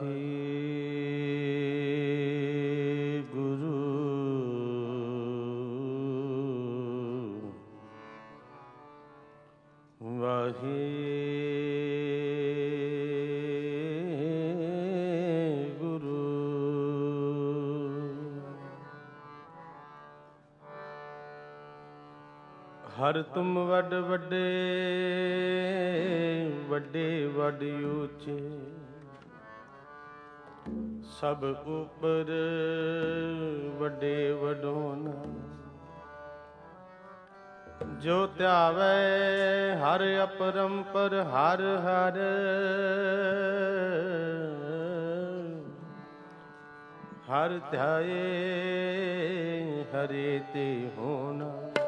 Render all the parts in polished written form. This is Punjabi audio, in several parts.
ਵਾਹਿਗੁਰੂ ਵਾਹਿਗੁਰੂ। ਹਰ ਤੁਮ ਵੱਡ ਵੱਡੇ, ਵੱਡੇ ਵੱਡ ਉੱਚੇ, ਸਭ ਉਪਰ ਵੱਡੇ ਵਡੋਨਾ। ਜੋ ਧਿਆਵੈ ਹਰ ਅਪਰੰਪਰ ਹਰ ਹਰ, ਹਰ ਧਿਆਏ ਹਰੇ ਤੇ ਹੋਣਾ।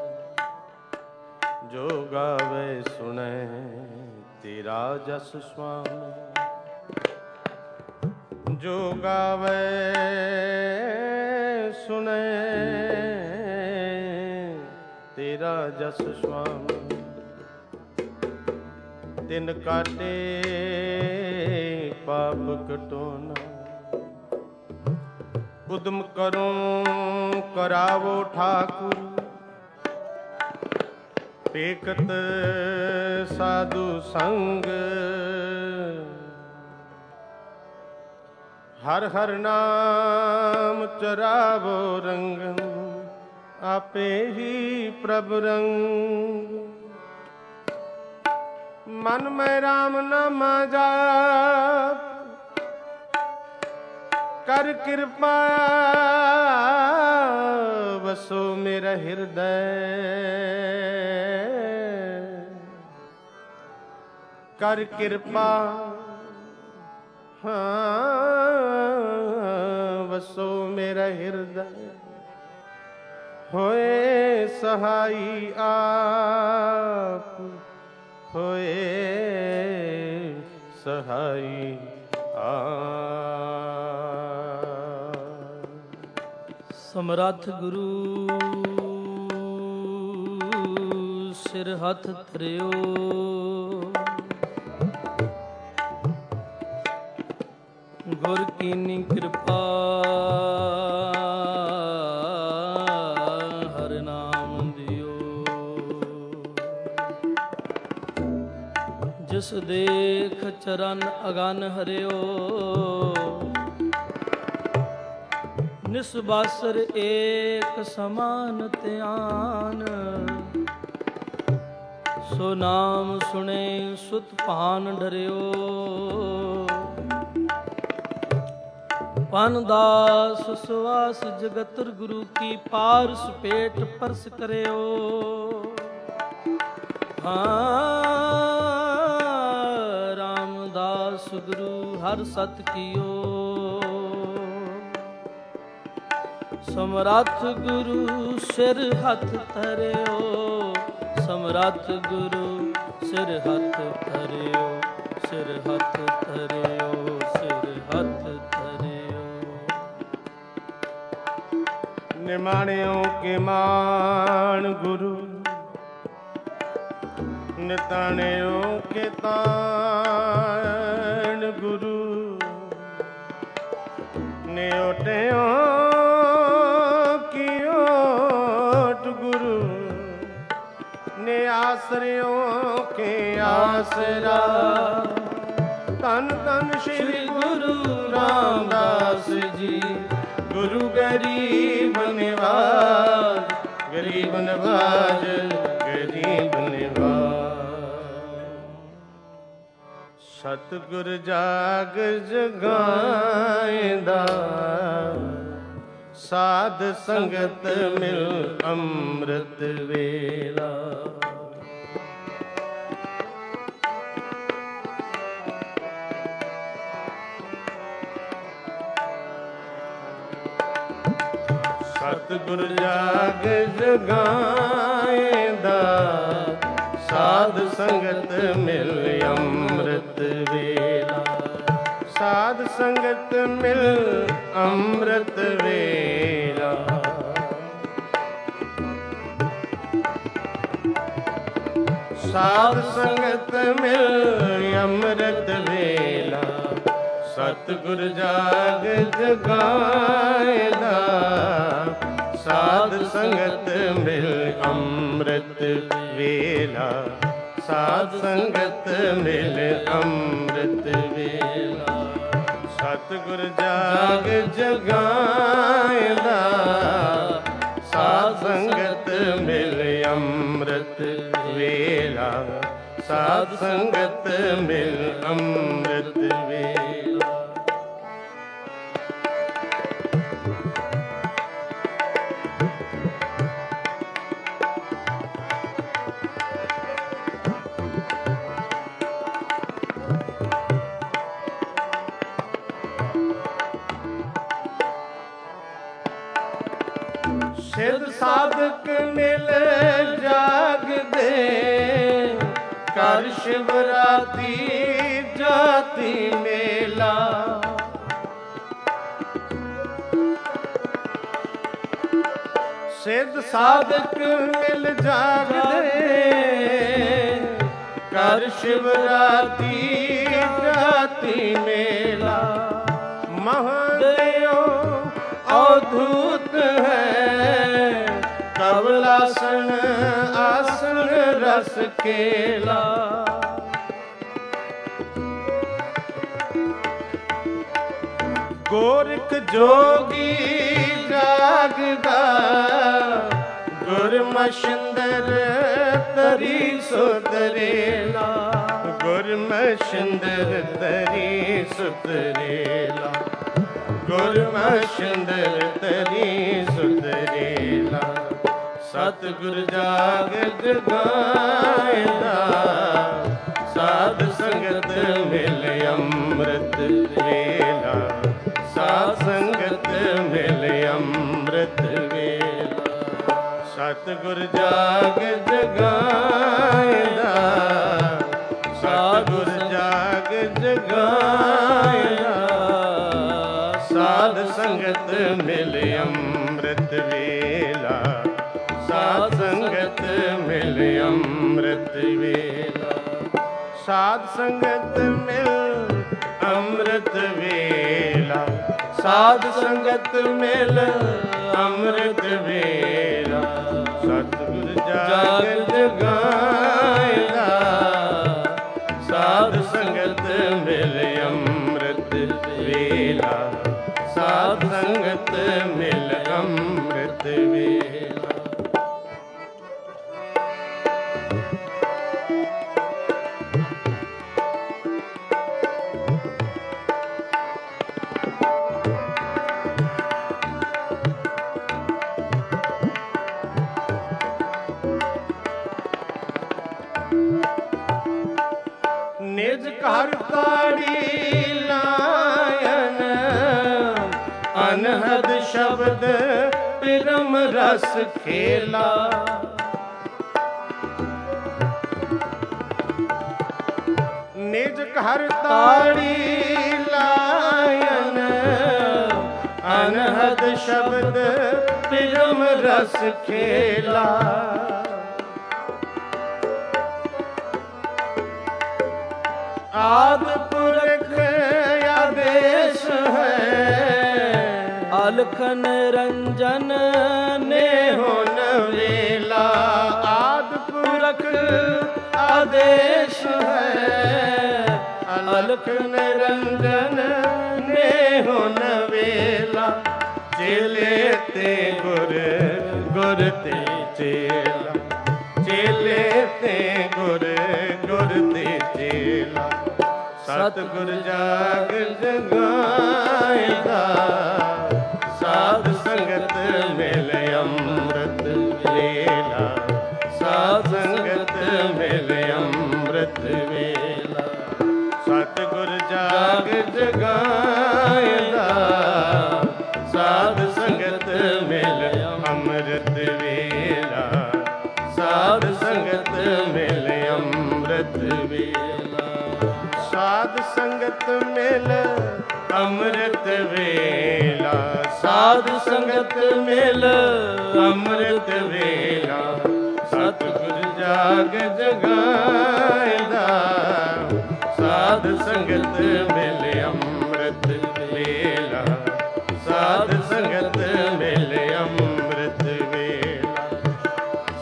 ਜੋ ਗਾਵੇ ਸੁਣੇ ਤੇਰਾ ਜਸ ਸੁਆਮੀ, ਜੋ ਗਾਵੇ ਸੁਣੇ ਤੇਰਾ ਜਸ ਸੁਆਮੀ। ਤਿਨ ਕਾਟੇ ਪਾਪ ਕਟੋਨਾ, ਉਦਮ ਕਰੋ ਕਰਾਵੋ ਠਾਕੁਰ। ਪੇਖਤ ਸਾਧੂ ਸੰਗ, ਹਰ ਹਰ ਨਾਮ ਚਰਾਵੋ ਰੰਗਨ। ਆਪੇ ਹੀ ਪ੍ਰਭ ਰੰਗ, ਮਨ ਮੈਂ ਰਾਮ ਨਾਮਾ ਜਾਪ। ਕਰ ਕਿਰਪਾ ਵਸੋ ਮੇਰਾ ਹਿਰਦੈ, ਕਰ ਕਿਰਪਾ ਵਸੋ ਮੇਰਾ ਹਿਰਦੈ। ਹੋਏ ਸਹਾਈ ਆਪ, ਹੋਏ ਸਹਾਈ ਆਪ। ਸਮਰੱਥ ਗੁਰੂ ਸਿਰ ਹੱਥ ਧਰਿਓ, ਗੁਰ ਕੀਨੀ ਕਿਰਪਾ ਹਰ ਨਾਮ ਦਿਓ। ਜਿਸ ਦੇਖ ਚਰਨ ਅਗਨ ਹਰਿਓ, ਨਿਸਬਾਸਰ ਏਕ ਸਮਾਨ ਧਿਆਨ। ਸੋ ਨਾਮ ਸੁਣੇ ਸੁਤ ਭਾਨ ਡਰਿਓ, ਪਨ ਦਾਸ ਸੁਆਸ ਜਗਤਰ ਗੁਰੂ ਕੀ ਪਾਰਸ ਪੇਟ ਪਰਸ ਕਰਿਓ। ਰਾਮਦਾਸ ਗੁਰੂ ਹਰ ਸਤ ਕੀਓ, ਸਮਰੱਥ ਗੁਰੂ ਸਿਰ ਹੱਥ ਧਰਿਓ। ਸਮਰੱਥ ਗੁਰੂ ਸਿਰ ਹੱਥ ਧਰਿਓ, ਸਿਰ ਹੱਥ ਧਰਿਓ, ਸਿਰ ਹੱਥ ਧਰਿਓ। ਨਿਮਾਣਿਓ ਕੇ ਮਾਣ ਗੁਰੂ, ਨਿਤਾਣਿਓ ਕੇ ਤਾਣ ਗੁਰੂ। ਨਿਓਟਿਓ ਕੀ ਓਟ ਗੁਰੂ, ਨੇ ਆਸਰਿਓ ਕੇ ਆਸਰਾ। ਧੰਨ ਧੰਨ ਸ਼੍ਰੀ ਗੁਰੂ ਰਾਮਦਾਸ ਜੀ, ਗੁਰੂ ਗਰੀਬ ਨਿਵਾਜ, ਗਰੀਬ ਨਵਾਜ, ਗਰੀਬ ਨਿਵਾਜ। ਸਤਿਗੁਰ ਜਾਗ ਜਗਾਇਂਦਾ, ਸਾਧ ਸੰਗਤ ਮਿਲ ਅੰਮ੍ਰਿਤ ਵੇਲਾ। ਸਤਿਗੁਰ ਜਾਗ ਜਗਾਇਂਦਾ, ਸਾਧ ਸੰਗਤ ਮਿਲ ਅੰਮ੍ਰਿਤ ਵੇਲਾ। ਸਾਧ ਸੰਗਤ ਮਿਲ ਅੰਮ੍ਰਿਤ ਵੇਲਾ। ਸਾਧ ਸੰਗਤ ਮਿਲ ਅੰਮ੍ਰਿਤ ਵੇਲਾ। ਸਤਿਗੁਰ ਜਾਗ ਜਗਾਇਦਾ, ਸਾਧ ਸੰਗਤ ਮਿਲ ਅੰਮ੍ਰਿਤ ਵੇਲਾ, ਸਾਧ ਸੰਗਤ ਮਿਲ ਅੰਮ੍ਰਿਤ ਵੇਲਾ। ਸਤਿਗੁਰ ਜਾਗ ਜਗਾਇਦਾ, ਸਾਧ ਸੰਗਤ ਮਿਲ ਅੰਮ੍ਰਿਤ ਵੇਲਾ, ਸਾਧ ਸੰਗਤ ਮਿਲ ਅੰਮ੍ਰਿਤ ਵੇਲਾ। ਸਿੱਧ ਸਾਧਕ ਮਿਲ ਜਾਗਦੇ, ਕਰ ਸ਼ਿਵਰਾਤੀ ਜਾਤੀ ਮੇਲਾ। ਸਿੱਧ ਸਾਧਕ ਮਿਲ ਜਾਗਦੇ, ਕਰ ਸ਼ਿਵਰਾਤੀ ਜਾਤੀ ਮੇਲਾ। ਮਹਦਿਓ ਅਵਧੂਤ ਹੈ, ਕਵਲਾਸਨ ਆਸਨ ਰਸ ਕੇਲਾ। ਗੋਰਖ ਜੋਗੀ ਜਾਗਦਾ, ਗੁਰਮਸ਼ਿੰਦਰ ਤਰੀ ਸੁਤਰੇਲਾ, ਗੁਰਮਸ਼ਿੰਦਰ ਤਰੀ ਸੁਤਰੇਲਾ, ਗੁਰਮਸ਼ਿੰਦਰ ਤਰੀ ਸੁਤਰੇਲਾ। ਸਤਿਗੁਰ ਜਾਗ ਜਗਾਇਦਾ, ਸਾਧ ਸੰਗਤ ਮਿਲ ਅੰਮ੍ਰਿਤ ਵੇਲਾ, ਸਾਧ ਸੰਗਤ ਮਿਲ ਅੰਮ੍ਰਿਤ ਵੇਲਾ। ਸਤਿਗੁਰ ਜਾਗ ਜਗਾਇਦਾ, ਸਤਿਗੁਰ ਜਾਗ ਜਗਾਇਦਾ, ਸਾਧ ਸੰਗਤ ਮਿਲ ਅੰਮ੍ਰਿਤ ਵੇਲਾ, ਸਾਧ ਸੰਗਤ ਮਿਲ ਅੰਮ੍ਰਿਤ ਵੇਲਾ। ਸਾਧ ਸੰਗਤ ਮਿਲ ਅੰਮ੍ਰਿਤ ਵੇਲਾ, ਸਾਧ ਸੰਗਤ ਮਿਲ ਅੰਮ੍ਰਿਤ ਵੇਲਾ। ਸਤਿਗੁਰ ਜਾਗ ਜਗਾਇਦਾ, ਸਾਧ ਸੰਗਤ ਮਿਲ ਅੰਮ੍ਰਿਤ ਵੇਲਾ, ਸਾਧ ਸੰਗਤ ਮਿਲ ਅੰਮ੍ਰਿਤ ਵੇਲਾ। ਨਿਜ ਘਰ ਤਾੜੀ ਲਾਇਨ, ਅਨਹਦ ਸ਼ਬਦ ਪਿਰਮ ਰਸ ਖੇਲਾ। ਨਿਜ ਘਰ ਤਾੜੀ ਲਾਇਨ, ਅਨਹਦ ਸ਼ਬਦ ਪਿਰਮ ਰਸ ਖੇਲਾ। ਆਦਿ ਪੁਰਖ ਆਦੇਸ਼ ਹੈ, ਅਲਖ ਨਿਰੰਜਨ ਨੇਹੋ ਨਵੇਲਾ। ਆਦਿ ਪੁਰਖ ਆਦੇਸ਼ ਹੈ, ਅਲਖ ਨਿਰੰਜਨ ਨੇਹੋ ਨਵੇਲਾ। ਚੇਲੇ ਤੇ ਗੁਰ, ਗੁਰ ਤੇ ਚੇਲਾ, ਚੇਲੇ ਤੇ ਗੁਰ, ਗੁਰ ਤੇ ਚੇਲਾ। ਸਤਿਗੁਰ ਜਾਗ ਜਗਾਇਦਾ, ਸਾਧ ਸੰਗਤ ਮਿਲ ਅੰਮ੍ਰਿਤ ਵੇਲਾ, ਸਾਧ ਸੰਗਤ ਮਿਲ ਅੰਮ੍ਰਿਤ ਵੇਲਾ। ਸਤਿਗੁਰ ਜਾਗ ਜਗਾਇਦਾ, ਸਾਧ ਸੰਗਤ ਮਿਲ ਅੰਮ੍ਰਿਤ ਵੇਲਾ, ਸਾਧ ਸੰਗਤ ਮਿਲ ਅੰਮ੍ਰਿਤ ਵੇਲਾ। ਸਾਧ ਸੰਗਤ ਮਿਲ ਅੰਮ੍ਰਿਤ ਵੇਲਾ, ਸਾਧ ਸੰਗਤ ਮਿਲ ਅੰਮ੍ਰਿਤ ਵੇਲਾ। ਸਤਿਗੁਰ ਜਾਗ ਜਗਾਇਦਾ, ਸਾਧ ਸੰਗਤ ਮਿਲ ਅੰਮ੍ਰਿਤ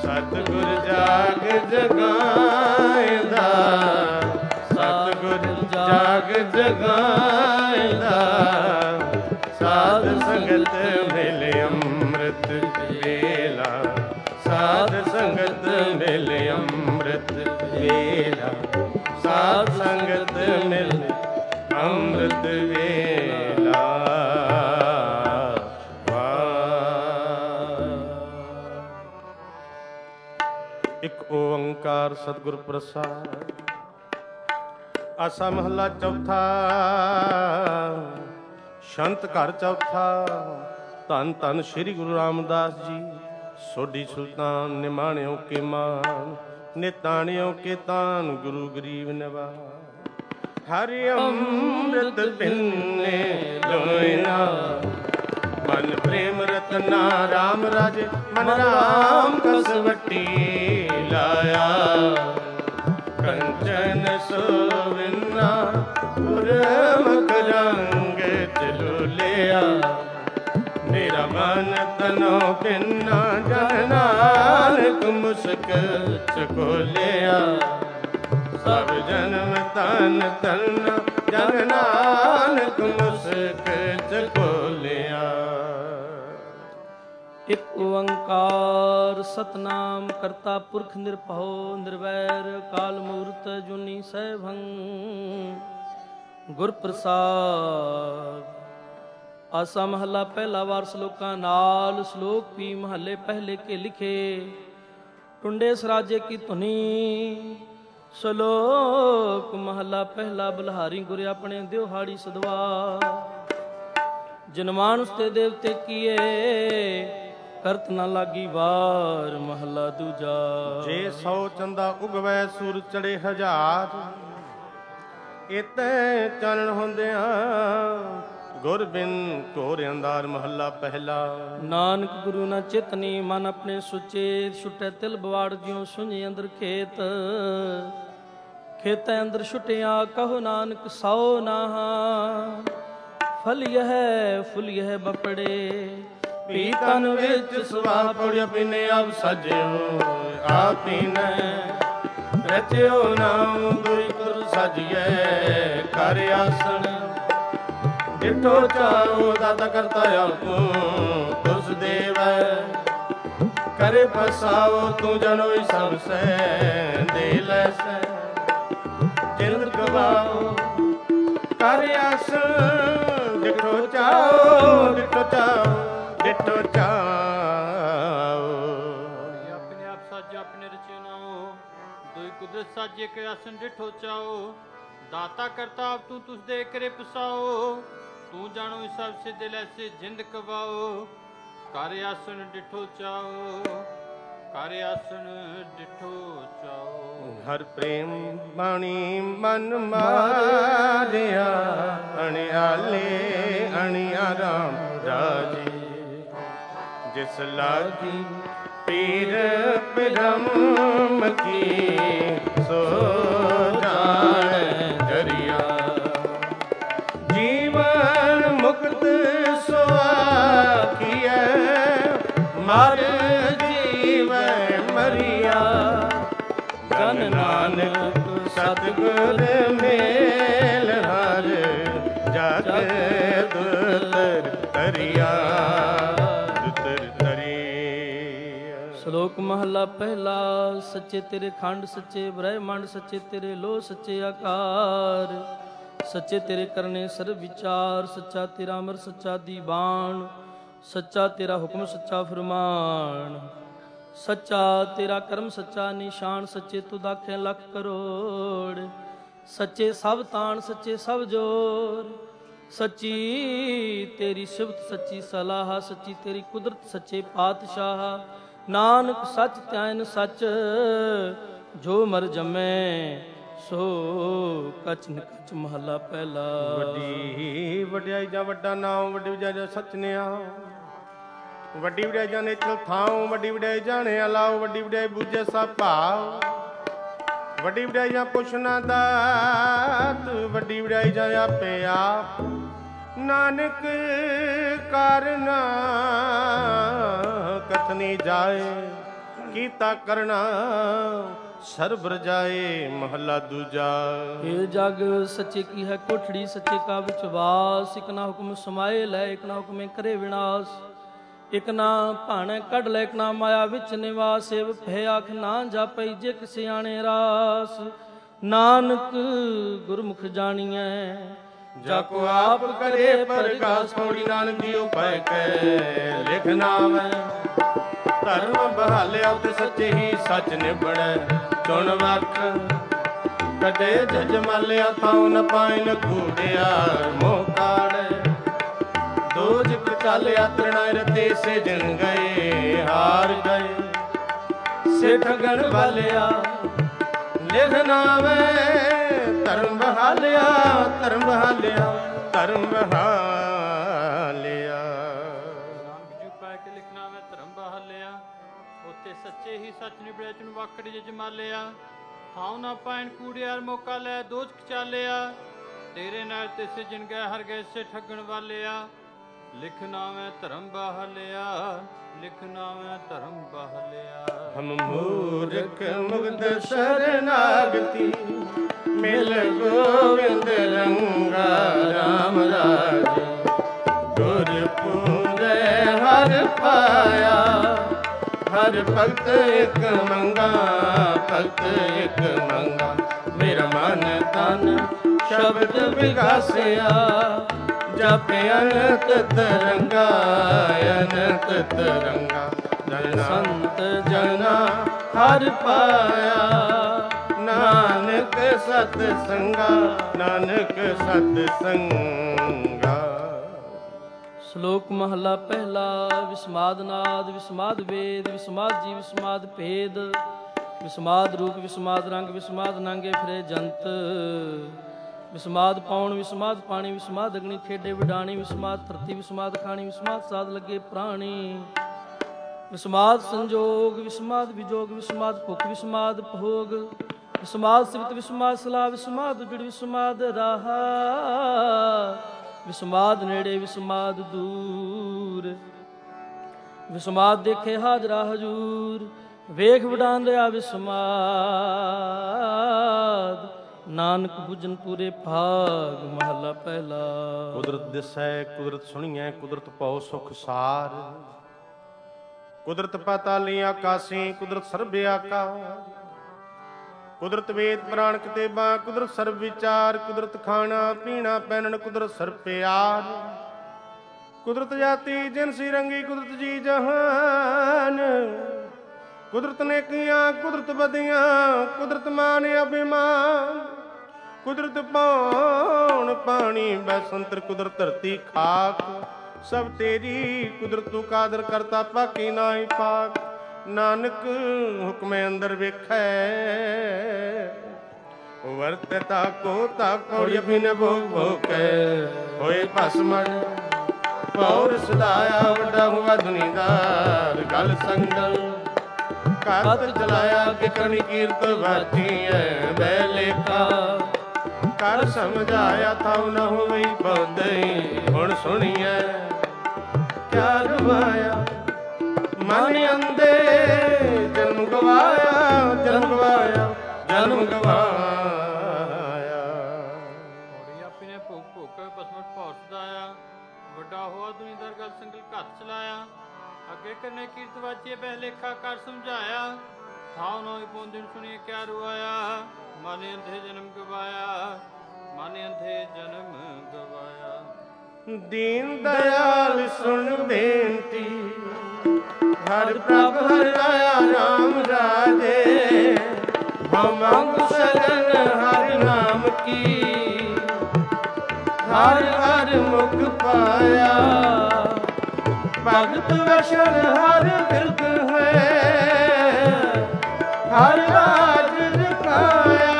ਸਤਿਗੁਰ ਜਾਗ ਜਗਾਇਂਦਾ, ਸਤਿਗੁਰ ਜਾਗ ਜਗਾਇਂਦਾ, ਸਾਧ ਸੰਗਤ ਮਿਲ ਅੰਮ੍ਰਿਤ ਵੇਲਾ, ਸਾਧ ਸੰਗਤ ਮਿਲ ਅੰਮ੍ਰਿਤ ਵੇਲਾ, ਸਾਧ ਸੰਗਤ ਮਿਲ ਅੰਮ੍ਰਿਤ ਵੇਲਾ। ਇੱਕ ਓੰਕਾਰ ਸਤਿਗੁਰ ਪ੍ਰਸਾਦ। ਆਸਾ ਮਹੱਲਾ ਚੌਥਾ। ਸ਼ੰਤ ਘਰ ਚੌਥਾ। ਧੰਨ ਧੰਨ ਸ੍ਰੀ ਗੁਰੂ ਰਾਮਦਾਸ ਜੀ। ਸੋਢੀ ਸੁਲਤਾਨ ਨਿਮਾਣਿਓ ਕੇ ਮਾਨ, ਨਿਤਾਣਿਓ ਕੇ ਤਾਨ, ਗੁਰੂ ਗਰੀਬ ਨਿਵਾਜ। ਹਰਿ ਅੰਮ੍ਰਿਤ ਪਿੰਨੇ ਲੋਇਨਾ, ਮਨ ਪ੍ਰੇਮ ਰਤਨਾ ਰਾਮ ਰਾਜੇ, ਮਨ ਰਾਮ ਕਸਵੱਟੀ ਲਾਇਆ। ਕੰਚਨ ਸੋਵਿਨਾ ਗੁਰਮੁਖ ਰੰਗ ਚਲੂਲਿਆ, ਮੇਰਾ ਮਨ ਤਨੋ ਪਿੰਨਾ, ਜਨ ਨਾਨਕ ਮੁਸਕ ਚਕੋਲਿਆ। ਸਭ ਜਨਮ ਤਨ ਤਨ, ਜਨ ਨਾਨਕ ਮੁਸਕ ਚਕੋਲਿਆ। ਇੱਕ ਓੰਕਾਰ ਸਤਨਾਮ ਕਰਤਾ ਪੁਰਖ ਨਿਰਭਉ ਨਿਰਵੈਰ, ਅਕਾਲ ਮੂਰਤ ਜੁਨੀ ਸੈਭੰ ਗੁਰ ਪ੍ਰਸਾਦ। ਆਸਾ ਮਹੱਲਾ ਪਹਿਲਾ। ਵਾਰ ਸ਼ਲੋਕਾਂ ਨਾਲ। ਸ਼ਲੋਕ ਵੀ ਮਹੱਲੇ ਪਹਿਲੇ ਕੇ ਲਿਖੇ, ਟੁੰਡੇ ਸਰਾਜੇ ਕੀ ਧੁਨੀ। ਸ਼ਲੋਕ ਮਹੱਲਾ ਪਹਿਲਾ। ਬਲਿਹਾਰੀ ਗੁਰ ਆਪਣੇ ਦਿਉਹਾੜੀ ਸਦਵਾ, ਜਿਨ ਮਾਨੁਸ ਤੇ ਦੇਵਤੇ ਕੀਏ, ਕਰਤ ਨਾ ਲਾਗੀ ਵਾਰ। ਮਹੱਲਾ ਦੂਜਾ। ਜੇ 100 ਚੰਦਾ ਉਗਵੈ, ਸੂਰ ਚੜੇ 1000, ਇਤੈ ਚਾਨਣ ਹੁੰਦਿਆਂ ਗੁਰ ਬਿਨ ਘੋਰ ਅੰਧਾਰ। ਮਹੱਲਾ ਪਹਿਲਾ। ਨਾਨਕ ਗੁਰੂ ਨਾ ਚਿਤਨੀ, ਮਨ ਆਪਣੇ ਸੁਚੇ। ਛੁਟੇ ਤਿਲ ਬਵਾੜ, ਜਿਉ ਸੁਝੇ ਅੰਦਰ ਖੇਤ। ਖੇਤੈ ਅੰਦਰ ਛੁਟਿਆ, ਕਹੋ ਨਾਨਕ ਸੌ ਨਾਹਾ। ਫਲ ਯਹ ਫੁੱਲ ਯਹ ਬਪੜੇ, ਪੀ ਤਨ ਵਿੱਚ ਸੁਭਾ ਪੜਿਆ। ਪੀਨੇ ਆਪ ਸਾਜਿਓ ਆਪ ਪੀਨੈ, ਰਚਿਓ ਨਾਮ ਦੁਇ ਗੁਰ ਸਾਜੀਐ। ਕਰ ਆਸਣ ਡਿਠੋ ਚਾਉ, ਦਾਤਾ ਕਰਤਾ ਆਪੋ ਤੁਸ ਦੇਵੈ। ਕਰੇ ਫਸਾਓ ਤੂੰ ਜਨੋਈ ਸਭ ਸੈ, ਦੇ ਲੈਸੈ ਜਿੰਦ ਗਵਾਓ। ਕਰ ਆਸਣ ਡਿਠੋ ਚਾਉ, ਡਿਠੋ ਚਾਉ, ਡਿਠੋ ਚਾਉ। ਆਪਣੇ ਆਪ ਸਾਜਿਆ ਆਪਣੇ ਰਚਿਓ ਨਾਉ, ਦੁਇ ਕੁਦਰਤ ਸਾਜੇ ਕੇ ਆਸਣ ਡਿਠੋ ਚਾਉ। ਦਾਤਾ ਕਰਤਾ ਆਪ ਤੂੰ ਤੁਸ ਦੇ ਕਰੇ ਪਸਾਓ। ਤੂੰ ਜਾਣੋ ਸਭ ਸੇ ਦਿਲ ਐਸੇ ਜਿੰਦ ਕਵਾਓ। ਕਰ ਆਸਣ ਡਿਠੋ ਚਾਓ, ਕਰ ਆਸਣ ਡਿਠੋ ਚਾਓ। ਹਰ ਪ੍ਰੇਮ ਬਾਣੀ ਮਨ ਮਾਰਿਆ, ਅਣਿਆਲੇ ਅਣਿਆ ਰਾਮ ਰਾਜੇ। ਜਿਸ ਲਾਗੀ ਪੀਰ ਬ੍ਰਹਮ ਕੀ, ਸੋ ਜਾਣੈ ਜਰੀਆ। ਜੀਵਨ ਮੁਕਤ ਸੁਆਖੀਐ, ਮਰ ਜੀਵੈ ਮਰੀਆ। ਜਨ ਨਾਨਕ ਸਤਿਗੁਰ ਮੇਲ, ਹਰ ਜਗ ਦੁਤਰ ਤਰੀਆ। ਦੁਤਰ ਤਰੀਆ। ਸ਼ਲੋਕ ਮਹੱਲਾ ਪਹਿਲਾ। ਸੱਚੇ ਤੇਰੇ ਖੰਡ, ਸੱਚੇ ਬ੍ਰਹਮੰਡ, ਸੱਚੇ ਤੇਰੇ ਲੋ, ਸੱਚੇ ਆਕਾਰ। ਸੱਚੇ ਤੇਰੇ ਕਰਨੇ ਸਰਬ ਵਿਚਾਰ। ਸੱਚਾ ਤੇਰਾ ਅਮਰ, ਸੱਚਾ ਦੀਵਾਨ। ਸੱਚਾ ਤੇਰਾ ਹੁਕਮ, ਸੱਚਾ ਫਰਮਾਨ। ਸੱਚਾ ਤੇਰਾ ਕਰਮ, ਸੱਚਾ ਨਿਸ਼ਾਨ। ਸੱਚੇ ਤੂੰ ਦਾਖੇ ਲੱਖ ਕਰੋੜ। ਸੱਚੇ ਸਭ ਤਾਣ, ਸੱਚੇ ਸਭ ਜੋਰ। ਸੱਚੀ ਤੇਰੀ ਸਿਫਤ, ਸੱਚੀ ਸਲਾਹ। ਸੱਚੀ ਤੇਰੀ ਕੁਦਰਤ, ਸੱਚੇ ਪਾਤਸ਼ਾਹ। ਨਾਨਕ ਸੱਚ ਧਿਆਨ ਸੱਚ, ਜੋ ਮਰ ਜੰਮੈ ਸੋ ਕਛ ਨ ਕਛ। ਮਹੱਲਾ ਪਹਿਲਾ। ਵੱਡੀ ਵਡਿਆਈ ਜਾਂ ਵੱਡਾ ਨਾਮ, ਵੱਡੀ ਵਡਿਆਈ ਜਾਂ ਸਚਨਿਆ। ਵੱਡੀ ਵਡਿਆਈ ਜਾਂ ਨੇਚਲ ਥਾਉ, ਵੱਡੀ ਵਡਿਆਈ ਜਾਣੇ ਅਲਾਉ। ਵੱਡੀ ਵਡਿਆਈ ਬੂਝੇ ਸਭ ਭਾਵ, ਵੱਡੀ ਵਡਿਆਈ ਜਾਂ ਪੁੱਛਣਾ ਦਾਤ। ਵੱਡੀ ਵਡਿਆਈ ਜਾਂ ਆਪੇ ਆਪ। ਨਾਨਕ ਕਾਰਨਾ ਕਥਨੀ ਜਾਏ, ਕੀਤਾ ਕਰਨਾ ਸਰਬ ਰਜਾਏ ਮਹੱਲਾ ਦੂਜਾ। ਇਹ ਜਗ ਸੱਚੇ ਕੀ ਹੈ ਕੋਠੜੀ, ਸੱਚੇ ਕਾ ਵਿੱਚ ਵਾਸ। ਇਕ ਨਾ ਹੁਕਮ ਸਮਾਏ ਲੈ, ਇਕ ਨਾ ਹੁਕਮੇ ਕਰੇ ਵਿਨਾਸ਼। ਇਕ ਨਾ ਭਾਣੇ ਕੱਢ ਲੈ, ਇਕ ਨਾ ਮਾਇਆ ਵਿੱਚ ਨਿਵਾਸ। ਸੇਵ ਭੈ ਆਖ ਨਾ ਜਾਪਈ, ਜੇ ਕਿਸੇ ਆਣੇ ਰਾਸ। ਨਾਨਕ ਗੁਰਮੁਖ ਜਾਣੀਐ, ਜਾ ਕੋ ਆਪ ਕਰੇ ਪ੍ਰਗਾਸ। ਪੌੜੀ ਨਾਨਕ ਜੀ ਉਪਾਇ ਕੈ ਲਿਖ ਨਾਵੈ। ਧਰਮ ਬਹਾਲਿਆ ਤੇ ਸੱਚੇ ਹੀ ਸੱਚ ਨਿਬੜੈ। ਚੁਣ ਵਖ ਕਦੇ ਜਜ ਮਾਲਿਆ, ਥਾਉ ਨ ਪਾਇਨ ਕੂੜਿਆ ਮੋਹ ਕਾੜੈ। ਦੋਜਕ ਚਾਲਿਆ ਤ੍ਰਿਣਾਇ ਰਤੇ, ਸੇਜਣ ਗਏ ਹਾਰ ਗਏ। ਸੇ ਠਗਣ ਵਾਲਿਆ ਲਿਖ ਨਾਵੈ। ਧਰਮ ਬਹਾਲਿਆ, ਧਰਮ ਬਹਾਲਿਆ, ਧਰਮ ਬਹਾਲਿਆ। ਨਾਨਕ ਜੀ ਪਾਇ ਕੇ ਲਿਖਣਾ ਮੈਂ ਧਰਮ ਬਹਾਲਿਆ। ਉੱਤੇ ਸੱਚੇ ਹੀ ਸੱਚ ਨਿਬੜਿਆ, ਚੁਣ ਵਾਕੜੀ ਜਜ ਮਾਲਿਆ। ਥਾਉ ਨਾ ਪਾਇਨ ਕੂੜਿਆ ਮੌਕਾ ਲੈ, ਦੋਜਕ ਚਾਲਿਆ। ਤੇਰੇ ਨਾਲ ਤੇ ਸਿਜਣ ਗਏ ਹਰ ਗਏ, ਸੇ ਠੱਗਣ ਵਾਲਿਆ। ਲਿਖਣਾ ਮੈਂ ਧਰਮ ਬਹਾਲਿਆ, ਲਿਖਣਾ ਮੈਂ ਧਰਮ ਬਹਾਲਿਆ। ਹਮ ਮੂਰਖ ਮੁਗਧ ਸ਼ਰਨਾਗਤੀ, ਮਿਲ ਗੋਵਿੰਦ ਰੰਗਾ ਰਾਮ ਰਾਜੇ। ਗੁਰ ਪੂਰੇ ਹਰ ਪਾਇਆ, ਹਰ ਭਗਤ ਇਕ ਮੰਗਾ, ਭਗਤ ਇਕ ਮੰਗਾ। ਮੇਰਾ ਮਨ ਤਨ ਸ਼ਬਦ ਵਿਗਾਸਿਆ, ਜਪ ਅਨੰਤ ਤਰੰਗਾ, ਅਨੰਤ ਤਰੰਗਾ। ਜਨ ਸੰਤ ਜਨਾ ਹਰ ਪਾਇਆ, ਨਾਨਕ ਸਤ ਸੰਗਾ, ਨਾਨਕ ਸਤ ਸੰਗਾ। ਸ਼ਲੋਕ ਮਹਲਾ ਪਹਿਲਾ। ਵਿਸਮਾਦ ਨਾਦ, ਵਿਸਮਾਦ ਵੇਦ, ਵਿਸਮਾਦ ਜੀ, ਵਿਸਮਾਦ ਭੇਦ। ਵਿਸਮਾਦ ਰੂਪ, ਵਿਸਮਾਦ ਰੰਗ, ਵਿਸਮਾਦ ਨਾਂਗੇ ਫਿਰੇ ਜੰਤ। ਵਿਸਮਾਦ ਪਾਉਣ, ਵਿਸਮਾਦ ਪਾਣੀ, ਵਿਸਮਾਦ ਅਗਨੀ ਖੇਡੇ ਵਿਡਾਣੀ। ਵਿਸਮਾਦ ਧਰਤੀ, ਵਿਸਮਾਦ ਖਾਣੀ, ਵਿਸਮਾਦ ਸਾਧ ਲੱਗੇ ਪ੍ਰਾਣੀ। ਵਿਸਮਾਦ ਸੰਜੋਗ, ਵਿਸਮਾਦ ਵਿਜੋਗ, ਵਿਸਮਾਦ ਭੁਖ, ਵਿਸਮਾਦ ਭੋਗ। ਵਿਸਮਾਦ ਸਿਵਤ, ਵਿਸਮਾਦ ਸਲਾਹ, ਵਿਸਮਾਦ ਉਜੜ, ਵਿਸਮਾਦ ਰਾਹਾ। ਵਿਸਮਾਦ ਨੇੜੇ, ਵਿਸਮਾਦ ਦੂਰ। ਵਿਸਮਾਦ ਦੇਖੇ ਹਾਜ਼ਰਾ ਹਜੂਰ। ਵੇਖ ਵਡਾਨ ਰਿਹਾ ਵਿਸਮਾਦ, ਨਾਨਕ ਬੁਝਨ ਪੂਰੇ ਭਾਗ। ਮਹਲਾ ਪਹਿਲਾ। ਕੁਦਰਤ ਦਿਸੈ, ਕੁਦਰਤ ਸੁਣੀਐ, ਕੁਦਰਤ ਭਉ ਸੁਖ ਸਾਰ। ਕੁਦਰਤ ਪਾਤਾਲੀ ਆਕਾਸੀ, ਕੁਦਰਤ ਸਰਬ ਆਕਾਰ। ਕੁਦਰਤ ਵੇਦ ਪੁਰਾਣ ਕਿਤਾਬਾਂ, ਕੁਦਰਤ ਸਰਬ ਵਿਚਾਰ। ਕੁਦਰਤ ਖਾਣਾ ਪੀਣਾ ਪਹਿਨਣ, ਕੁਦਰਤ ਸਰਬ ਪਿਆਰ। ਕੁਦਰਤ ਜਾਤੀ ਜਿਨਸੀ ਰੰਗੀ, ਕੁਦਰਤ ਜੀ ਜਹਾਨ। ਕੁਦਰਤ ਨੇ ਕੀਆਂ, ਕੁਦਰਤ ਬਦੀਆਂ, ਕੁਦਰਤ ਮਾਨ ਅਭਿਮਾਨ। ਕੁਦਰਤ ਪੌਣ ਪਾਣੀ ਬੈਸੰਤਰ, ਕੁਦਰਤ ਧਰਤੀ ਖਾਕ। ਸਭ ਤੇਰੀ ਕੁਦਰਤ ਤੂੰ ਕਾਦਰ ਕਰਤਾ, ਪਾਕੀ ਨਾਹੀ ਪਾਕ। ਨਾਨਕ ਹੁਕਮੇ ਅੰਦਰ ਵੇਖੈ, ਵਰਤਤਾ ਕੋ ਤਾਕੋ ਅਭਿਨ ਭੋਗ ਭੋਕੈ। ਹੋਏ ਭਸਮੜ ਪੌਰ ਸਦਾਇਆ, ਵੱਡਾ ਹੁਆ ਦੁਨੀਦਾਰ ਗਲ ਸੰਗਲ। ਕਤ ਜਲਾਇਆ ਕਿ ਕਰਨੀ ਕੀਰਤ ਵਾਚੀਐ ਬੈਲੇਖਾ। ਕਰ ਸਮਝਾਇਆ ਥਾਉ ਨ ਹੋਈ ਪਉਦਈ, ਹੁਣ ਸੁਣੀਐ ਕਿਆ ਰਵਾਇਆ। ਮਨ ਅੰਦੇ ਜਨਮ ਗਵਾਇਆ, ਜਨਮ ਗਵਾਇਆ, ਜਨਮ ਗਵਾਇਆ। ਹੋੜੀ ਆਪੀ ਨੇ ਭੋਗ ਭੋਗ ਕੇ ਪਸਮਟ ਭੌਰ ਸਦਾਇਆ। ਵੱਡਾ ਹੋਆ ਦੁਨੀਦਾਰ ਗਲ ਸੰਗਲ ਘੱਤ ਚਲਾਇਆ। ਅੱਗੇ ਕਰਨੇ ਕੀਰਤ ਵਾਚੀਏ ਬਹਿ ਲੇਖਾ, ਕਰ ਸਮਝਾਇਆ। ਥਾਉ ਨ ਹੋਈ ਪਉਦਈ, ਸੁਣੀਏ ਕਿਆ ਰਵਾਇਆ। ਮਨ ਅੰਧੇ ਜਨਮ ਗਵਾਇਆ, ਮਨ ਅੰਧੇ ਜਨਮ ਗਵਾਇਆ। ਦੀਨ ਦਇਆਲ ਸੁਣ ਬੇਨਤੀ, ਹਰ ਪ੍ਰਭ ਹਰ ਆਇਆ ਰਾਮ ਰਾਜੇ। ਹਉ ਮੰਗ ਸਰਨ ਹਰਿ ਨਾਮ ਕੀ, ਹਰ ਹਰ ਮੁਖ ਪਾਇਆ। ਭਗਤ ਵਸ਼ਣ ਹਰ ਬਿਰਦ ਹੈ, ਹਰ ਰਾਜ ਰਖਾਇਆ।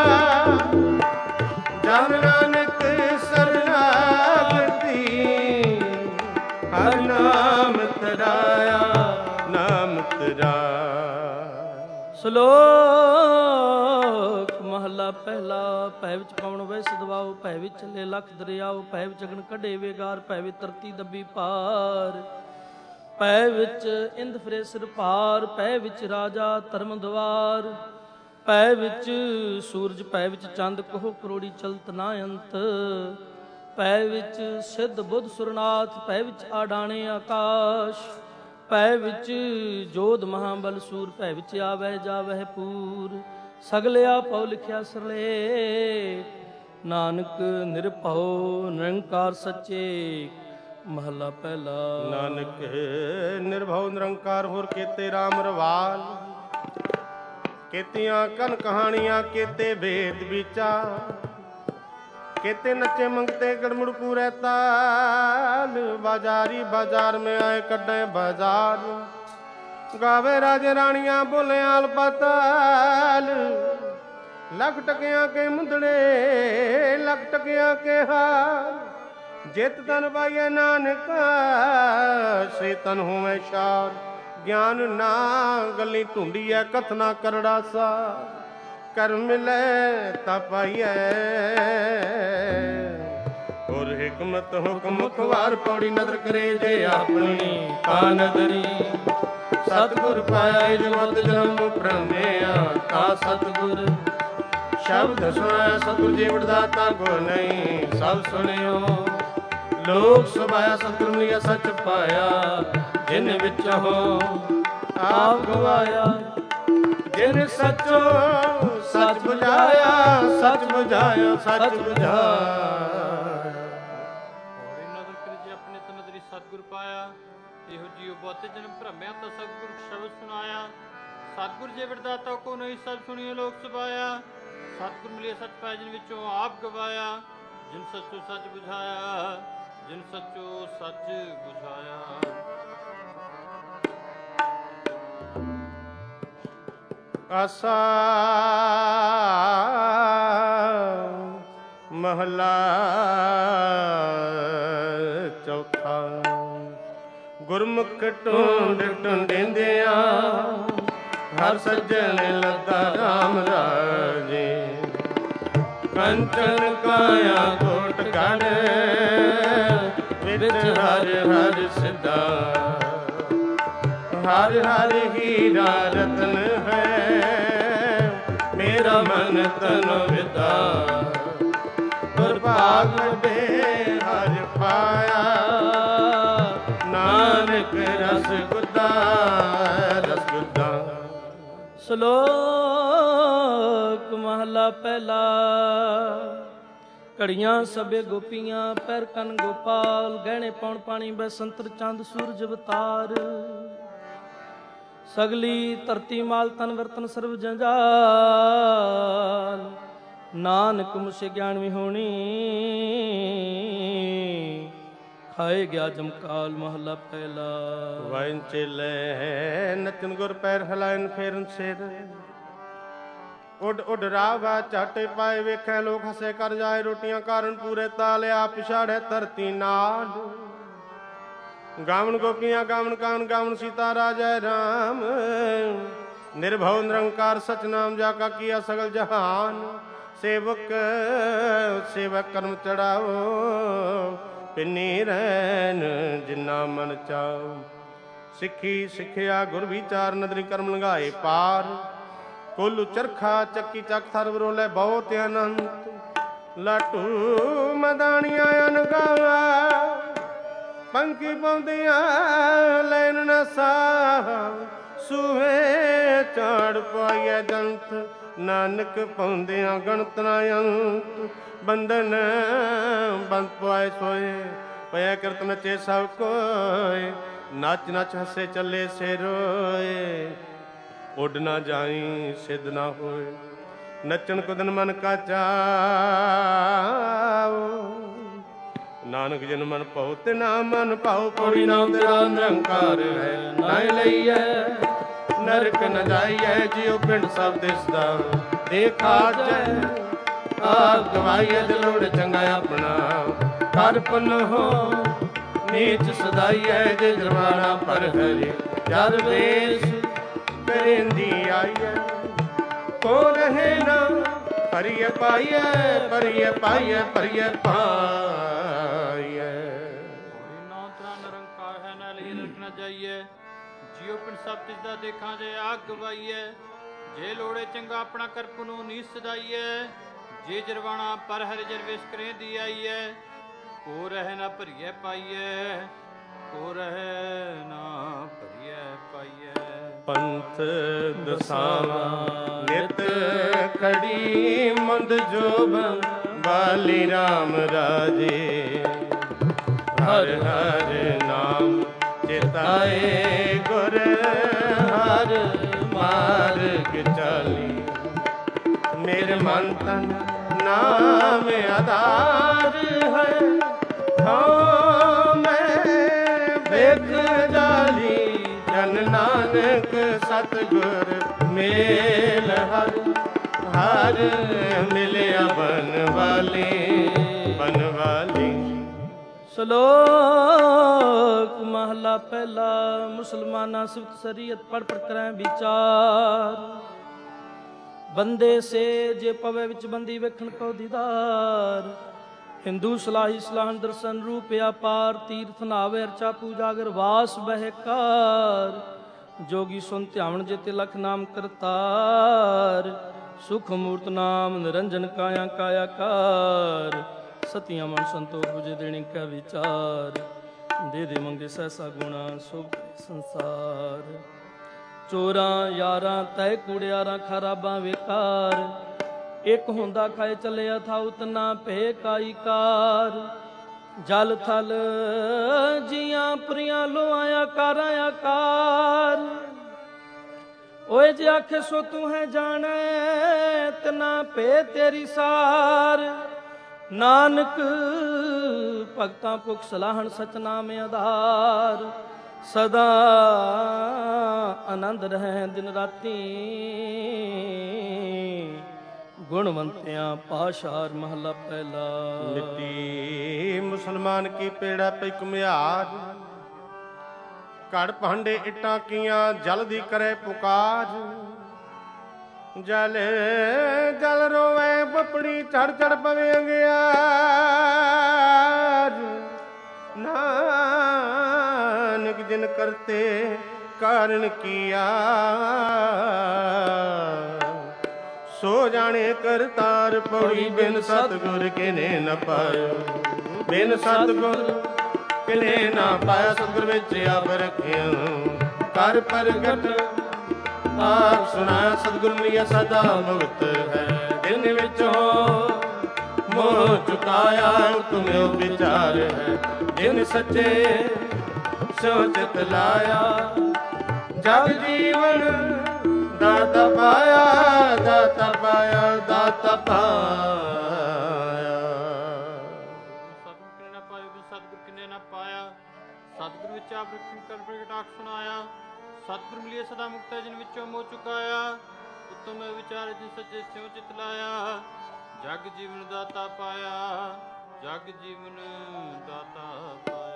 ਜਨ ਨਾਨਕ ਸਰਨਾਗਤੀ, ਹਰ ਨਾਮ ਤਰਾਇਆ, ਨਾਮ ਤਰਾਇਆ। ਸ਼ਲੋਕ ਮਹਲਾ ਪਹਿਲਾ। ਭੈ ਵਿੱਚ ਪਵਨ ਵੈ ਸਦਵਾਓ, ਭੈ ਵਿੱਚ ਚੱਲੇ ਲੱਖ ਦਰਿਆਓ। ਭੈ ਵਿੱਚ ਅਗਨ ਕੱਢੇ ਵੇਗਾਰ, ਭੈ ਵਿੱਚ ਧਰਤੀ ਦੱਬੀ ਪਾਰ। ਪੈ ਵਿੱਚ ਇੰਦ ਫਿਰੇ ਸਿਰ ਭਾਰ, ਪੈ ਵਿੱਚ ਰਾਜਾ ਧਰਮ ਦਵਾਰ, ਪੈ ਵਿੱਚ ਸੂਰਜ, ਪੈ ਵਿੱਚ ਚੰਦ, ਕੋਹ ਕਰੋੜੀ ਚਲਤ ਨਾ ਅੰਤ, ਪੈ ਵਿੱਚ ਸਿੱਧ ਬੁੱਧ ਸੁਰਨਾਥ, ਪੈ ਵਿੱਚ ਆਡਾਣੇ ਆਕਾਸ਼, ਪੈ ਵਿੱਚ ਜੋਧ ਮਹਾਬਲ ਸੂਰ, ਪੈ ਵਿੱਚ ਆਵਹਿ ਜਾਵਹਿ ਪੂਰ, ਸਗਲਿਆ ਪਉ ਲਿਖਿਆ ਸਰਲੇ, ਨਾਨਕ ਨਿਰਭਉ ਨਿਰੰਕਾਰ ਸੱਚੇ। ਮਹਲਾ ਪਹਿਲਾ। ਨਾਨਕ ਨਿਰਭਉ ਨਿਰੰਕਾਰ ਹੋਰ ਕੀਤੇ ਰਾਮ ਰਵਾਲ, ਕੀਤੀਆਂ ਕਨ ਕਹਾਣੀਆਂ ਕੀਤੇ ਵੇਦ ਵਿਚਾਰ, ਕੀਤੇ ਨੱਚੇ ਮੰਗਤੇ ਗੜਮੁੜ ਪੂਰੇ ਤਾਲ, ਬਾਜ਼ਾਰੀ ਬਾਜ਼ਾਰ में आए कड्डे बाजार, गावे राजे रानियां बोले आल पाताल, लख टकिया के मुंदड़े लख टकिया के हार, जित तन पाइए नानका से तन होवे शार, ज्ञान ना गली ढूंढीए कथना करड़ा सा, कर मिले ता पाइए और हिकमत हुक्म खुवार, पौड़ी नदर करे जे अपनी ता नदरी, सतगुर पाया जमत जन्म प्रमेया ता सतगुर, शब्द सुनाया सतगुर जी वरदाता को नहीं सब सुनियो, लोक सुभाया सतगुर मिलिया सच पाया, जिन विच हो आप गवाया, जिन सचो सच बुझाया, सच बुझाया सच बुझाया। नदर करे जे अपने तन नदरी सतगुर पाया, ਇਹੋ ਜੀਉ ਬਹੁਤੇ ਜਨਮ ਭ੍ਰਮਿਆ ਤਾਂ ਸਤਿਗੁਰ ਸ਼ਬਦ ਸੁਣਾਇਆ, ਸਤਿਗੁਰ ਜੇ ਵਰਦਾਤਾ ਕੋ ਨਹੀਂ ਸਭ ਸੁਣੀਏ ਲੋਕ ਸੁਭਾਇਆ, ਸਤਿਗੁਰ ਮਿਲਿਆ ਸਚ ਪਾਇਆ ਜਿਨ ਵਿੱਚੋਂ ਆਪ ਗਵਾਇਆ, ਜਿਨ ਸੱਚੋ ਸੱਚ ਬੁਝਾਇਆ, ਜਿਨ ਸੱਚੋ ਸੱਚ ਬੁਝਾਇਆ। ਆਸਾ ਮਹਲਾ ਚੌਥਾ। ਗੁਰਮੁਖ ਢੂੰਡ ਢੂੰਡਿੰਦਿਆਂ ਹਰ ਸੱਜਣ ਲੱਦਾ ਰਾਮ ਰਾਜੇ, ਕੰਚਨ ਕਾਇਆ ਕੋਟ ਗੜ ਵਿੱਚ ਹਰ ਹਰ ਸਿਧਾ, ਹਰ ਹਰ ਹੀਰਾ ਰਤਨ ਹੈ ਮੇਰਾ ਮਨ ਤਨ ਵਿਦਾ, ਦੁਰਭਾਗ ਵੱਡੇ ਹਰ ਪਾਇਆ, ਨਾਨਕ ਰਸ ਗੁੱਦਾ ਰਸ ਗੁੱਦਾ। ਸ਼ਲੋਕ ਮਹਲਾ ਪਹਿਲਾ। ਘੜੀਆਂ ਸਭੇ ਗੋਪੀਆਂ ਪੈਰ ਕੰਨ ਗੋਪਾਲ, ਗਹਿਣੇ ਪੌਣ ਪਾਣੀ ਬੈਸੰਤਰ ਚੰਦ ਸੂਰਜ ਅਵਤਾਰ, ਸਗਲੀ ਧਰਤੀ ਮਾਲ ਤਨ ਵਰਤਨ ਸਰਬ ਜੰਜਾਲ, ਨਾਨਕ ਮੁਸੇ ਗਿਆਨ ਵਿਹੋਣੀ ਖਾਏ ਗਿਆ ਜਮਕਾਲ। ਮਹਲਾ ਪਹਿਲਾ। ਵਾਇਨ ਚੇਲੇ ਨਚਨ ਗੁਰ ਪੈਰ ਹਿਲਾਇਨ ਫੇਰਨ ਸਿਰ, ਉੱਡ ਉੱਡ ਰਾਵਾ ਝਟ ਪਾਏ ਵੇਖੈ ਲੋਕ ਹੱਸੇ ਕਰ ਜਾਏ, ਰੋਟੀਆਂ ਕਾਰਨ ਪੂਰੇ ਤਾਲਿਆ ਪਿਛਾੜੇ ਧਰਤੀ ਨਾਡ, ਗਾਵਨ ਗੋਪੀਆਂ ਗਾਵਨ ਕਾਨ ਗਾਵਨ ਸੀਤਾ ਰਾਜੈ ਰਾਮ, ਨਿਰਭਉ ਨਿਰੰਕਾਰ ਸਚ ਨਾਮ ਜਾ ਕਾ ਕੀਆ ਸਗਲ ਜਹਾਨ, ਸੇਵਕ ਸੇਵਕ ਕਰਮ ਚੜਾਓ ਪਿੰਨੀ ਰਹਿਣ ਜਿਨਾ ਮਨ ਚਾਉ, ਸਿੱਖੀ ਸਿੱਖਿਆ ਗੁਰ ਵਿਚਾਰ ਨਦਰੀ ਕਰਮ ਲੰਘਾਏ ਪਾਰ, ਕੁਲ ਚਰਖਾ ਚੱਕੀ ਚੱਕ ਥਰ ਬਰੋਲੇ ਬਹੁਤ ਅਨੰਤ, ਲਾਟੂ ਮਦਾਨੀਆਂ ਅਨਗਾਵਾ ਪੰਖੀ ਪਾਉਂਦੀਆਂ ਲੈਣ ਨਾ ਸਾਹ, ਸੂਹੇ ਝਾੜ ਪਾਈਐ ਜੰਤ ਨਾਨਕ ਪਾਉਂਦਿਆਂ ਗਣਤ ਨਾ ਅੰਤ, ਬੰਧਨ ਬੰਦ ਪਾਏ ਸੋਏ ਪਿਆ ਕਰਤ ਨਚੇ ਸਭ ਕੋਏ, ਨੱਚ ਨੱਚ ਹੱਸੇ ਚੱਲੇ ਸੇ ਰੋਏ, ਉੱਡ ਨਾ ਜਾਈ ਸਿੱਧ ਨਾ ਹੋਏ, ਨੱਚਣ ਕੁਦਨ ਮਨ ਕਾ ਚਾਓ, ਨਾਨਕ ਜਨ ਮਨ ਪਾਉ ਤੇ ਨਾ ਮਨ ਪਾਉ, ਪੌੜੀ ਨਾਮ ਤੇਰਾ ਨਿਰੰਕਾਰ ਹੈ ਨਾਇ ਲਈਐ, ਨਰਕ ਨ ਜਾਈਐ ਜਿਉ ਪਿੰਡ ਸਭ ਦਿਸਦਾ ਦੇਖਾ ਜੈ, ਆਪ ਗਵਾਈਐ ਦਿਲੋੜ ਚੰਗਾ ਆਪਣਾ ਕਰ ਪੁਨ ਹੋ, ਨੀਚ ਸਦਾਈਐ ਜੇ ਜਰਵਾਣਾ ਪਰ ਹਰੀ, ਜਦ ਵੇਸ ਕਰੇਂਦੀ ਆਈਐ ਕੋ ਰਹੇ ਨਾ, ਪਰਿਐ ਪਾਈਐ ਪਰਿਐ ਪਾਈਐ ਪਰਿਐ ਪਾਈਐ। ਨਾਮ ਤੇਰਾ ਨਿਰੰਕਾਰ ਹੈ ਨਾ ਲਈ ਰਖਣਾ ਜਾਈਏ। ਜਿਉ ਪਿੰਡ ਸਭ ਤਿਸ ਦਾ ਦੇਖਾਂ ਜੇ ਆਗ ਗਵਾਈਏ। ਜੇ ਲੋੜੇ ਚੰਗਾ ਆਪਣਾ ਕਰਪ ਨੂੰ ਨੀ ਸਦਾਈਏ। ਜੇ ਜਰਵਾਣਾ ਪਰ ਹਰਿ ਜਰਵੇਸ ਕਰੇ ਦੀ ਆਈਏ। ਕੋ ਰਹਿ ਨਾ ਭਰੀਏ ਪਾਈਏ, ਕੋ ਰਹਿ ਨਾ ਭਰੀਏ ਪਾਈਏ। ਪੰਥ ਦਸਾਵਾ ਨਿਤ ਖੜੀ ਮੰਦ ਜੋਬਨ ਬਾਲੀ ਰਾਮ ਰਾਜੇ। ਹਰ ਹਰ ਨਾਮ ਚਿਤਾਏ ਗੁਰ ਹਰ ਮਾਰਗ ਚਾਲੀ। ਮੇਰੇ ਮਨ ਤਨ ਨਾਮ ਆਧਾਰ ਹੈ। ਹਾਂ ਮੈਂ ਵੇਖ ਜਾਲੀ ਜਨ ਨਾਨਕ ਸਤਿਗੁਰ ਮੇਲ ਹਰ ਹਰ ਮਿਲਿਆ ਬਨਵਾਲੀ ਬਨਵਾਲੀ। ਸ਼ਲੋਕ ਮਹਲਾ ਪਹਿਲਾ। ਮੁਸਲਮਾਨਾ ਸਿਫਤ ਸ਼ਰੀਅਤ ਪੜ੍ਹ ਪੜ੍ਹ ਕਰੈ ਵਿਚਾਰ। ਬੰਦੇ ਸੇ ਜੇ ਪਵੇ ਵਿੱਚ ਬੰਦੀ ਵੇਖਣ ਕੋ ਦੀਦਾਰ। ਹਿੰਦੂ ਸਲਾਹੀ ਸਲਾਹਨ ਦਰਸ਼ਨ ਰੂਪ ਅਪਾਰ। ਤੀਰਥ ਨਾਵੇ ਅਰਚਾ ਪੂਜਾ ਅਗਰ ਵਾਸ ਬਹਿਕਾਰ। ਜੋਗੀ ਸੁਨ ਧਿਆਵਣ ਜੇ ਤਿਲਕ ਨਾਮ ਕਰਤਾਰ। ਸੁਖ ਮੂਰਤ ਨਾਮ ਨਿਰੰਜਨ ਕਾਇਆ ਕਾਇਆ ਕਾਰ। ਸਤਿਆਂ ਮਨ ਸੰਤੋਖ ਬੁਝੇ ਦੇਣੇ ਕੈ ਵਿਚਾਰ। ਦੇ ਦੇ ਮੰਗੇ ਸਹਿਸਾ ਗੁਣਾ ਸੁਖ ਸੰਸਾਰ। ਚੋਰਾਂ ਯਾਰਾਂ ਤੈ ਕੂੜਿਆਰਾਂ ਖਰਾਬਾਂ ਵੇਕਾਰ। ਇੱਕ ਹੁੰਦਾ ਖਾਏ ਚੱਲਿਆ ਥਾ ਉਤਨਾ ਭੇ ਕਾਈ ਕਾਰ। ਜਲ ਥਲ ਜੀਆਂ ਪ੍ਰਿਆਂ ਲੋਆਇਆ ਕਾਰਾਂ ਆਕਾਰ। ਓਏ ਜੇ ਆਖੇ ਸੋ ਤੂੰ ਹੈ ਜਾਣੈ ਤਨਾ ਭੇ ਤੇਰੀ ਸਾਰ। ਨਾਨਕ ਭਗਤਾਂ ਭੁਖ ਸਲਾਹਣ ਸਚਨਾਮ ਆਧਾਰ। ਸਦਾ ਆਨੰਦ ਰਹਿ ਦਿਨ ਰਾਤੀ। ਗੁਣਵੰਤਿਆਂ ਪਾਸ਼ਾਰ ਮਹਲਾ ਪਹਿਲਾ। ਮਿੱਟੀ ਮੁਸਲਮਾਨ ਕੀ ਪੇੜਾ ਪਈ ਕੁਮਿਆਰ। ਘੜ ਭਾਂਡੇ ਇੱਟਾਂ ਕੀਆਂ ਜਲਦੀ ਕਰੇ ਪੁਕਾਰ। ਜਲ ਜਲ ਰੋਵੇ ਬਪੜੀ ਚੜ ਚੜ ਪਵੇ ਅੰਗਿਆਰ। ਨਾਨਕ ਜਿਨ ਕਰਤੇ ਕਾਰਨ ਕੀਆ। ਸੋ ਜਾਣੇ ਕਰਤਾਰ ਪੌੜੀ। ਬਿਨ ਸਤਿਗੁਰ ਕਿਨੇ ਨ ਪਾਇਓ। ਬਿਨ ਸਤਿਗੁਰ ਕਿਨੇ ਨਾ ਪਾਇਆ। ਸਤਿਗੁਰ ਵਿੱਚ ਆਪ ਰੱਖਿਆ ਕਰ ਪ੍ਰਗਟ ਆਪ ਸੁਣਾ। ਸਤਿਗੁਰ ਮਿਲਿਆ ਸਦਾ ਮੁਕਤ ਹੈ। ਦਿਨ ਵਿੱਚੋਂ ਮੋਹ ਚੁਕਾਇਆ ਤੁਮਿਓ ਵਿਚਾਰ ਹੈ। ਜਿਨ ਸੱਚੇ ਸੋ ਚਿਤ ਲਾਇਆ। ਜਗ ਜੀਵਨ ਦਾਤਾ ਪਾਇਆ ਦਾਤਾ ਪਾਇਆ ਦਾਤਾ ਪਾਇਆ। ਸਤਿਗੁਰ ਕਿਨੇ ਨਾ ਪਾਇਆ ਸਤਿਗੁਰ ਕਿਨੇ ਨਾ ਪਾਇਆ। ਸਤਿਗੁਰ ਵਿੱਚ ਆਪ ਰੱਖਣ ਕਰ ਪ੍ਰਗਟਾਕ ਸੁਣਾਇਆ। ਸਤਿਗੁਰ ਮਿਲਿਆ ਸਦਾ ਮੁਕਤ ਹੈ ਜਿਨ ਵਿੱਚੋਂ ਮੋਹ ਚੁਕਾਇਆ। ਉਤਮ ਵਿਚਾਰ ਜਿਨ ਸੱਚੇ ਸਿਉ ਚਿਤ ਲਾਇਆ। ਜਗ ਜੀਵਨ ਦਾਤਾ ਪਾਇਆ ਜਗ ਜੀਵਨ ਦਾਤਾ ਪਾਇਆ।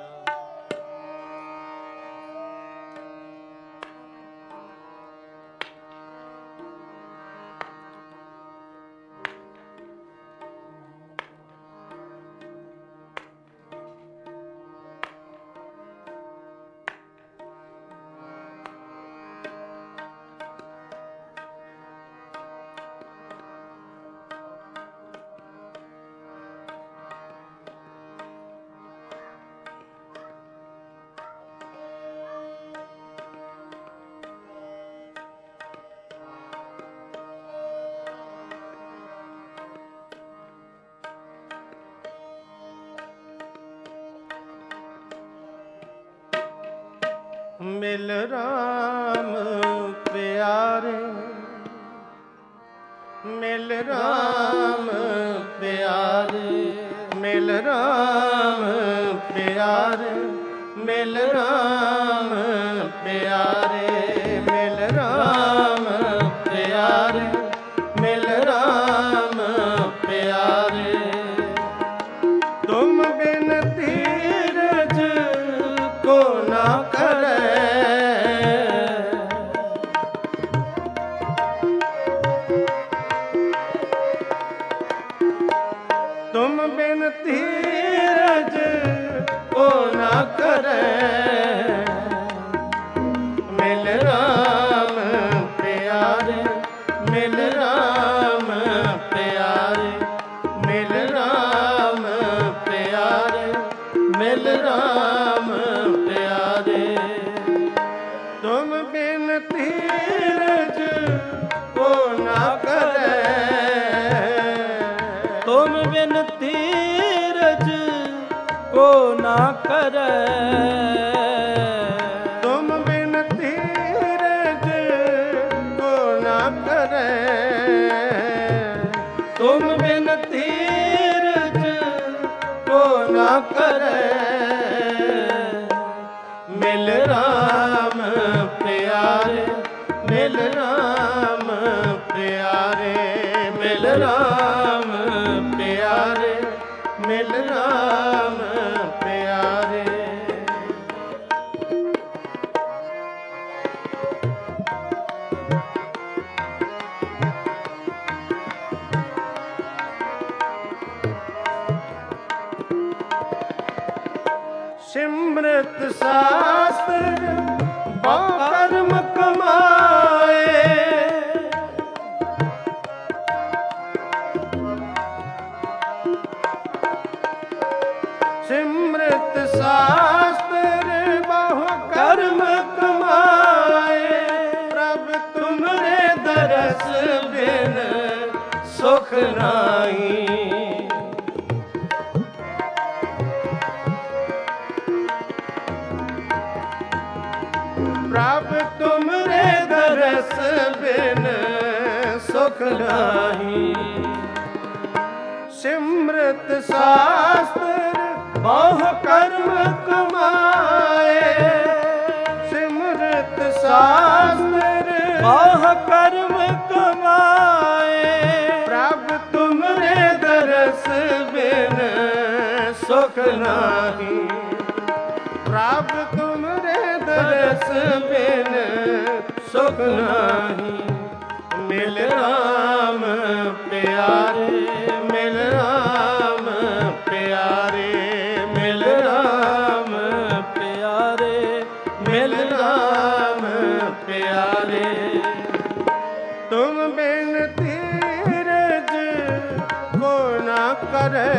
ਮਿਲ ਰਾਮ ਪਿਆਰੇ ਮਿਲ ਰਾਮ ਪਿਆਰੇ ਮਿਲ ਰਾਮ ਪਿਆਰੇ ਮਿਲ ਰਾਮ ਪਿਆਰੇ ਮਿਲ ਰਾਮ ਪਿਆਰੇ ਮਿਲ ਰਾਮ ਪਿਆਰੇ। ਤੁਮ ਬਿਨ ਧੀਰਜ ਕੋ ਨਾ ਕਰੇ ਤੁਮ ਬਿਨ ਧੀਰਜ ਕੋ ਨਾ ਕਰੇ। ਮਿਲ ਰਾਮ ਪਿਆਰੇ, ਮਿਲ ਰਾਮ ਪਿਆਰੇ, ਮਿਲ ਰਾਮ ਪਿਆਰੇ। ਤੁਮ ਬਿਨ ਧੀਰਜ ਕੋ ਨਾ ਕਰੇ, ਤੁਮ ਬਿਨ ਧੀਰਜ ਕੋ ਨਾ ਕਰੇ, ਤੁਮ ਬਿਨ ਧੀਰਜ ਕੋ ਨਾ ਕਰੇ, ਤੁਮ ਬਿਨ ਧੀਰਜ ਕੋ ਨਾ ਕਰੇ। ਮਿਲ ਰਾਮ ਪਿਆਰੇ, ਮਿਲ ਰਾਮ ਪਿਆਰੇ, ਮਿਲ ਰਾਮ ਪਿਆਰੇ, ਮਿਲ ਰਾਮ ਪਿਆਰੇ। ਸਿਮਰਤ ਸਾਸਤਰ ਬਹੁ ਕਰਮ ਕਮਾਏ, ਸਿਮਰਤ ਸਾਸਤਰ ਬਹੁ ਕਰਮ ਕਮਾਏ, ਪ੍ਰਭ ਤੁਮਰੇ ਦਰਸ ਬਿਨ ਸੁਖ ਨਾਹੀ। ਪ੍ਰਭ ਤੁਮਰੇ ਦਰਸ ਬਿਨ ਸੁਖ ਨਾਹੀ। ਸਿਮਰਤ ਸਾਸਤਰ ਬਹੁ ਕਰਮ ਕਮਾਏ, ਸਿਮਰਤ ਸਾਸਤਰ ਬਹੁ ਕਰਮ ਕਮਾਏ, ਪ੍ਰਭ ਤੁਮਰੇ ਦਰਸ ਬਿਨ ਸੁਖ ਨਾਹੀ। ਪ੍ਰਭ ਤੁਮਰੇ ਦਰਸ ਬਿਨ ਸੁਖ ਨਾਹੀ। ਮਿਲ ਰਾਮ ਪਿਆਰੇ, ਮਿਲ ਰਾਮ ਪਿਆਰੇ, ਮਿਲ ਰਾਮ ਪਿਆਰੇ, ਮਿਲ ਰਾਮ ਪਿਆਰੇ। ਤੁਮ ਬਿਨ ਧੀਰਜ ਕੋ ਨਾ ਕਰੇ,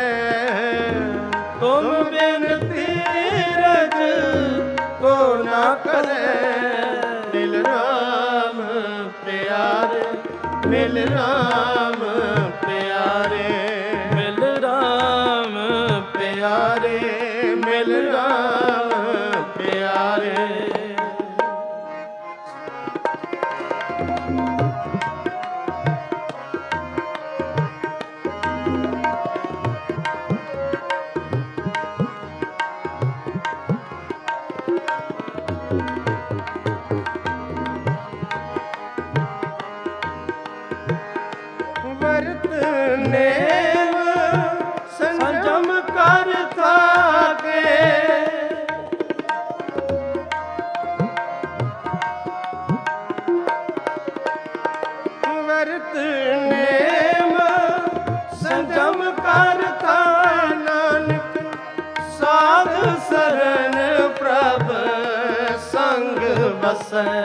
ਤੁਮ ਬਿਨ ਧੀਰਜ ਕੋ ਨਾ ਕਰੇ। ਮਿਲ ਰਾਮ ਪਿਆਰੇ, ਮਿਲ ਰਾਮ ਪਿਆਰੇ, ਮਿਲ ਰਾਮ ਪਿਆਰੇ, ਮਿਲ ਰਾਮ ਪਿਆਰੇ। ਵਰਤ ਨੇਮ ਸੰਜਮ ਕਰ ਥਾਕੇ, ਵਰਤ ਨੇਮ ਸੰਜਮ ਕਰ ਥਾ। ਨਾਨਕ ਸਾਧ ਸਰਨ ਪ੍ਰਭ ਸੰਗ ਬਸੈ,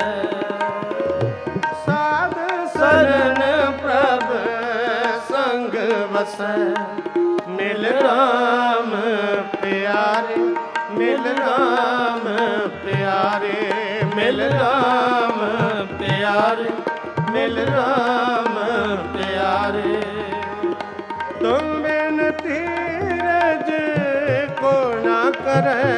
ਸਾਧ ਸਰਨ ਪ੍ਰਭ ਸੰਗ ਵਸੈ। ਮਿਲ ਰਾਮ ਪਿਆਰੇ, ਮਿਲ ਰਾਮ ਪਿਆਰੇ, ਮਿਲ ਰਾਮ ਪਿਆਰੇ, ਮਿਲ ਰਾਮ ਪਿਆਰੇ। ਤੁਮ ਬਿਨ ਧੀਰਜ ਕੋ ਨਾ ਕਰੇ,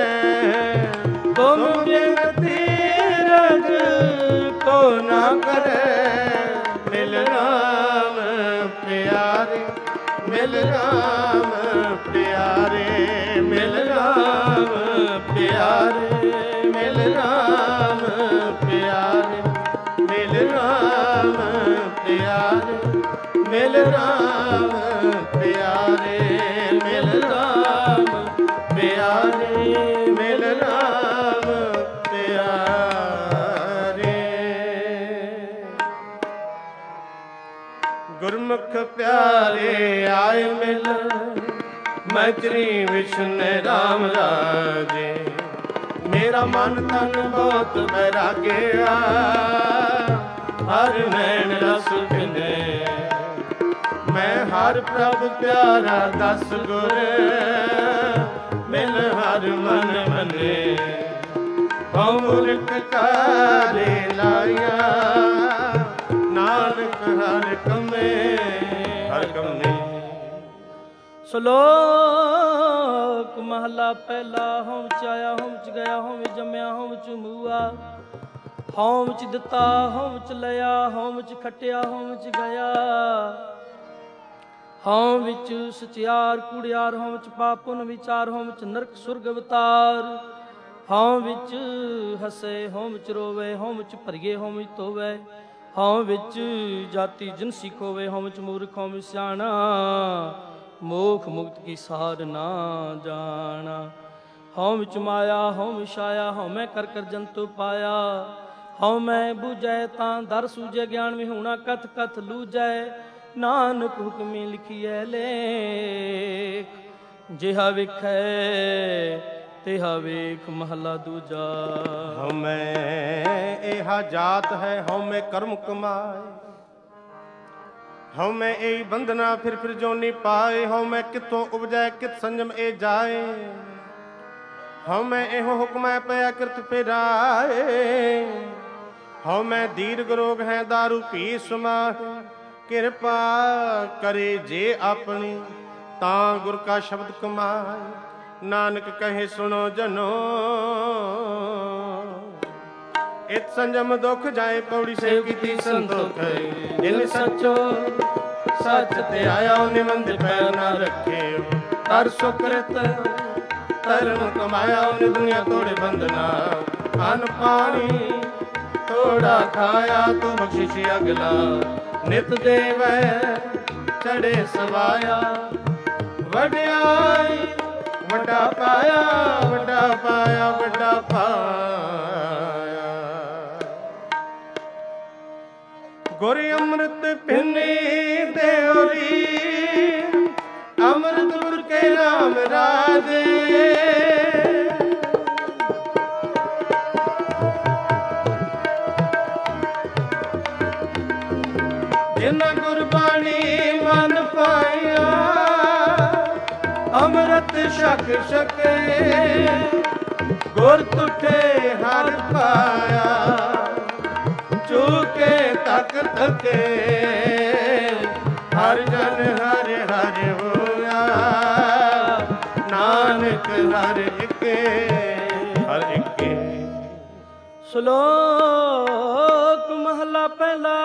ਤੁਮ ਬਿਨ ਧੀਰਜ ਕੋ ਨਾ ਕਰੇ। ਮਿਲ ਰਾਮ ਪਿਆਰੇ, ਮਿਲ ਰਾਮ ਪਿਆਰੇ, ਮਿਲ ਰਾਮ ਪਿਆਰੇ, ਮਿਲ ਰਾਮ ਪਿਆਰੇ, ਮਿਲ ਰਾਮ ਪਿਆਰੇ, ਮਿਲ ਰਾਮ ਪਿਆਰੇ, ਮਿਲ ਰਾਮ ਪਿਆਰੇ, ਮਿਲ ਰਾਮ ਪਿਆਰੇ। ਗੁਰਮੁਖ ਪਿਆਰੇ ਆਏ ਮਿਲ, ਮੈਤਰੀ ਵਿਸ਼ਨੂੰ ਰਾਮ ਰਾਜੇ। ਮੇਰਾ ਮਨ ਤਨ ਬਹੁਤ ਬੈਰਾਗਿਆ, ਹਰ ਨੈਣ ਰਸ ਭਿੰਨੇ। ਮੈਂ ਹਰ ਪ੍ਰਭ ਪਿਆਰਾ ਦਸ ਗੁਰ, ਮਿਲ ਹਰ ਮਨ ਮੰਨੇ। ਹਉ ਮੂਰਖ ਕਾਰੇ ਲਾਇਆ, ਨਾਨਕ ਹਰ ਕਮੇ ਹਰ ਕਮੇ। ਸ਼ਲੋਕ ਮਹਲਾ ਪਹਿਲਾ। ਹਉ ਵਿੱਚ ਆਇਆ, ਹਉ ਵਿੱਚ ਗਿਆ, ਹਉ ਵਿੱਚ ਜੰਮਿਆ, ਹਉ ਵਿੱਚ ਮੂਆ। ਹਉ ਵਿੱਚ ਦਿੱਤਾ, ਹਉ ਵਿੱਚ ਲਿਆ, ਹਉ ਵਿੱਚ ਖੱਟਿਆ, ਹਉ ਵਿੱਚ ਗਿਆ। ਹਉ ਵਿੱਚ ਸਚਿਆਰ ਕੂੜਿਆਰ, ਹਉ ਵਿੱਚ ਪਾਪ ਪੁੰਨ ਵਿਚਾਰ, ਹਉ ਵਿੱਚ ਨਰਕ ਸੁਰਗ ਅਵਤਾਰ। ਹਉ ਵਿੱਚ ਹੱਸੇ, ਹਉ ਵਿੱਚ ਰੋਵੇ, ਹਉ ਵਿੱਚ ਭਰੀਏ, ਹਉ ਵਿੱਚ ਧੋਵੇ। ਹਉ ਵਿੱਚ ਜਾਤੀ ਜਿਨਸੀ ਖੋਵੇ, ਹਉ ਵਿੱਚ ਮੂਰਖ, ਹਉ ਵਿੱਚ ਸਿਆਣਾ। ਮੋਖ ਮੁਕਤ ਕੀ ਸਾਰ ਨਾ ਜਾਣਾ। ਹਉ ਵਿੱਚ ਮਾਇਆ, ਹਉ ਵਿੱਚ ਛਾਇਆ, ਹਉ ਮੈਂ ਕਰ ਕਰ ਜੰਤੂ ਪਾਇਆ। ਹਉ ਮੈਂ ਬੂਝੈ ਤਾਂ ਦਰ ਸੂਝੈ, ਗਿਆਨ ਵਿਹੂਣਾ ਕਥ ਕਥ ਲੂਝੈ। ਨਾਨਕ ਹੁਕਮੀ ਲਿਖੀਐ ਲੇਖ, ਜਿਹਾ ਵੇਖੈ ਤਿਹਾ ਵੇਖ। ਮਹਲਾ ਦੂਜਾ। ਹਉ ਮੈਂ ਇਹਾ ਜਾਤ ਹੈ, ਹਉ ਮੈਂ ਕਰਮ ਕਮਾਏ। ਹਉ ਮੈਂ ਇਹੀ ਬੰਧਨਾ ਫਿਰ ਫਿਰ ਜੋਨੀ ਪਾਏ। ਹਉ ਮੈਂ ਕਿੱਥੋਂ ਉਪਜੈ ਕਿਤ ਸੰਜਮ ਇਹ ਜਾਏ। ਹਉ ਮੈਂ ਇਹੋ ਹੁਕਮੈ ਪਿਆ ਕਿਰਤ ਫਿਰਾਏ। ਹਉ ਮੈਂ ਦੀਰਘ ਰੋਗ ਹੈ ਦਾਰੂ ਪੀ ਸਮਾਹੇ। ਕਿਰਪਾ ਕਰੇ ਜੇ ਆਪਣੀ, ਤਾਂ ਗੁਰ ਕਾ ਸ਼ਬਦ ਕਮਾਏ। ਨਾਨਕ ਕਹੇ ਸੁਣੋ ਜਨੋ, ਇਤ ਸੰਜਮ ਦੁਖ ਜਾਏ। ਪੌੜੀ ਸੇਵ ਕੀਤੀ ਸੰਤੋਖ, ਦਿਲ ਸੱਚੋ ਸੱਚ ਤੇ ਆਇਆ। ਨਿਮੰਦ ਪੈਰ ਨਾ ਰੱਖਿਓ, ਕਰ ਸੁਕ੍ਰਿਤ ਧਰਮ ਕਮਾਇਆ। ਉਹਨੇ ਦੁਨੀਆ ਤੋੜੇ ਬੰਧਨਾ, ਅੰਨ ਪਾਣੀ ਥੋੜਾ ਖਾਇਆ। ਤੂੰ ਬਖਸ਼ਿਸ਼ ਅਗਲਾ ਨਿਤ ਦੇਵੈ, ਚੜੇ ਸਵਾਇਆ। ਵਡਿਆਈ ਵੱਡਾ ਪਾਇਆ, ਵੱਡਾ ਪਾਇਆ, ਵੱਡਾ ਪਾਇਆ। ਗੁਰ ਅੰਮ੍ਰਿਤ ਪਿੰਨੀ ਦੇਵਰੀ, ਅੰਮ੍ਰਿਤ ਗੁਰ ਕੇ ਨਾਮ ਰਾਜੇ। ਜਿਨ੍ਹਾਂ ਗੁਰਬਾਣੀ ਮਨ ਪਾਇਆ, ਅੰਮ੍ਰਿਤ ਛਕ ਛਕੇ। ਗੁਰ ਤੁਠੇ ਹਰ ਪਾਇਆ, ਚੂਕੇ ਤੱਕ ਤੱਕੇ। ਹਰ ਜਨ ਹਰ ਹਰ ਹੋਇਆ, ਨਾਨਕ ਹਰ ਇਕੇ ਹਰ ਇਕੇ। ਸ਼ਲੋਕ ਮਹਲਾ ਪਹਿਲਾ।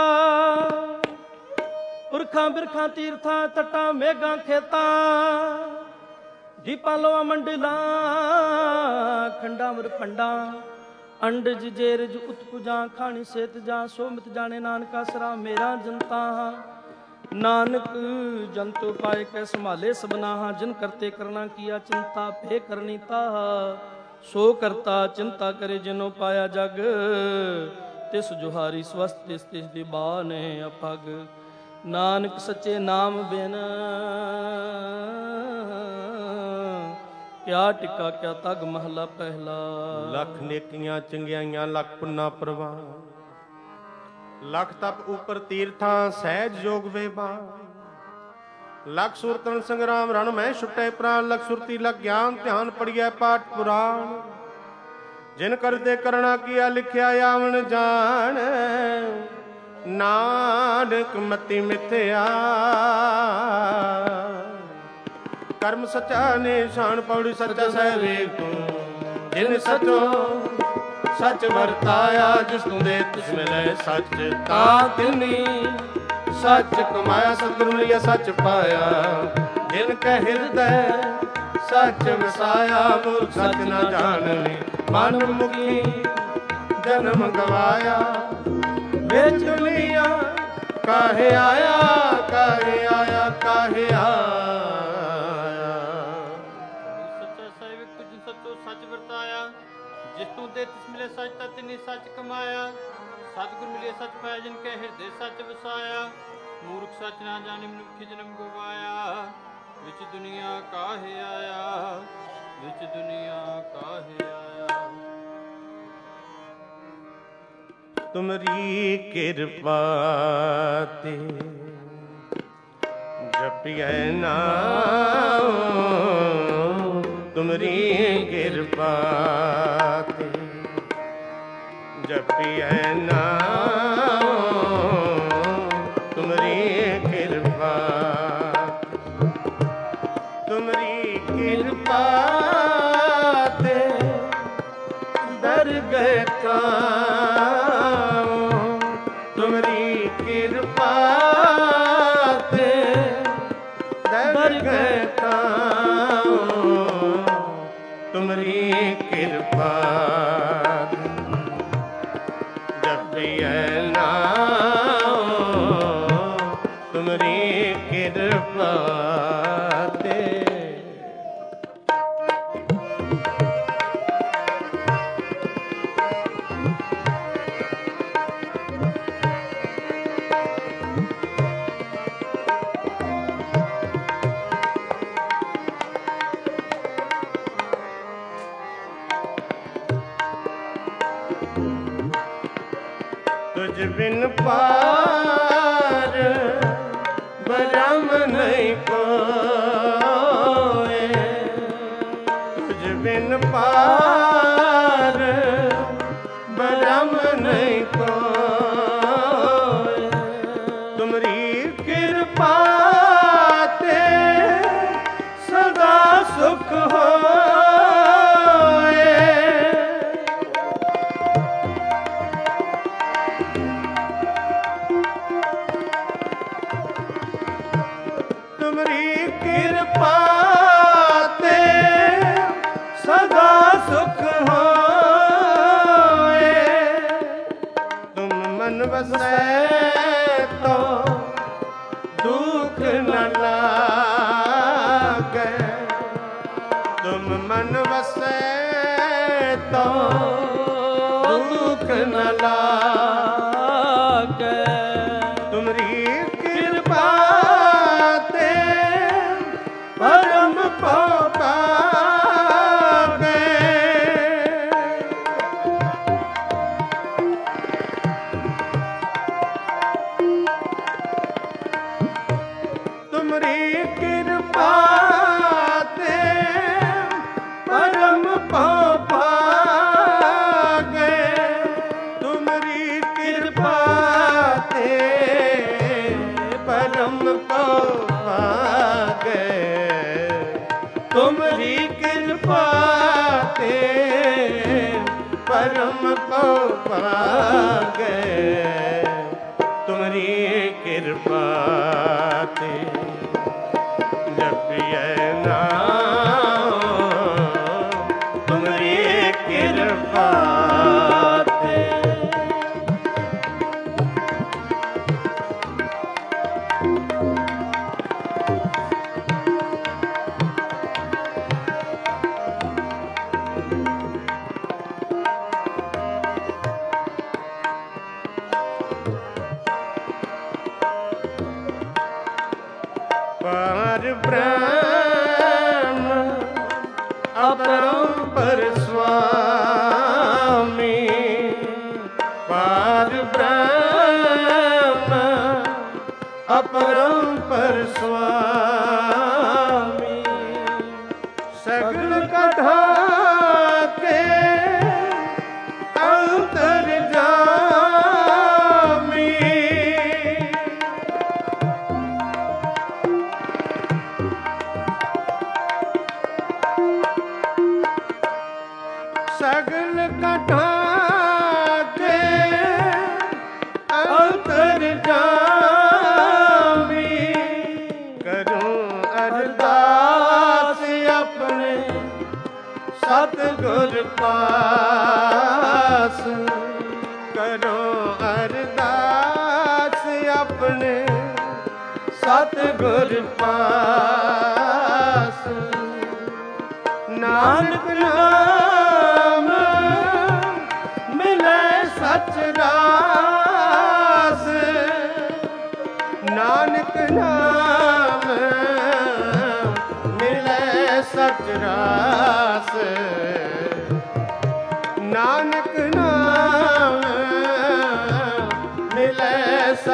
ਪੁਰਖਾਂ ਬਿਰਖਾਂ ਤੀਰਥਾਂ ਤਟਾਂ ਮੇਘਾਂ ਖੇਤਾਂ। ਦੀਪਾਂ ਲੋਆਂ ਮੰਡਲਾਂ ਖੰਡਾਂ ਵਰ ਪੰਡਾਂ। ਅੰਡਜ ਜੇਰਜ ਉਤਪੁਜਾਂ, ਖਾਣੀ ਸੇਤ ਜਾਂ। ਸੋਮਿਤ ਜਾਣੇ ਨਾਨਕ ਆਸਰਾ ਮੇਰਾ ਜਨਤਾ। ਨਾਨਕ ਜੰਤੂ ਪਾਏ ਕੈ ਸੰਭਾਲੇ ਸਬਨਾ। ਜਿਨ ਕਰਤੇ ਕਰਨਾ ਕੀਆ ਚਿੰਤਾ, ਭੇ ਕਰਨੀ ਤਾਹ। ਸੋ ਕਰਤਾ ਚਿੰਤਾ ਕਰੇ ਜਿਨੋ ਪਾਇਆ ਜਗ। ਤਿਸ ਜੁਹਾਰੀ ਸਵਸਤ ਤਿਸ ਤਿਸ ਦੀ ਬਾਨੇ ਅਪਗ। ਨਾਨਕ ਸੱਚੇ ਨਾਮ ਬਿਨ ਕਿਆ ਟਿਕਾ ਕਿਆ ਤਗ। ਮਹਲਾ ਪਹਿਲਾ। ਲੱਖ ਨੇਕੀਆਂ ਚੰਗਿਆਈਆਂ ਲੱਖ ਪੁੰਨਾ ਪ੍ਰਵਾਨ। ਲੱਖ ਤਪ ਉਪਰ ਤੀਰਥਾਂ ਸਹਿਜ ਜੋਗ ਵੇਬਾਨ। ਲੱਖ ਸੁਰਤਨ ਸੰਗਰਾਮ ਰਣ ਮੈਂ ਛੁਟੇ ਪ੍ਰਾਨ। ਲੱਖ ਸੁਰਤੀ ਲੱਖ ਗਿਆਨ ਧਿਆਨ ਪੜੀਐ ਪਾਠ ਪੁਰਾਣ। ਜਿਨ ਕਰਦੇ ਕਰਣਾ ਕੀਆ ਲਿਖਿਆ ਆਵਣ ਜਾਣ। ਨਾਨਕ ਮਤੀ ਮਿਥਿਆ ਕਰਮ ਸੱਚਾ ਨਿਸ਼ਾਨ। ਪੌੜੀ ਸੱਚਾ ਸਹਿ ਤੂੰ, ਜਿਨ ਸਚੋ ਸੱਚ ਵਰਤਾਇਆ। ਜਿਸ ਤੂੰ ਦੇ ਤਿਸ ਮਿਲੇ ਸੱਚ, ਤਾਂ ਤਿਨੀ ਸੱਚ ਕਮਾਇਆ। ਸਤਿਗੁਰੂ ਲਿਆ ਸੱਚ ਪਾਇਆ, ਜਿਨ ਕੈ ਹਿਰਦੈ ਸੱਚ ਵਸਾਇਆ। ਮੂਰਖ ਸੱਚ ਨਾ ਜਾਣਨੀ, ਮਨ ਮੁਖੀ ਜਨਮ ਗਵਾਇਆ। ਵਿੱਚ ਦੁਨੀਆ ਕਾਹੇ ਆਇਆ, ਕਾਹੇ ਆਇਆ, ਕਾਹੇ ਆਇਆ। ਸੱਚਾ ਸੇਵਕ ਤੁਝ ਸੱਚੋ ਸੱਚ ਵਰਤਾਇਆ। ਜਿਸ ਤੂੰ ਦੇ ਤਿਸ ਮਿਲੇ ਸੱਚ, ਤਾਂ ਤਿਨੀ ਸੱਚ ਕਮਾਇਆ। ਸਤਿਗੁਰ ਮਿਲੇ ਸੱਚ ਪਾਇਆ, ਜਿਨ ਕੈ ਹਿਰਦੇ ਸੱਚ ਵਸਾਇਆ। ਮੂਰਖ ਸੱਚ ਨਾ ਜਾਣੇ, ਮਨੁੱਖੀ ਜਨਮ ਗਵਾਇਆ। ਵਿੱਚ ਦੁਨੀਆ ਕਾਹੇ ਆਇਆ, ਵਿੱਚ ਦੁਨੀਆ ਕਾਹੇ ਆਇਆ। ਤੁਮਰੀ ਕਿਰਪਾ ਤੇ ਜਪਿਐ ਨਾਮ ਤੁਮਰੀ ਕਿਰਪਾ ਤੇ ਜਪਿਐ ਨਾਮ ਤੁਮਰੀ ਕਿਰਪਾ ਤੁਮਰੀ ਕਿਰਪਾ ਤੇ ਦਰਗਹਿ ਕਾਮ ਤੁਮਰੀ ਕਿਰਪਾ ਤੇ ਦਰਗਹਿ ਕਾਮ ਤੁਮਰੀ ਕਿਰਪਾ ਜਪਿਐ ਨਾਮ ਤੁਮਰੀ ਕਿਰਪਾ ਤੇ ਤੁਝ ਬਿਨ ਪਾਰ ਬ੍ਰਹਮ ਨਹੀਂ ਕੋਇ ਤੁਝ ਬਿਨ ਪਾਰ ਬ੍ਰਹਮ ਨਹੀਂ ਕੋਇ ਤੁਮਰੀ ਕਿਰਪਾ ਤੇ ਸਦਾ ਸੁਖ ਹੋਏ ਤੁਮਰੀ ਕਿਰਪਾ ਤੇ ਸਦਾ ਸੁਖ ਹੋਏ ਤੁਮ ਮਨ ਵਸੈ ਤੋ ਦੁਖ ਨ ਲਾਗੈ ਤੁਮ ਮਨ ਵਸੈ ਤੋ ਦੁਖ ਨ ਲਾਗੈ ਤੁਮਰੀ ਕਿਰਪਾ ਤੇ ਪਰਮ ਪਉ ਪਾਗੈ ਤੁਮਰੀ ਕਿਰਪਾ ਤੇ ਪਰਮ ਪਉ ਪਾਗੈ ਤੁਮਰੀ ਕਿਰਪਾ ਤੇ ਪਰਮ ਪਉ ਪਾਗੈ ਤੁਮਰੀ ਕਿਰਪਾ ਤੇ ਪਰਮ ਪਉ ਪਾਗੈ ਤੁਮਰੀ ਕਿਰਪਾ ਤੇ ਜਪਿਐ ਨਾਮ ਤੁਮਰੀ ਕਿਰਪਾ ਤੇ ਪਾਰ ਬ੍ਰਹਮ ਅਪਰੰਪਰ ਸੁਆਮੀ ਪਾਰ ਬ੍ਰਹਮ ਅਪਰੰਪਰ ਸੁਆਮੀ ਸਗਲ ਕਢਾ ਕੇ ਅੰਤਰ ਜਾਮੀ ਸਗਲ ਕਢਾ ਕੇ ਅੰਤਰ ਜਾਮੀ ਕਰੂੰ ਅਰਦਾਸ ਆਪਣੇ ਸਤਿਗੁਰ ਪਾਸ ਕਰੋ ਅਰਦਾਸ ਆਪਣੇ ਸਤਿਗੁਰ ਪਾਸ ਨਾਨਕ ਨਾਮ ਮਿਲੇ ਸਚ ਰਾਸ ਨਾਨਕ ਨਾਮ ਮਿਲੇ ਸਚ ਰਾਸ ਨਾਨਕ ਨਾਮ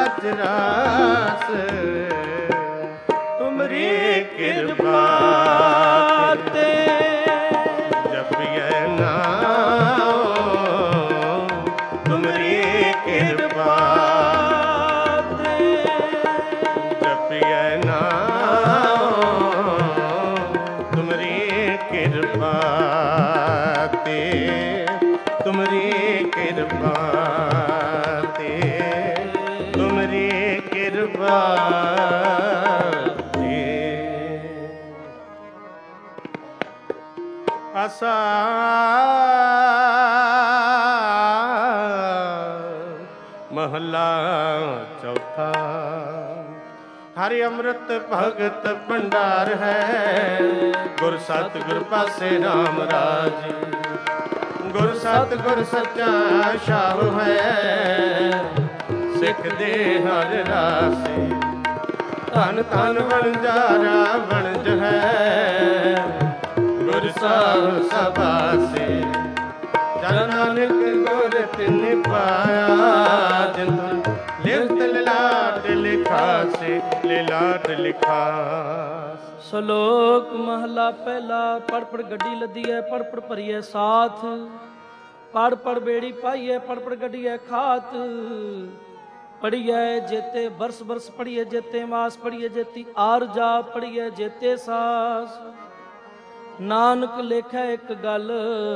सच रास तुमरी कृपा ते जपिए नाम तुमरी कृपा ते जपिए नाम तुमरी कृपा ते तुमरी कृपा ते तुमरी कृपा ते आसा महला चौथा हरि अमृत भगत भंडार है गुर सतगुर पासे राम राज गुर सतगुर सच्चा शाह है सिख दे हर रासे धन धन बनजारा बनज है गुर साह सभा से जन नानक गुर तिन पाया जिंदु लिखत लिलाट लिखा से लिलाट लिखा। ਸ਼ਲੋਕ ਮਹਲਾ ਪਹਿਲਾ। ਪੜ ਪੜ ਗੱਡੀ ਲੱਦੀਐ ਪੜ ਪੜ ਭਰੀਐ ਸਾਥ ਪੜ ਪੜ ਬੇੜੀ ਪਾਈਐ ਪੜ ਪੜ ਗੱਡੀਐ ਖਾਤ ਪੜੀਐ ਜੇਤੇ ਬਰਸ ਬਰਸ ਪੜੀਐ ਜੇਤੇ ਮਾਸ ਪੜੀਐ ਜੇਤੀ ਆਰਜਾ ਪੜੀਐ ਜੇਤੇ ਸਾਸ ਨਾਨਕ ਲੇਖੈ ਇੱਕ ਗੱਲ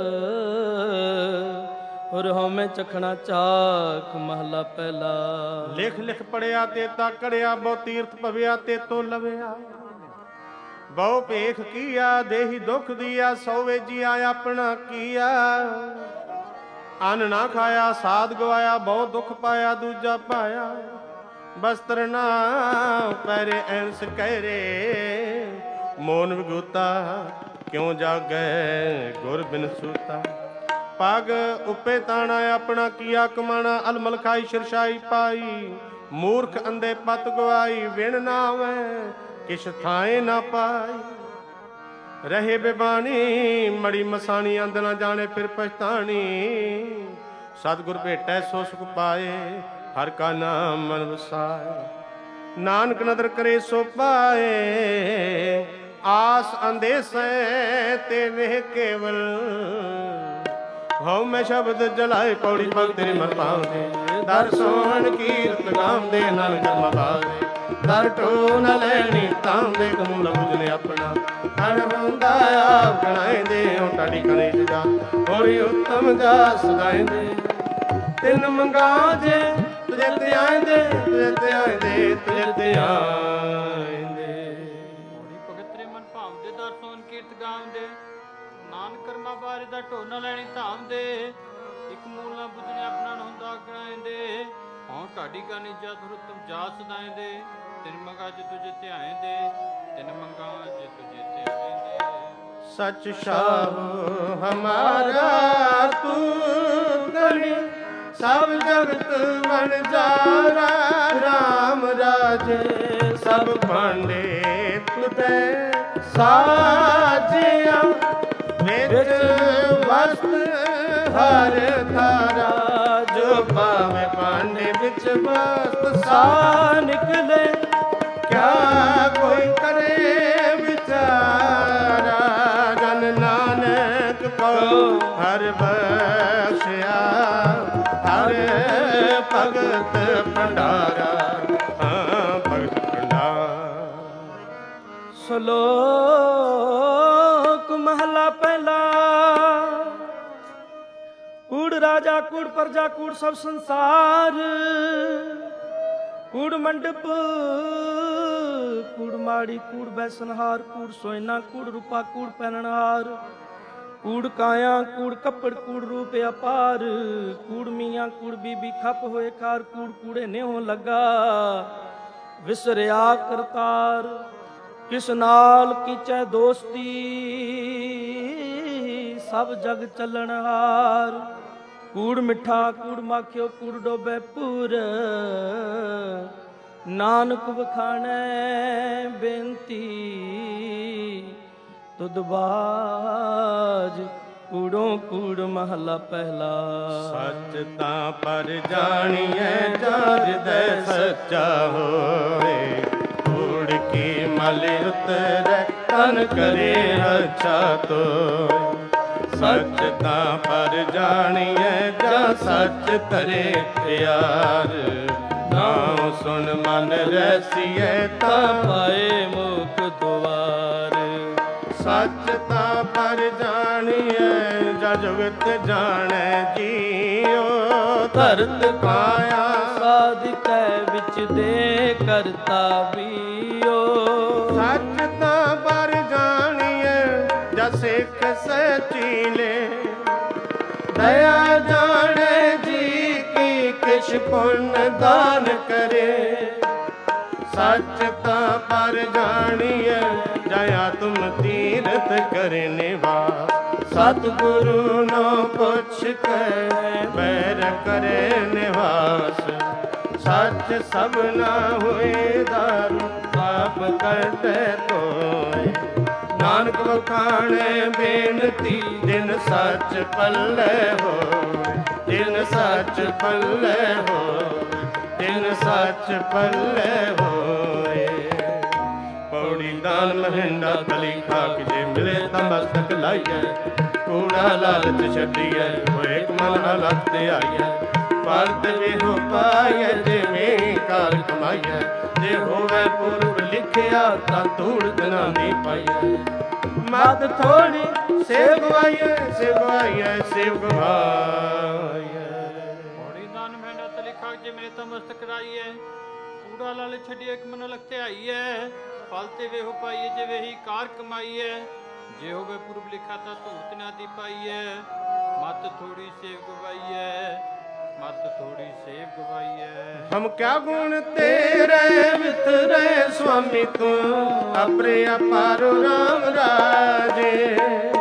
ਔਰ ਹਉਮੈ ਚਖਣਾ ਚਾਖ ਮਹਲਾ ਪਹਿਲਾ। ਲਿਖ ਲਿਖ ਪੜਿਆ ਤੇ ਤਾ ਕੜਿਆ ਬਹੁ ਤੀਰਥ ਭਵਿਆ ਤੇ ਤੋ ਲਵਿਆ ਬਹੁ ਭੇਖ ਕੀਆ ਦੇਹੀ ਦੁਖ ਦੀਆ ਸੋ ਵੇਜੀਆ ਆਪਣਾ ਕੀਆ ਅੰਨ ਨਾ ਖਾਇਆ ਸਾਧ ਗਵਾਇਆ ਬਹੁ ਦੁੱਖ ਪਾਇਆ ਦੂਜਾ ਪਾਇਆ ਬਸਤਰ ਨਾ ਪੈਰੇ ਐਨਸ ਕਹਿਰੇ ਮੋਨ ਵਿਗੂਤਾ ਕਿਉਂ ਜਾਗੈ ਗੁਰ ਬਿਨ ਸੂਤਾ ਪਗ ਉੱਪੇ ਤਾਣਾ ਆਪਣਾ ਕੀਆ ਕਮਾਣਾ ਅਲਮਲ ਖਾਈ ਸ਼ਰਸ਼ਾਈ ਪਾਈ ਮੂਰਖ ਅੰਦੇ ਪਤ ਗਵਾਈ ਵਿਣ ਨਾ ਆਵੈ ਕਿਛ ਥਾਏ ਨਾ ਪਾਈ ਰਹੇ ਬੇਬਾਣੀ ਮੜੀ ਮਸਾਣੀ ਅੰਦ ਨਾ ਜਾਣੇ ਫਿਰ ਪਛਤਾਣੀ ਸਤਿਗੁਰ ਭੇਟੈ ਸੋ ਸੁਖ ਪਾਏ ਹਰ ਕਾ ਨਾਮ ਮਨ ਵਸਾਏ ਨਾਨਕ ਨਦਰ ਕਰੇ ਸੋ ਪਾਏ ਆਸ ਅੰਦੇਸੈ ਤੇ ਵੇਹ ਕੇਵਲ ਹਉ ਮੈਂ ਸ਼ਬਦ ਜਲਾਏ ਪੌੜੀ ਭਗਤ ਤੇਰੇ ਮਨ ਪਾਉਂਦੇ ਦਰ ਸੋਹਣ ਕੀਰਤ ਗਾਉਂਦੇ ਨਾਨਕ ਮਗਾਵੇ ਦਰ ਟੋ ਨ ਲੈਣੀ ਤਾਂਦੇ ਕਮੂਲ ਬੁਝਨੇ ਆਪਣਾ ਹਰ ਹੁੰਦਾ ਆਪ ਗਣਾਇਂਦੇ ਹੋ ਟਾੜੀ ਕਣੇ ਜਾ ਹੋਰੀ ਉੱਤਮ ਜਾ ਸਦਾਇਂਦੇ ਤਿੰਨ ਮੰਗਾ ਜੇ ਤੁਝੇ ਤੇ ਆਇਂਦੇ ਤੁਝੇ ਤੇ ਆਇਂਦੇ ਤੁਝੇ ਤੇ ਆਇਂਦੇ ਹੋਰੀ ਭਗਤ ਤੇਰੇ ਮਨ ਭਾਉਂਦੇ ਦਰ ਸੋਹਣ ਕੀਰਤ ਗਾਉਂਦੇ ਨਾਨਕ ਕਰਮਾ ਬਾਰੇ ਦਾ ਢੋਨਾ ਲੈਣੀ ਧਾਮ ਦੇ ਇੱਕ ਮੂਲ ਨਾ ਬੁਝਣੇ ਆਪਣਾ ਹੁੰਦਾ ਗਣਾਇਂਦੇ ਹਉ ਢਾਡੀ ਕਾਨੀ ਜਾ ਤੁਮ ਜਾ ਸਦਾਇਂਦੇ ਤਿੰਨ ਮੰਗਾ ਜੇ ਤੁਝੇ ਧਿਆਇਂਦੇ ਤਿੰਨ ਮੰਗਾ ਜੇ ਤੁਝੇ ਧਿਆਇਂਦੇ सच शाह हमारा तू गणी सब जगत बन जारा राम राजे सब भांडे तुते साजिया विच वस्त हर थारा जो पावे भांडे विच वस्त सा निकले क्या कोई करे विचारा जन नानक को हर बख्शिया हर भगत भंडारा भगत भंडार। श्लोक महला पहला। कूड़ राजा कूड़ प्रजा कूड़ सब संसार कूड़ मंडप कूड़ माड़ी कूड़ बैसनहार कूड़ सोयना कूड़ रूपा कूड़ पहनहार कूड़ काया कूड़ कपड़ कूड़ रूप अपार कूड़ मियाँ कूड़ बीबी खप होए खार कूड़ कूड़े नेहो लगा विसरिया करतार किस नाल कीचै दोस्ती सब जग चलनहार कूड़ मिठा कूड़ माखियो कूड़ डोबे पूर नानक बखाने बेनती तुद बाज ਕੂੜੋਂ ਕੂੜ ਮਹਲਾ ਪਹਿਲਾ। ਸੱਚ ਤਾਂ ਪਰ ਜਾਣੀਐ ਜਾਣਦੈ ਸੱਚਾ ਹੋਏ, ਕੂੜ ਕੀ ਮਲ ਉਤਰੈ ਤਨ ਕਰੇ ਅੱਛਾ ਤੋਏ। ਸੱਚ ਤਾਂ ਪਰ ਜਾਣੀਐ ਜਾਂ ਸੱਚ ਧਰੇ ਪਿਆਰ, ਨਾਮ ਸੁਣ ਮਨ ਰਸੀਐ ਤਾਂ ਪਾਏ ਮੁਖ ਦੁਆਰ। ਸੱਚ ਤਾਂ ਪਰ ਜਾਣੀਐ ਜਾਂ ਜੁਗਤ ਜਾਣੈ ਜੀਉ, ਧਰਤ ਕਾਇਆ ਸਾਧਿਕੈ ਵਿੱਚ ਦੇ ਕਰਤਾ ਵੀਓ। ਸੱਚ ਤਾਂ ਪਰ ਜਾਣੀਐ ਜਾਂ ਸਿੱਖ ਸਚੀਲੇ, ਦਇਆ ਜਾਣੈ ਜੀ ਕੀ ਕਿਛ ਪੁੰਨ ਦਾਨ ਕਰੇ। ਸੱਚ ਤਾਂ ਪਰ ਜਾਣੀਐ ਜਾਂ ਤੁਮ ਤੀਰਥ ਕਰੇ ਨਿਵਾਸ, ਸਤਿਗੁਰੂ ਨੂੰ ਪੁੱਛ ਕੇ ਬੈਰ ਕਰੇ ਨਿਵਾਸ। ਸੱਚ ਸਭਨਾ ਹੋਏ ਦਾਰੂ ਪਾਪ ਕਰਤੇ ਤੋਏ, ਨਾਨਕ ਵਖਾਣੇ ਬੇਨਤੀ ਜਿਨ ਸੱਚ ਪੱਲੇ ਹੋਏ। ਜਿਨ ਸੱਚ ਪੱਲੇ ਹੋਏ, ਜਿਨ ਸੱਚ ਪੱਲੇ ਹੋਏ। ਪੌੜੀ ਦਾਨ ਮਹਿੰਦਾ ਕਲੀ ਖਾਕ ਜੇ ਮਿਲੇ ਤਾਂ ਮਸਤਕ ਲਾਈਐ, ਕੂੜਾ ਲਾਲਚ ਛੱਡੀਐ ਹੋਏ ਇੱਕ ਮਨ ਹਲਤ ਤੇ ਆਈਐ। ਫਲ ਤੇ ਹੋ ਪਾਈਐ ਜਿਵੇਂ ਕਾਰ ਕਮਾਈਐ, ਜੇ ਹੋਵੇ ਪੁਰਬ ਲਿਖਿਆ ਤਾਂ ਧੂੜ ਦਿਨਾਂ ਦੀ ਪਾਈਐ। ਮਤ ਥੋੜੀ ਸੇਵ ਗਵਾਈਐ, ਸੇਵ ਗਵਾਈਐ, ਸੇਵ ਗਵਾਈਐ। ਪੌੜੀ ਦਾਨ ਮਹਿੰਦਾ ਤਲੀ ਖਾਕ ਜੇ ਮਿਲੇ ਤਾਂ ਮਸਤਕ ਲਾਈਐ, ਕੂੜਾ ਲਾਲਚ ਛੱਡੀਐ ਇੱਕ ਮਨ ਹਲਤ ਤੇ ਆਈਐ। ਫਲ ਤੇ ਵੇਹੋ ਪਾਈਏ ਜੇ ਵੇਹੀ ਕਾਰ ਕਮਾਈਐ, ਜੇ ਹੋਵੇ ਪੁਰਬ ਲਿਖਾ ਤਾਂ ਧੂਰਤ ਨਾ ਦੀ ਪਾਈਐ। ਮਤ ਥੋੜੀ ਸੇਵ ਗਵਾਈਐ, ਮਤ ਥੋੜੀ ਸੇਵ ਗਵਾਈਐ। ਹਮ ਕਿਆ ਗੁਣ ਤੇਰੇ ਮਿਤਰੇ ਸੁਆਮੀ ਤੂੰ, ਅਪਰੇ ਅਪਾਰੋ ਰਾਮ ਰਾਜੇ।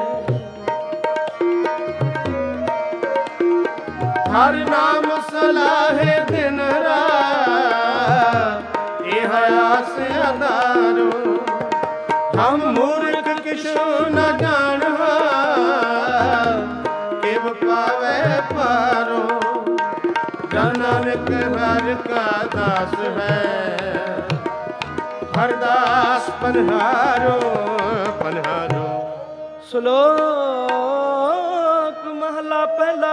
ਹਰ ਨਾਮ ਸਲਾਹੇ ਦਿਨ ਰਾਤ, ਇਹ ਆਸ ਅਦਾਰੋ। ਹਮ ਮੂਰਖ ਕਿਛੁ ਨ ਜਾਣਹਾ, ਕਿਵ ਪਾਵੇ ਪਾਰੋ। ਨਾਨਕ ਹਰ ਕਾ ਦਾਸ ਹੈ, ਹਰ ਦਾਸ ਪਨਹਾਰੋ ਪਨਹਾਰੋ। ਸ਼ਲੋਕ ਮਹਲਾ ਪਹਿਲਾ।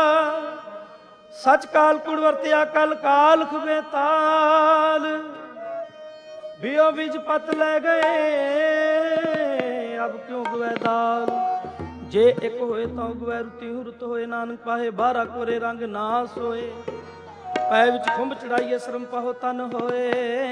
ਸਚ ਕਾਲ ਕੁੜ ਵਰਤਿਆ ਕਲ ਕਾਲ ਖੁਬੇ ਤਾਲ, ਬਿਓ ਵਿੱਚ ਪਤ ਲੈ ਗਏ ਅਬ ਕਿਉਂ ਗਵੇ ਦਾਲ। ਜੇ ਇੱਕ ਹੋਏ ਤਾਂ ਗਵੈ ਰੁਤੀ ਹੁਰਤ ਹੋਏ, ਨਾਨਕ ਪਾਹੇ ਬਾਰਾ ਕੋਰੇ ਰੰਗ ਨਾਸ ਹੋਏ। ਪੈ ਵਿੱਚ ਖੁੰਭ ਚੜਾਈਏ ਸ਼ਰਮ ਪਾਹੋ ਤਨ ਹੋਏ,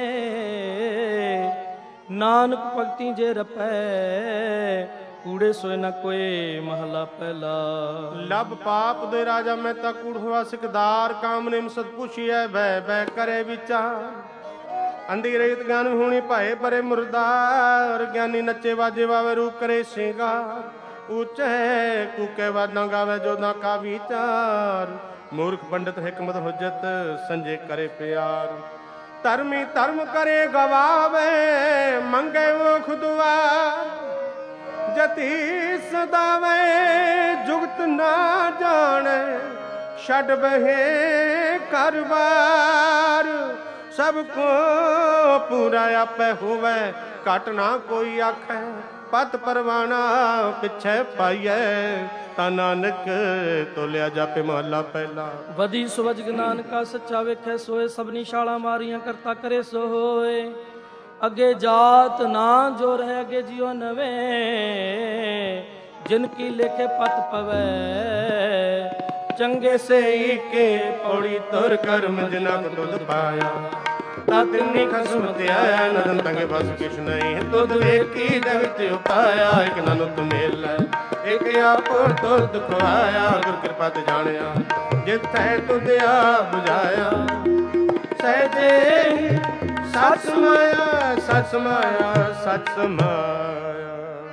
ਨਾਨਕ ਭਗਤੀ ਜੇ ਰਪੈ ਕੂੜੇ ਸੋਏ ਨਾ ਕੋਏ ਮਹਲਾ ਪਹਿਲਾ। ਲਬ ਪਾਪ ਦੇ ਰਾਜਾ ਮੈਂ ਤਾ ਕੂੜ ਹੋਆ ਸਿਕਦਾਰ, ਕਾਮ ਨੇ ਮਸਤ ਪੁੱਛੀਐ ਬੈ ਬੈ ਕਰੇ ਵਿਚਾਰ। ਅੰਧੀ ਰਹਿਤ ਗਿਆਨ ਹੋਣੀ ਭਾਏ ਪਰੇ ਮੁਰਦਾਰ, ਗਿਆਨੀ ਨੱਚੇ ਵਾਜੇ ਵਾਵੇ ਰੂਪ ਕਰੇ ਸਿੰਗਾਰ। ਉੱਚੇ ਕੂਕੇ ਵਾਦਾਂ ਗਾਵੇ ਜੋਦਾਂ ਕਾ ਵਿਚਾਰ, ਮੂਰਖ ਪੰਡਤ ਹਿਕਮਤ ਹੁਜਤ ਸੰਜੇ ਕਰੇ ਪਿਆਰ। ਧਰਮੀ ਧਰਮ ਕਰੇ ਗਵਾਵੇ ਮੰਗੇ ਮੁਖ ਦੁਆਰ, ਜਤੀ ਸਦਾਵੇ ਜੁਗਤ ਨਾ ਜਾਣੇ ਛੱਡ ਬਹੇ ਕਰਵਾਰ। ਸਭ ਕੋ ਪੂਰਾ ਆਪੇ ਹੋਵੇ ਘਟ ਨਾ ਕੋਈ ਆਖੈ, ਪਤ ਪਰਵਾਣਾ ਪਿੱਛੇ ਪਾਈਐ। ਤਾਂ ਨਾਨਕ ਤੋਲਿਆ ਜਾਪੇ ਮਹਲਾ ਪਹਿਲਾ। ਵਧੀ ਸੁਵਜ ਨਾਨਕਾ ਸੱਚਾ ਵੇਖੈ ਸੋਏ, ਸਭਨੀ ਛਾਲਾਂ ਮਾਰੀਆਂ ਕਰਤਾ ਕਰੇ ਸੋ ਹੋਏ। ਅੱਗੇ ਜਾਤ ਨਾ ਜੋ ਰਹਿ ਅੱਗੇ ਜਿਉ ਨਵੇਂ, ਜਿਨ ਕੀ ਲੇਖੇ ਪਤ ਪਵੈ ਚੰਗੇ ਸੇ ਕੇ। ਪੌੜੀ ਤੁਰ ਕਰਮ ਜਿਨਾ ਕੋ ਤੁਧ ਪਾਇਆ, ਤਾ ਤਿੰਨੀ ਖਸਮ ਤੇ ਆਇਆ। ਨਦਨ ਤੰਗੇ ਬਸ ਕਿਛ ਨਹੀਂ, ਤੁਧ ਵੇਖੀ ਜਗਤ ਉਪਾਇਆ। ਇਕ ਨਾਨਕ ਮੇਲਾ ਇਕ ਆਪੋ ਤੁਧ ਖਵਾਇਆ, ਗੁਰ ਕਿਰਪਾ ਤੇ ਜਾਣਿਆ ਜਿੱਥੈ ਤੁਧ ਆ ਬੁਝਾਇਆ। ਸਹਿਜੇ ਸਚ ਸਮਾਇਆ, ਸਚ ਸਮਾਇਆ, ਸਚ ਸਮਾਇਆ।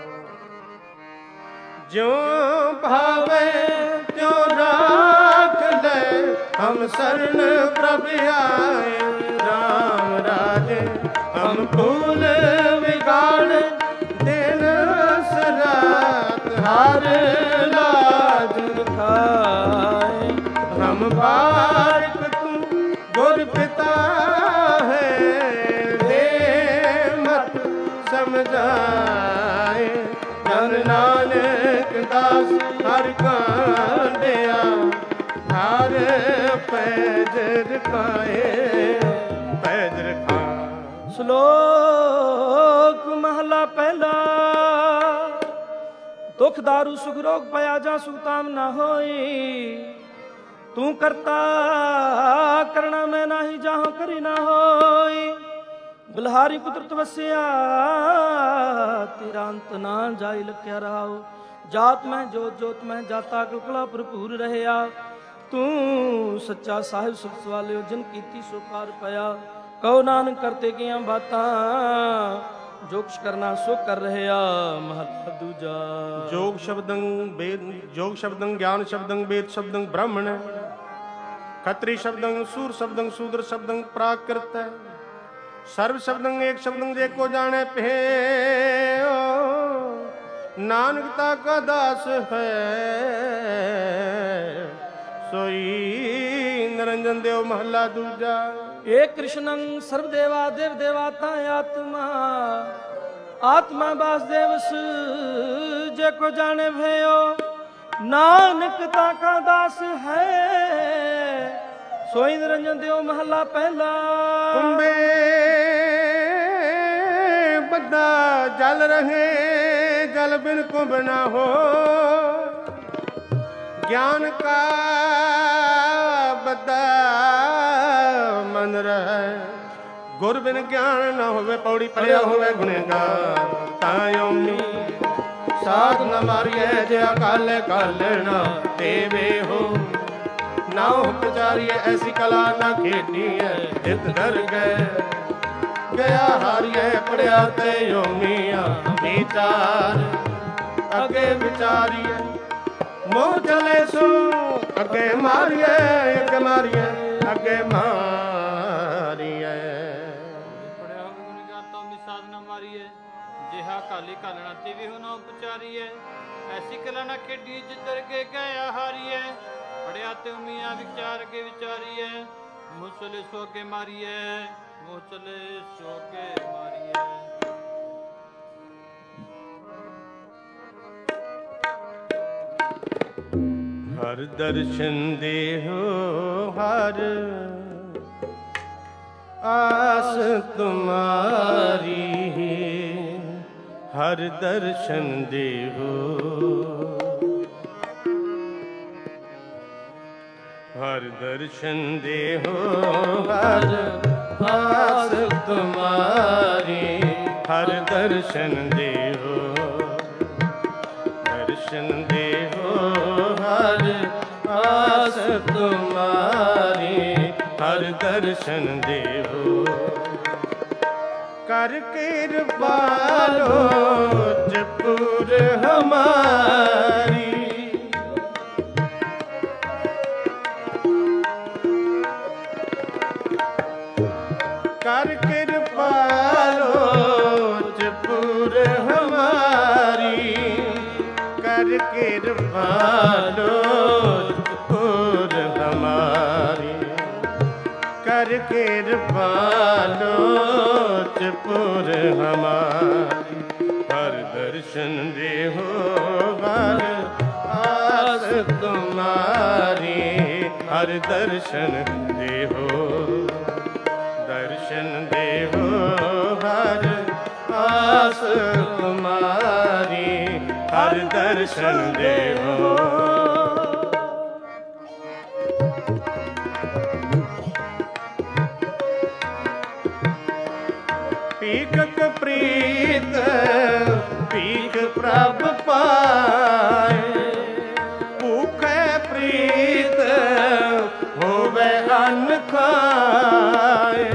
ਜਿਉ ਭਾਵੇ ਤਿਉ ਰਾਖ ਲੈ, ਹਮ ਸਰਨ ਪ੍ਰਭ ਆਏ। ਰਾਮ ਰਾਜੇ ਹਮ ਭੂਲ ਵਿਗਾੜ, ਦਿਨ ਸਰਾਤ ਹਰ ਲਾ ਜਾਏ। ਜਨ ਨਾਨਕ ਦਾਸ ਹਰ ਕਾਂਡਿਆ, ਹਰ ਪੈਜ ਰਖਾਏ, ਪੈਜ ਰਖਾ। ਸ਼ਲੋਕ ਮਹਲਾ ਪਹਿਲਾ। ਦੁਖ ਦਾਰੂ ਸੁਖ ਰੋਗ ਭਇਆ ਜਾਂ ਸੁਤਾਮ ਨਾ ਹੋਈ। ਤੂੰ ਕਰਤਾ ਕਰਣਾ ਮੈਂ ਨਾਹੀ, ਜਾਹੋ ਕਰੀ ਨਾ ਹੋਈ। ਬਲਹਾਰੀ ਕੁਦਰਤ ਵਸਿਆ ਤੇਰਾ ਅੰਤ ਨਾ ਜਾਈ ਲਖਿਆ ਰਹਾਉ। ਜਾਤ ਮੈਂ ਜੋਤ ਜੋਤ ਮੈਂ ਜਾਤਾ ਕਲਕਲਾ ਭਰਪੂਰ ਰਹਿਆ। ਤੂੰ ਸੱਚਾ ਸਾਹਿਬ ਸੁਖ ਸਵਾਲਿਓ ਜਿਨ ਕੀਤੀ ਸੋ ਪਾਰ ਪਿਆ। ਕਹੋ ਨਾਨਕ ਕਰਤੇ ਗਈਆਂ ਬਾਤਾਂ, ਜੋ ਕੁਛ ਕਰਨਾ ਸੋ ਕਰ ਰਹਿਆ। ਮਹਲਾ ਦੂਜਾ। ਜੋਗ ਸ਼ਬਦੰ ਵੇਦ, ਜੋਗ ਸ਼ਬਦੰ ਗਿਆਨ ਸ਼ਬਦੰ ਵੇਦ ਸ਼ਬਦੰ ਬ੍ਰਾਹਮਣ। ਖੱਤਰੀ ਸ਼ਬਦੰ ਸੂਰ ਸ਼ਬਦੰ ਸ਼ੂਦਰ ਸ਼ਬਦੰ ਪ੍ਰਾਕ੍ਰਿਤ। ਸਰਬ ਸ਼ਬਦੰ ਏਕ ਸ਼ਬਦੰ ਜੇ ਕੋ ਜਾਣੇ ਭੇਓ। ਨਾਨਕ ਤਾ ਕਾ ਦਾਸ ਹੈ, ਸੋਈ ਨਿਰੰਜਨ ਦੇਵ। ਮਹਲਾ ਦੂਜਾ। ਏਕ ਕ੍ਰਿਸ਼ਨੰ ਸਰਬ ਦੇਵਾ ਦੇਵ ਦੇਵਾਤਾ ਆਤਮਾ। ਆਤਮਾ ਵਾਸੁਦੇਵਸ ਜੇ ਕੋ ਜਾਣੇ ਭਇਓ। ਨਾਨਕ ਤਾ ਕਾ ਦਾਸ ਹੈ, ਸੋਈ ਨਿਰੰਜਨ ਦੇਵ। ਮਹਲਾ ਪਹਿਲਾ। ਕੁੰਭੇ ਬੱਦਾ ਜਲ ਰਹੇ, ਜਲ ਬਿਨ ਕੁੰਭ ਨਾ ਹੋ। ਗਿਆਨ ਕਾ ਬੱਦਾ ਮਨ ਰਹਿ, ਗੁਰ ਬਿਨ ਗਿਆਨ ਨਾ ਹੋਵੇ। ਪੌੜੀ ਪੜਿਆ ਹੋਵੇ ਗੁਣੇਗਾਰ, ਤਾਂ ਓਮੀ ਸਾਧ ਨ ਮਾਰੀਐ। ਜੇ ਅਕਾਲੇ ਕਾਲਣਾ ਦੇਵੇ ਹੋ, ਨਾ ਉਪਚਾਰੀਐ ਐਸੀ ਕਲਾ ਨਾ ਖੇਡੀਐ। ਜਿਤ ਡਰ ਗਏ ਗਿਆ ਹਾਰੀਐ, ਪੜਿਆ ਤੇ ਓਮੀਆ ਵਿਚਾਰ। ਅੱਗੇ ਵਿਚਾਰੀਐ ਮੋਹ ਚਲੇ ਸੋ, ਅੱਗੇ ਮਾਰੀਐ, ਅੱਗੇ ਮਾਰੀਐ, ਅੱਗੇ ਮਾਰੀਐ। ਪੜਿਆ ਹੋਵੇ ਗੁਣਗਾਨ ਤੋਂ ਵੀ ਸਾਧ ਨਾ ਮਾਰੀਐ। ਜਿਹਾ ਕਾਲੀ ਕਾਲਣਾ ਤੇ ਵੀ ਹੁਣ ਉਪਚਾਰੀਐ। ਐਸੀ ਕਲਾ ਨਾ ਖੇਡੀ ਜਿੱਧਰ ਕੇ ਗਿਆ ਹਾਰੀਐ। ਪੜਿਆ ਤੇ ਉਮੀਆਂ ਵਿਚਾਰ ਅੱਗੇ ਵਿਚਾਰੀਐ। ਮੂੰਹ ਚਲੇ ਸੋ ਅੱਗੇ ਮਾਰੀਐ, ਮੂੰਹ ਚਲੇ ਸੋ ਅੱਗੇ ਮਾਰੀਐ। ਹਰ ਦਰਸ਼ਨ ਦੇਹੋ ਹਰ ਆਸ ਤੁਮਾਰੀ। ਹਰ ਦਰਸ਼ਨ ਦੇਹੋ, ਹਰ ਦਰਸ਼ਨ ਦੇਹੋ ਹਰ ਆਸ ਤੁਮਾਰੀ। ਹਰ ਦਰਸ਼ਨ ਦੇਹੋ, ਦਰਸ਼ਨ ਦੇਹੋ ਹਰ ਆਸ ਤੁਮਾਰੀ। ਹਰ ਦਰਸ਼ਨ ਦੇਹੋ, ਕਰ ਕਿਰਪਾ ਲੋਚ ਪੁਰ ਹਮਾਰੀ। ਕਰ ਕਿਰਪਾ ਲੋਚ ਪੁਰ ਹਮਾਰੀ। ਕਰ ਕਿਰਪਾ ਲੋਚ ਪੁਰ ਹਮਾਰੀ। ਕਰ ਕਿਰਪਾ ਲੋਚ ਪੁਰ ਹਮਾਰੀ। ਹਰ ਦਰਸ਼ਨ ਦੇਹੋ ਹਰ ਆਸ ਤੁਮਾਰੀ। ਹਰ ਦਰਸ਼ਨ ਦੇਹੋ, ਦਰਸ਼ਨ ਦੇਹੋ ਹਰ ਆਸ ਤੁਮਾਰੀ। ਹਰ ਦਰਸ਼ਨ ਦੇਹੋ। ਭੀਖਕ ਪ੍ਰੀਤ ਭੀਖ ਪ੍ਰਭ ਪਾਏ। ਭੂਖੇ ਪ੍ਰੀਤ ਹੋਵੇ ਅੰਨ ਖਾਏ।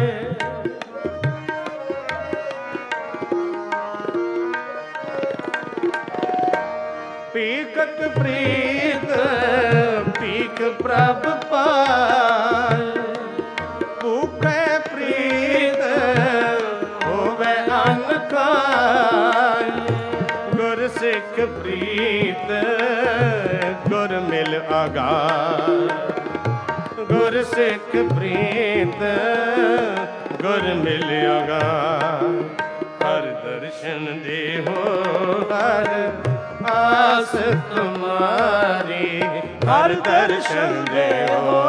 ਭੀਖਕ ਪ੍ਰੀਤ ਭੀਖ ਪ੍ਰਭ ਪਾਏ। ਭੂਖੇ ਪ੍ਰੀਤ ਹੋਵੇ ਅੰਨ ਖਾਏ। ਗੁਰ ਸਿੱਖ ਪ੍ਰੀਤ ਗੁਰ ਮਿਲ ਆਗਾਰ। ਗੁਰ ਸਿੱਖ ਪ੍ਰੀਤ ਗੁਰ ਮਿਲ ਆਗਾਰ। ਹਰ ਦਰਸ਼ਨ हो हर आस तुम्हारी, हर दर्शन दे हो,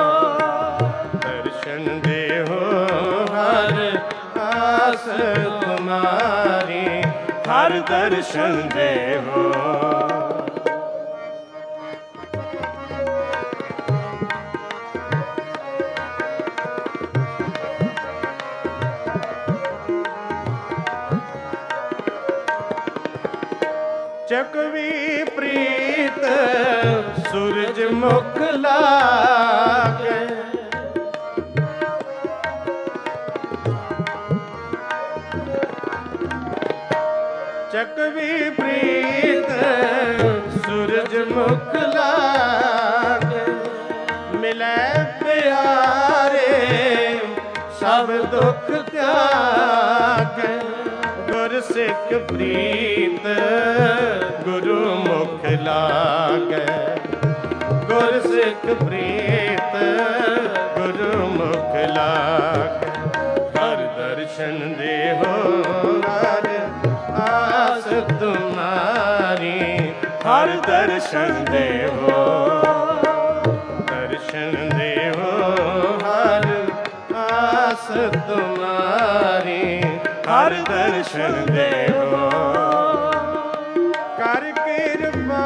दर्शन दे हो हर आस तुम्हारी, हर दर्शन दे हो। चकवी प्रीत सूरज मुख लागे, चकवी प्रीत सूरज मुख लागे, मिले प्यारे सब दुख त्यागे, गुर सिख प्रीत गुरु मुख लागे, गुर सिख प्रीत गुरु मुख लागे, हर दर्शन दे हो हर आस तुम्हारी, हर दर्शन दे हो, दर्शन दे हो हर आस तुम्हारी, हर दर्शन दे हो। कर कृपा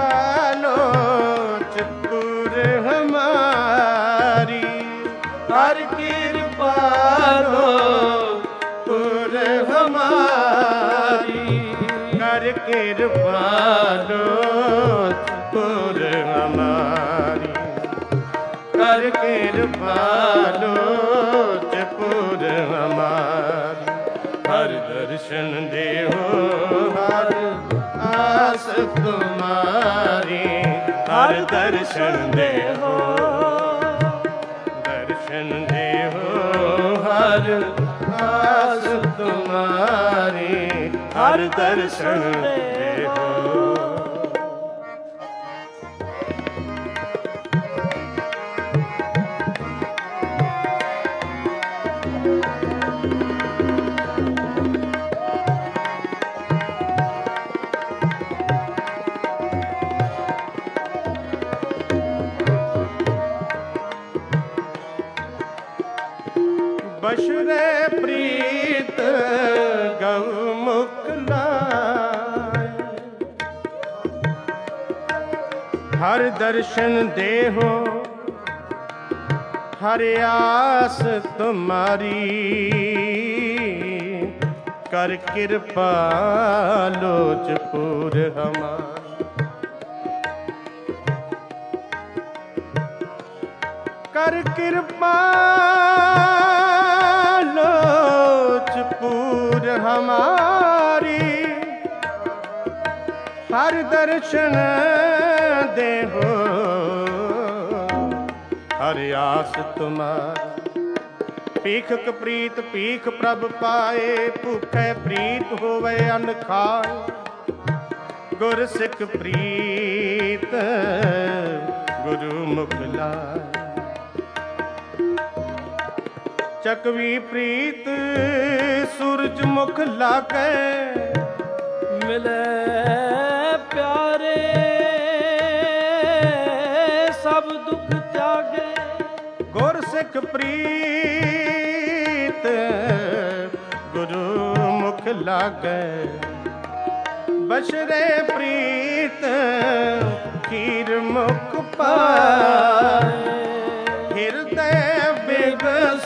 लोचपुर हमारी, कर कृपा लोचपुर हमारी, कर कृपा लोचपुर हमारी, कर कृपा लोचपुर हमारी, हर दर्शन दे हो हर आस तुम्हारी, हर दर्शन दे हो, दर्शन दे हो हर आस तुम्हारी, हर दर्शन दे हो। बशरे प्रीत गौ मुख लाए, हर दर्शन दे हो हर आस तुम्हारी, कर कृपा लोचपुर हमारी, कर कृपा लोचपुर हमारी, हर दर्शन दे हो हर आस तुम्हारी, पीख कप्रीत पीख प्रभ पाए, भूखे प्रीत होवे अन्न खाए, गुर सिख प्रीत गुरु मुख लाए, चकवी प्रीत सूरज मुख लागे, मिले प्यारे सब दुख त्यागे, गुर सिख प्रीत गुरु मुख लागे, बशरे प्रीत खीर मुख पाए, हृदय बिगस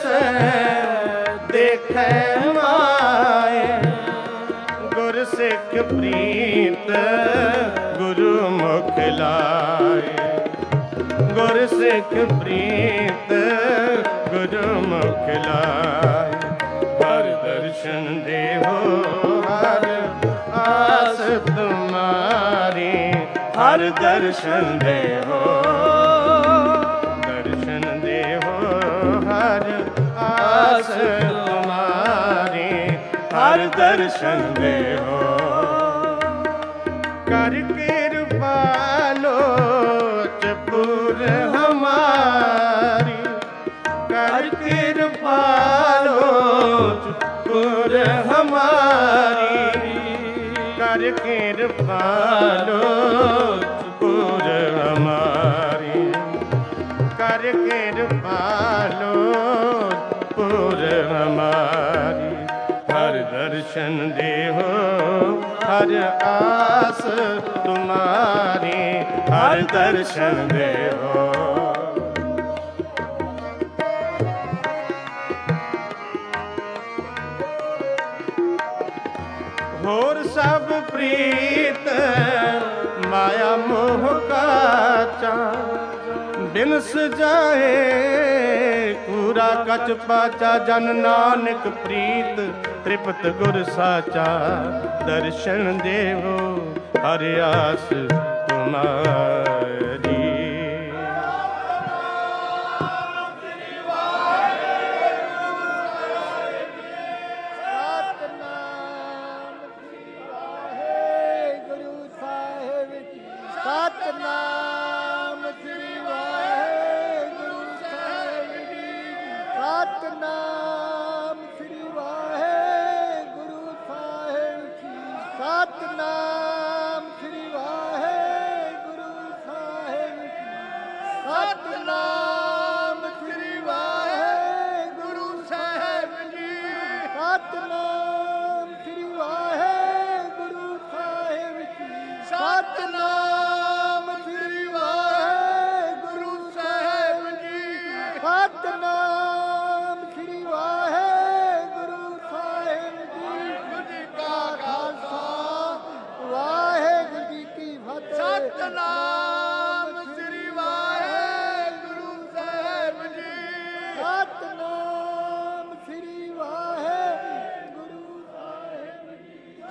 देखे माए, गुर सिख प्रीत गुरु मुख लाए, गुर सिख प्रीत गुरु मुख लाए, हर दर्शन दे हो हर आस तुम्हारी, हर दर्शन दे हो, दर्शन दे हो हर आस तुम्हारी, हर दर्शन दे हो। कर कृपा लोचपुर हमारी, कर कृपा लोचपुर हमारी, कृपा लो पूर हमारी, कर कृपा लो पूर हमारी। हर दर्शन देहो हर आस तुम्हारी, हर दर्शन देहो। होर सब प्रीत माया मोह काचा, बिनस जाए कूड़ा कच पाचा। जन नानक प्रीत तृप्त गुर साचा, दर्शन देवो हरि आस तुम्हारी। ਸਤਨਾਮ ਸ੍ਰੀ ਵਾਹਿਗੁਰੂ ਸਾਹਿਬ ਜੀ, ਸਤਨਾਮ ਸ੍ਰੀ ਵਾਹਿਗੁਰੂ ਸਾਹਿਬ ਜੀ, ਸਤਨਾਮ ਸ੍ਰੀ ਵਾਹਿਗੁਰੂ ਸਾਹਿਬ ਜੀ, ਸਤਨਾਮ ਸ੍ਰੀ ਵਾਹਿਗੁਰੂ ਸਾਹਿਬ ਜੀ, ਸਤਨਾਮ ਸ੍ਰੀ ਵਾਹਿਗੁਰੂ ਸਾਹਿਬ ਜੀ, ਸਤਨਾਮ ਸ੍ਰੀ ਵਾਹਿਗੁਰੂ ਸਾਹਿਬ ਜੀ, ਸਤਨਾਮ ਸ੍ਰੀ ਵਾਹਿਗੁਰੂ ਸਾਹਿਬ ਜੀ। ਵਾਹਿਗੁਰੂ ਜੀ ਕਾ ਖਾਲਸਾ, ਵਾਹਿਗੁਰੂ ਜੀ ਕੀ ਫਤਿਹ। ਸਤਨਾਮ ਸ੍ਰੀ ਵਾਹਿਗੁਰੂ ਸਾਹਿਬ ਜੀ, ਸਤਨਾਮ ਸ੍ਰੀ ਵਾਹਿਗੁਰੂ ਸਾਹਿਬ ਜੀ,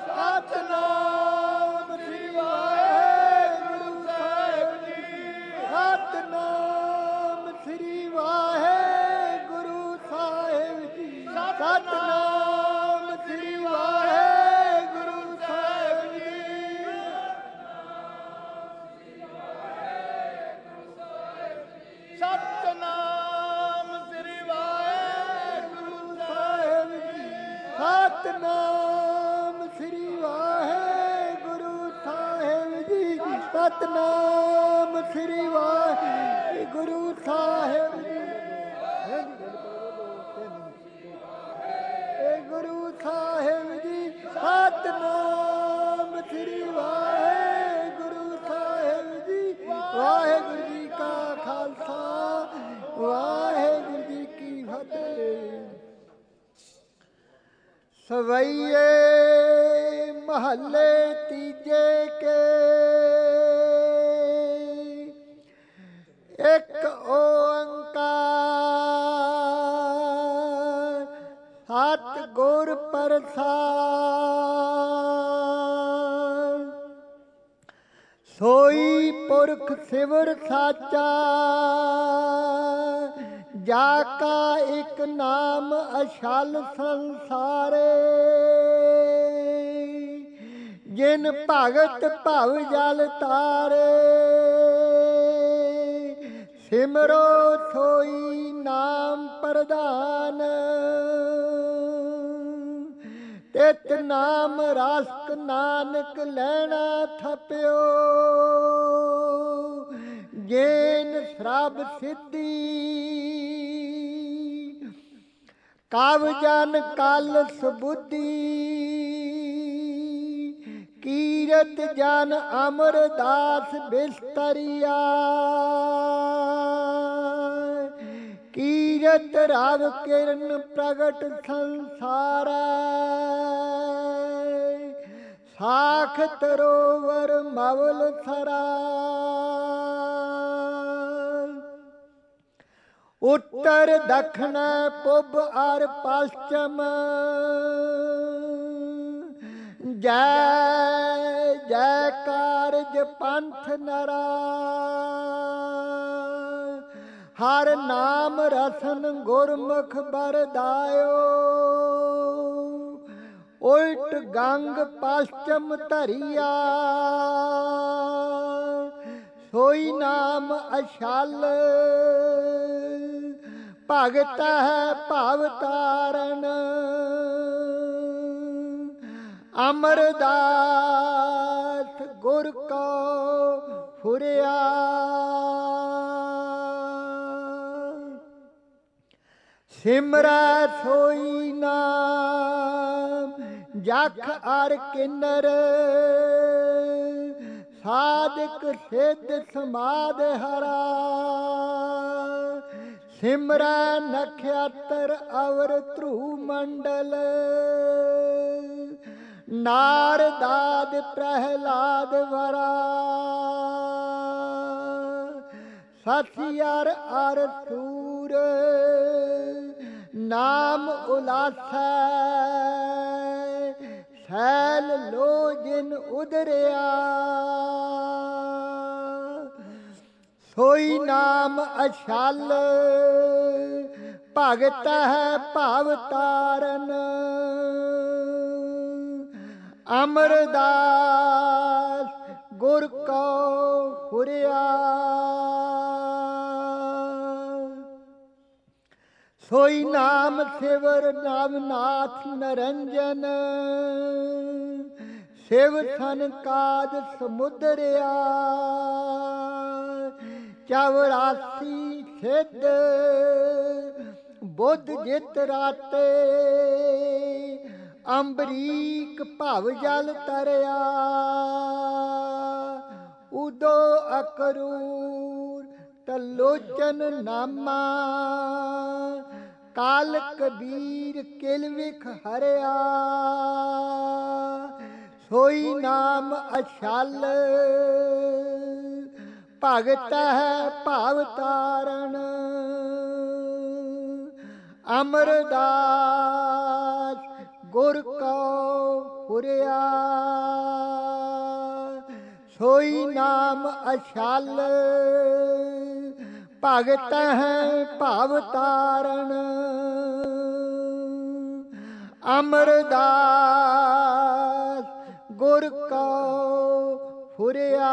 ਸਤਨਾਮ ਸ੍ਰੀ ਵਾਹਿਗੁਰੂ ਸਾਹਿਬ ਜੀ, ਸਤਨਾਮ ਸ੍ਰੀ ਵਾਹਿਗੁਰੂ ਸਾਹਿਬ ਜੀ, ਸਤਨਾਮ ਸ੍ਰੀ ਵਾਹਿਗੁਰੂ ਸਾਹਿਬ ਜੀ। ਸਤਨਾਮ ਸ੍ਰੀ ਵਾਹਿਗੁਰੂ ਸਾਹਿਬ ਜੀ, ਸਤਨਾਮ ਸ੍ਰੀ ਵਾਹਿਗੁਰੂ ਸਾਹਿਬ ਜੀ, ਸਤਨਾਮ ਸ੍ਰੀ ਵਾਹਿਗੁਰੂ ਸਾਹਿਬ ਜੀ। ਗੁਰੂ ਸਾਹਿਬ ਜੀ, ਸਤਨਾਮ ਸ੍ਰੀ ਵਾਹਿਗੁਰੂ ਸਾਹਿਬ ਜੀ। ਵਾਹਿਗੁਰੂ ਜੀ ਕਾ ਖਾਲਸਾ, ਵਾਹਿਗੁਰੂ ਜੀ ਕੀ ਫਤਿਹ। ਸਵਈਏ ਮਹੱਲੇ ਤੀਜੇ ਕੇ, ਇੱਕ ਓੰਕਾਰ ਸਤਿਗੁਰ ਪ੍ਰਸਾਦਿ। ਸੋਈ ਪੁਰਖ ਸਿਵਰ ਸਾਚਾ, ਜਾ ਕਾ ਇੱਕ ਨਾਮ ਅਛਲ ਸੰਸਾਰੇ। ਜਿਨ ਭਗਤ ਭਵ ਜਲ ਤਾਰੇ, ਸਿਮਰੋ ਸੋਈ ਨਾਮ ਪ੍ਰਧਾਨ। ਤਿਤ ਨਾਮ ਰਸਕ ਨਾਨਕ ਲੈਣਾ ਥਪਿਓ, ਜੇਨ ਸਰਬ ਸਿੱਧੀ। ਕਵ ਜਨ ਕਲ ਸੁਬੁੱਧੀ, ਕੀਰਤ ਜਨ ਅਮਰਦਾਸ ਬਿਸਤਰੀਆ। ਕੀਰਤ ਰਵ ਕਿਰਨ ਪ੍ਰਗਟ ਸੰਸਾਰੈ, ਸਾਖ ਤਰੋਵਰ ਮਵਲ ਸਰਾ। ਉੱਤਰ ਦਖਣ ਪੁਬ ਅਰ ਪਸ਼ਚਮ, ਜੈ ਜੈ ਕਾਰਜ ਪੰਥ ਨਰਾ। ਹਰ ਨਾਮ ਰਸਨ ਗੁਰਮੁਖ ਬਰਦਾਇਓ, ਉਲਟ ਗੰਗ ਪਸ਼ਚਮ ਧਰੀਆ। ਸੋਈ ਨਾਮ ਅਛਲ, ਭਗਤ ਹੈ ਭਵ ਤਾਰਨ। ਅਮਰਦਾਸ ਗੁਰ ਕੋ ਫੁਰਿਆ। ਸਿਮਰੈ ਸੋਈ ਨਾਮ ਜਖ ਅਰ ਕਿੰਨਰ, ਸਾਧਕ ਸਿੱਧ ਸਮਾਧ ਹਰਾ। ਸਿਮਰੈ ਨਖਿਆਤਰ ਅਵਰ ਧਰੂ ਮੰਡਲ, ਨਾਰਦਾਦ ਪ੍ਰਹਿਲਾਦ ਵਰਾ। ਸਤਿਅਰ ਅਰ ਸੂਰ ਨਾਮ ਉਲਾਸੈ, ਸੈਲ ਲੋ ਜਿਨ ਉਦਰਿਆ। ਸੋਈ ਨਾਮ ਅਛਲ ਭਗਤ ਹੈ ਭਵ ਤਾਰਨ, ਅਮਰਦਾਸ ਗੁਰ ਕੋ ਫੁਰਿਆ। ਸੋਈ ਨਾਮ ਸਿਵਰ ਨਵਨਾਥ ਨਰੰਜਨ, ਸਿਵ ਸੰਕਾਦ ਸਮੁਦਰਿਆ। 84 ਸਿੱਧ ਬੁੱਧ ਜਿਤ ਰਾਤੇ, ਅੰਬਰੀਕ ਭਵ ਜਲ ਤਰਿਆ। ਉਦੋ ਅਕਰੂਰ ਤਲੋਚਨ ਨਾਮਾ, ਕਾਲ ਕਬੀਰ ਕਿਲ ਵਿਖ ਹਰਿਆ। ਸੋਈ ਨਾਮ ਅਛਲ ਭਗਤ ਹੈ ਭਵ ਤਾਰਨ, ਅਮਰਦਾਸ ਗੁਰ ਕੋ ਫੁਰਿਆ। ਸੋਈ ਨਾਮ ਅਛਲ ਭਗਤ ਹੈ ਭਵ ਤਾਰਨ, ਅਮਰਦਾਸ ਗੁਰ ਕੋ ਫੁਰਿਆ।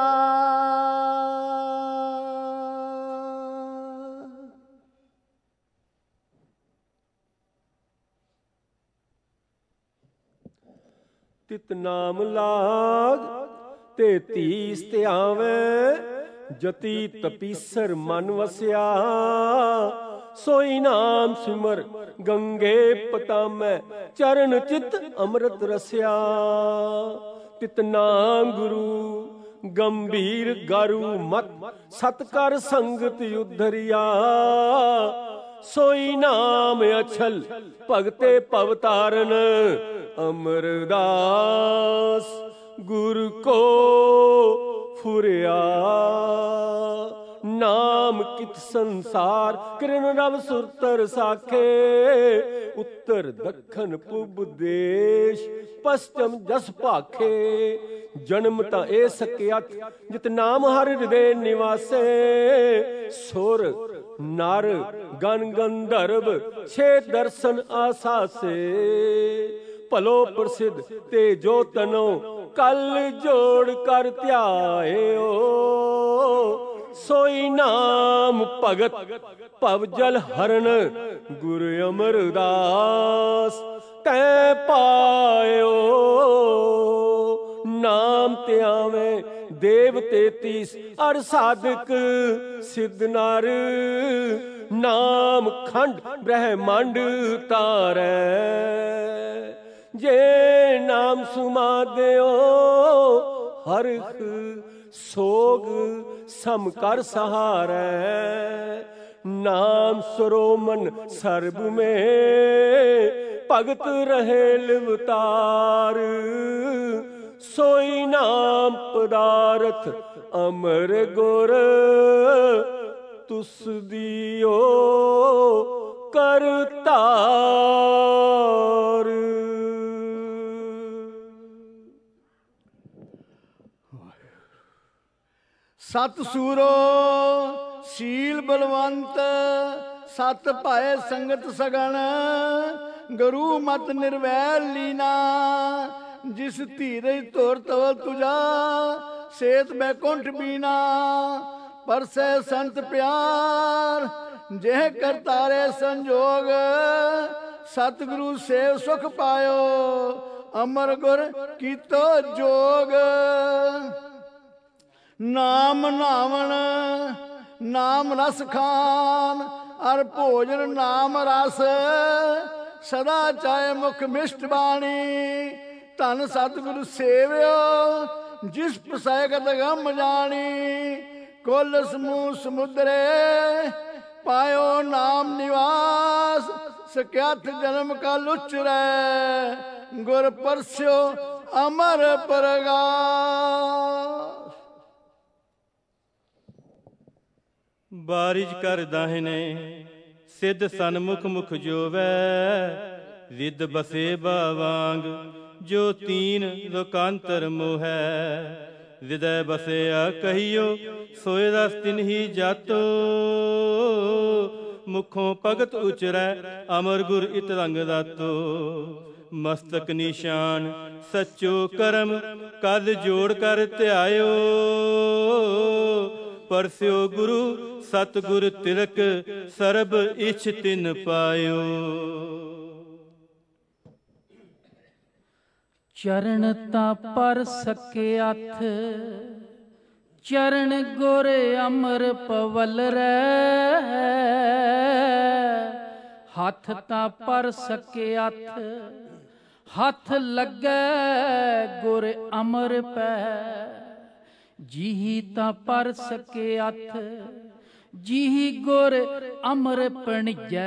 ਤਿਤ ਨਾਮ ਲਾਗ ਤੇ ਧੀਸ ਧਿਆਵੇਂ, ਜਤੀ ਤਪੀਸਰ ਮਨ ਵਸਿਆ। ਸੋਈ ਨਾਮ ਸਿਮਰ ਗੰਗੇ ਪਤਾਮੈ, ਚਰਨ ਚਿਤ ਅੰਮ੍ਰਿਤ ਰਸਿਆ। ਤਿਤ ਨਾਮ ਗੁਰੂ ਗੰਭੀਰ ਗਾਰੂ ਮਤ, ਸਤ ਕਰ ਸੰਗਤ ਉਧਰਿਆ। ਸੋਈ ਨਾਮ ਅਛਲ ਭਗਤੇ ਭਵ ਤਾਰਨ, ਅਮਰਦਾਸ ਗੁਰ ਕੋ ਫੁਰਿਆ। ਨਾਮ ਕਿਤ ਸੰਸਾਰ ਕਿਰਨ ਰਵ ਸੁਰਤਰ ਸਾਖੇ, ਉੱਤਰ ਦੱਖਣ ਪੂਬ ਦੇਸ਼ ਪਸ਼ਚਮ ਜਸ ਭਾਖੇ। ਜਨਮ ਤਾਂ ਇਹ ਸਕਿਆਤ ਜਿਤ ਨਾਮ ਹਰ ਹਿਰਦੇ ਨਿਵਾਸੇ, ਸੁਰ ਨਰ ਗਨ ਗੰਧਰਵ ਛੇ ਦਰਸ਼ਨ ਆਸਾਸੇ। ਭਲੋ ਪ੍ਰਸਿੱਧ ਤੇ ਜੋ ਤਨੋ ਕਲ ਜੋੜ ਕਰ ਧਿਆਇਓ। ਸੋਈ ਨਾਮ ਭਗਤ ਭਵ ਜਲ ਹਰਨ, ਗੁਰ ਅਮਰਦਾਸ ਤੈ ਪਾਇਓ। ਨਾਮ ਧਿਆਵੇਂ ਦੇਵ 33 ਅਰ ਸਾਧਕ ਸਿੱਧ ਨਰ, ਨਾਮ ਖੰਡ ਬ੍ਰਹਮੰਡ ਤਾਰੈ। ਜੇ ਨਾਮ ਸੁਮਾਦਿਓ ਹਰਿਖ ਸੋਗ ਸਮ ਕਰ ਸਹਾਰੈ। ਨਾਮ ਸਰੋਮਨ ਸਰਬ ਮੇ ਭਗਤ ਰਹੇ ਲਿਵਤਾਰ। ਸੋਈ ਨਾਮ ਪਦਾਰਥ ਅਮਰ ਗੁਰ ਤੁਸ ਦਿਓ ਕਰਤਾਰ। ਸਤ ਸੂਰੋ ਸ਼ੀਲ ਬਲਵੰਤ, ਸਤ ਭਾਏ ਸੰਗਤ ਸਗਣ। ਗੁਰੂ ਮਤ ਨਿਰਵੈਰ ਲੀਨਾ, ਜਿਸ ਧੀਰਜ ਧੁਰ ਤਵਲ ਤੁਜਾ। ਸੇਤ ਬੈਕੁੰਠ ਬੀਨਾ, ਪਰਸੈ ਸੰਤ ਪਿਆਰ। ਜਿਹ ਕਰਤਾਰੇ ਸੰਜੋਗ, ਸਤਿਗੁਰੂ ਸੇਵ ਸੁਖ ਪਾਇਓ। ਅਮਰ ਗੁਰ ਕੀਤੋ ਜੋਗ। ਨਾਮ ਨਾਵਣ ਨਾਮ ਰਸ ਖਾਨ, ਅਰ ਭੋਜਨ ਨਾਮ ਰਸ। ਸਦਾ ਚਾਹੇ ਮੁਖ ਮਿਸ਼ਟ ਬਾਣੀ, ਧਨ ਸਤਿਗੁਰ ਸੇਵਿਓ, ਜਿਸ ਪਸੈਗਤ ਗਮ ਜਾਣੀ। ਕੁਲ ਸਮੂਹ ਸਮੁਦਰੇ ਪਾਇਓ ਨਾਮ ਨਿਵਾਸ, ਸਕਿਆਥ ਜਨਮ ਕਲ ਉਚਰੈ, ਗੁਰ ਪਰਸਿਓ ਅਮਰ ਪ੍ਰਗਾਸ। ਬਾਰਿਜ ਕਰ ਦਾਹਿਨੇ ਸਿੱਧ ਸਨਮੁਖ ਮੁਖ ਜੋਵੈ, ਵਿਦ ਬਸੇ ਬਾਵਾਂਗ ਜੋ ਤੀਨ ਲੋਕਾਂਤਰ ਮੋਹੈ। ਵਿਦੈ ਬਸਿਆ ਕਹੀਓ ਸੋਇ ਰਸ ਤਿਨਹੀ ਜਾਤੋ, ਮੁਖੋਂ ਭਗਤ ਉਚਰੈ ਅਮਰ ਗੁਰ ਇਤ ਰੰਗ ਦਾਤੋ। ਮਸਤਕ ਨਿਸ਼ਾਨ ਸੱਚੋ ਕਰਮ ਕਦ ਜੋੜ ਕਰ ਧਿਆਇਓ, ਪਰਸਿਓ ਗੁਰੂ ਸਤਿਗੁਰ ਤਿਲਕ ਸਰਬ ਇਛ ਤਿਨ ਪਾਇਓ। ਚਰਨ ਤਾਂ ਪਰ ਸਕਿਆਥ, ਚਰਨ ਗੁਰ ਅਮਰ ਪਵਲ ਰਹਿ। ਹੱਥ ਤਾਂ ਪਰ ਸਕਿਆਥ, ਹੱਥ ਲੱਗੈ ਗੁਰ ਅਮਰ ਪੈ। ਜੀਹੀ ਤਾਂ ਪਰ ਸਕਿਆਥ, ਜੀਹੀ ਗੁਰ ਅਮਰ ਪਣਜੈ।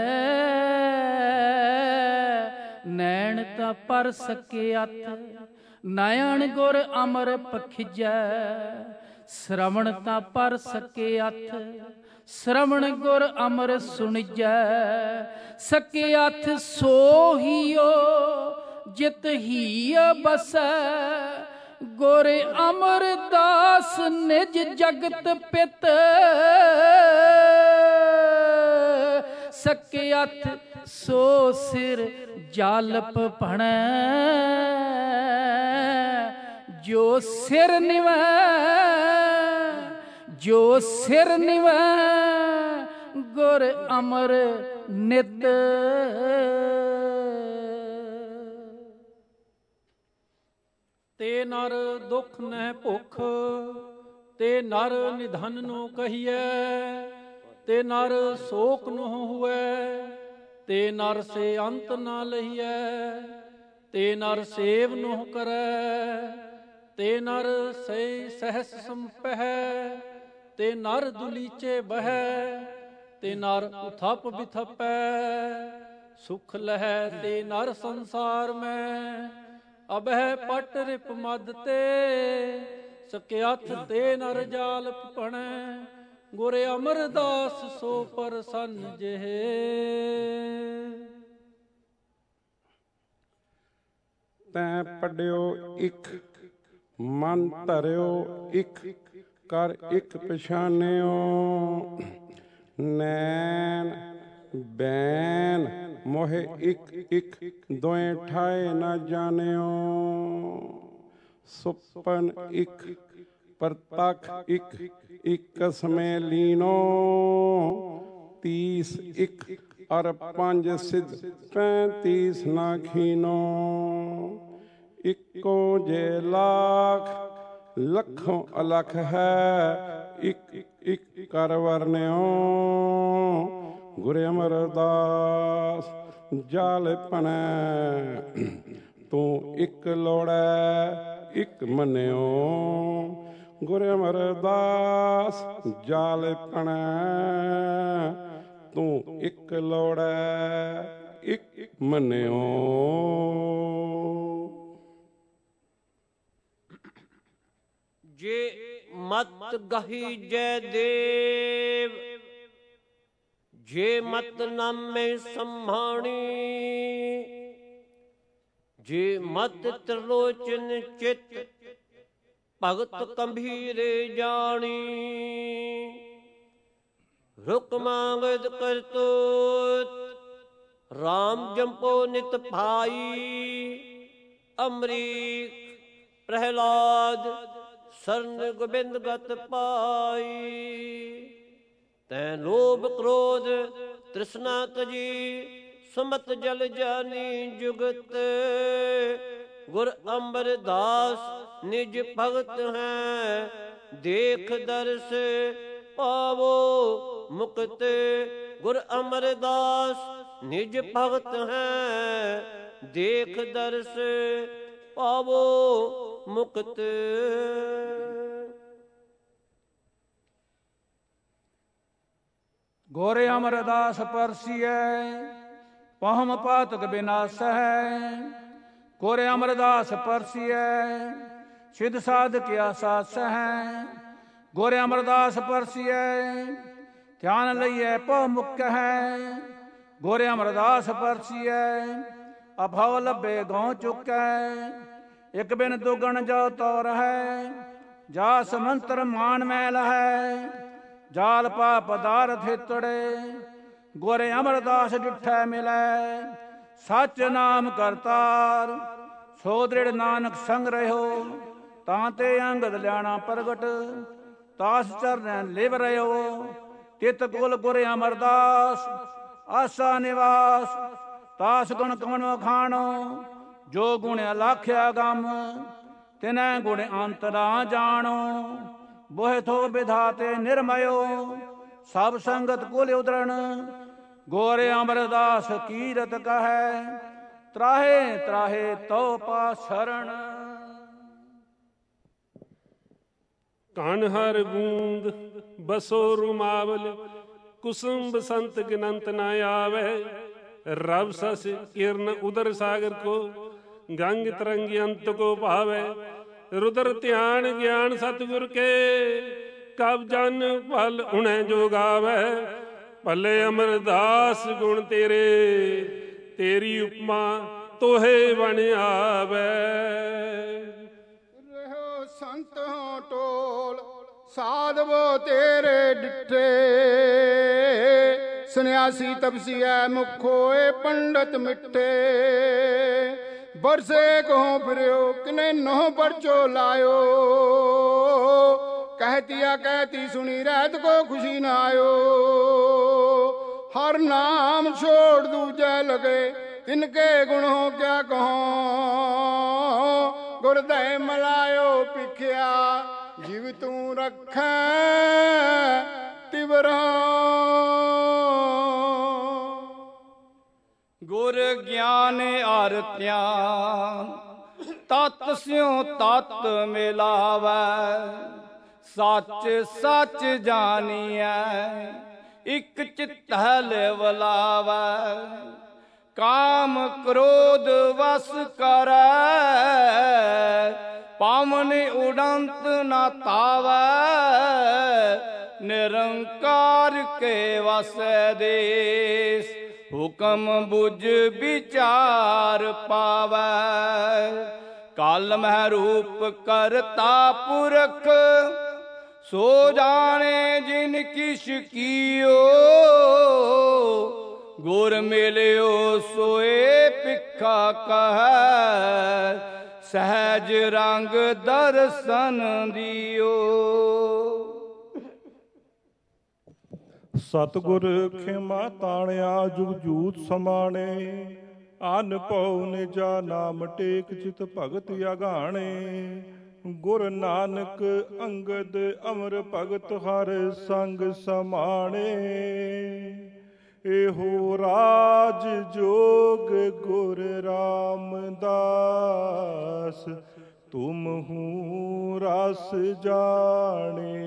ਨੈਣ ਤਾਂ ਪਰ ਸਕਿਆਥ, ਨਯਨ ਗੁਰ ਅਮਰ ਪਖਿਜੈ। ਸ਼ਰਵਣ ਤਾਂ ਪਰ ਸਕਿਆਥ, ਸ਼ਰਵਣ ਗੁਰ ਅਮਰ ਸੁਣਜੈ। ਸਕਿਆਥ ਸੋਹੀਓ ਜਿਤ ਹੀ ਬਸੈ, ਗੁਰ ਅਮਰਦਾਸ ਨਿਜ ਜਗਤ ਪਿਤ। ਸਕਿਆਥ ਸੋ ਸਿਰ ਜਾਲਪ ਭਣੈ, ਜੋ ਸਿਰ ਨਿਵੈ, ਜੋ ਸਿਰ ਨਿਵੈ ਗੁਰ ਅਮਰ ਨਿਤ। ਤੇ ਨਰ ਦੁਖ ਨਹਿ ਭੁਖ, ਤੇ ਨਰ ਨਿਧਨ ਨੂੰ ਕਹੀਐ। ਤੇ ਨਰ ਸ਼ੋਕ ਨੂੰ ਹੁਐ, ਤੇ ਨਰ ਸੇ ਅੰਤ ਨਾ ਲਹੀਐ। ਤੇ ਨਰ ਸੇਵ ਨੂੰ ਕਰੈ, ਤੇ ਨਰ ਸੇ ਸਹਸ ਸੰਪਹਿ। ਤੇ ਨਰ ਦੁਲੀਚੇ ਬਹੈ, ਤੇ ਨਰ ਉਥਪ ਬਿਥਪੈ। ਸੁਖ ਲਹੈ ਤੇ ਨਰ ਸੰਸਾਰ ਮੈਂ, ਅਬਹਿ ਪਟ ਰਿਪ ਮਦ ਤੇ। ਸਕਿਆਥ ਤੇ ਨਰ ਜਾਲਪ ਭਣੈ, ਗੁਰ ਅਮਰਦਾਸ ਸੋ ਪ੍ਰਸੰਨ ਜਿਹੇ। ਤੈਂ ਪੜਿਓ ਇਕ ਮਨ ਧਰਿਓ ਇਕ, ਕਰ ਇਕ ਪਛਾਨਿਓ। ਨੈਣ ਬੈਨ ਮੋਹਿ ਇਕ ਇਕ, ਦੋਏ ਠਾਏ ਨਾ ਜਾਣਿਓ। ਸੁਪਨ ਇਕ ਪ੍ਰਤੱਖ ਇਕ, ਇਕ ਸਮੇ ਲੀਨੋ। 30 ਇਕ ਅਰ 5 ਸਿਧ 35 ਨਾ ਖੀਨੋ। ਇੱਕੋ ਜੇ ਲਾਖ ਲੱਖੋਂ ਅਲਖ ਹੈ, ਇਕ ਇਕ ਕਰ ਵਰਨਿਓ। ਗੁਰ ਅਮਰਦਾਸ ਜਾਲ ਭਣੈ, ਤੂੰ ਇਕ ਲੋੜੈ ਇਕ ਮੰਨਿਓ। ਗੁਰ ਅਮਰਦਾਸ ਜਾਲ ਭਣੈ, ਤੂੰ ਇਕ ਲੋੜੈ ਇਕ ਮੰਨਿਓ। ਜੇ ਮਤ ਗਹੀ ਜੈ ਦੇਵ, ਜੇ ਮਤ ਨਾਮੇ ਸੰਭਾਣੀ। ਜੇ ਮਤ ਤ੍ਰਿਲੋਚਨ ਚਿਤ, ਭਗਤ ਕੰਭੀਰੇ ਜਾਣੀ। ਰੁਕ ਮੰਗਦ ਕਰਤੂਤ, ਰਾਮ ਜੰਪੋ ਨਿਤ ਭਾਈ। ਅਮਰੀਕ ਪ੍ਰਹਿਲਾਦ ਸਰਨ ਗੋਬਿੰਦ ਗਤ ਪਾਈ। ਤੈਂ ਲੋਭ ਕ੍ਰੋਧ ਤ੍ਰਿਸ਼ਨਾ ਤਜੀ, ਸੁਮਤ ਜਲ ਜਾਨੀ ਜੁਗਤ। गुर अमरदास निज भगत हैं, देख दर्श पावो मुक्त। गुर अमरदास निज भगत हैं, देख दर्श पावो मुक्त। गोरे अमरदास परसिय पहम पातक विनाश है। गोरे अमरदास परसिय सिद्ध साधक आसास है। गोरे अमरदास परसिय ध्यान लइए पौ मुक्त है। गोरे अमरदास परसिय अभाव लभे गौ चुक है। एक बिन दुगण जो तौर है, जास मंत्र मान मैल है। जाल पा पदार्थ हितड़े, गोरे अमरदास डिठै मिलै। सच नाम करतार, सो दृढ़ नानक संग रहो। तांते अंगद ल्याणा प्रगट, तास चरण लिव रहो। तित कुल गुर अमरदास, आसा निवास। तास गुण कौन खाणो, जो गुण अलाख्या गम। तिनै गुण अंतरा जाणो, बोहे थो विधाते निर्मयो। सब संगत कुल उदरण, गोरे अमरदास कीरत कहे। त्राहे त्राहे तो पा शरण। कान हर बूंद बसो रुमावल, कुसुम बसंत गिनंत न आवे। रब सस किरण उदर सागर को, गंग तरंगी अंत को पावे। रुद्र ध्यान ज्ञान सतगुर के, कब जन फल उन्हें जो गावे। भले अमरदास गुण तेरे, तेरी उपमा तोहे बन आवे। रहो संत हो टोल, साधवो तेरे डिठे। सन्यासी तपसिया मुखोए पंडित मिठे। बरसे कहो फिरो किने नो परचो लायो। कहतिया कहती सुनी रहत को खुशी न आयो। हर नाम छोड़ दूजे लगे, तिनके गुणों क्या कहो। गुरदय मलायो पिखिया, जीव तू रखे तिवरा। गुर ज्ञान आर त्यान, तत् स्यों तत् मिलावै। सच सच जानिए, इक चित्त वलावै। काम क्रोध वस करै, पावन उड़ंत न तावै। निरंकार के वस देश, हुक्म बुझ विचार पावै। काल मह रूप करता पुरख, सो जाने जिन किश कियो। गुर मिलियो सोए पिखा कहे, सहज रंग दर्शन दियो। सतगुर खिमा ताणिया जुग जूत समाने। अन पौ निजा नाम टेक चित भगत अगाणे। गुर नानक अंगद अमर भगत हर संग समाणे। एहो राज जोग गुर रामदास, तुम हूँ रस जाने।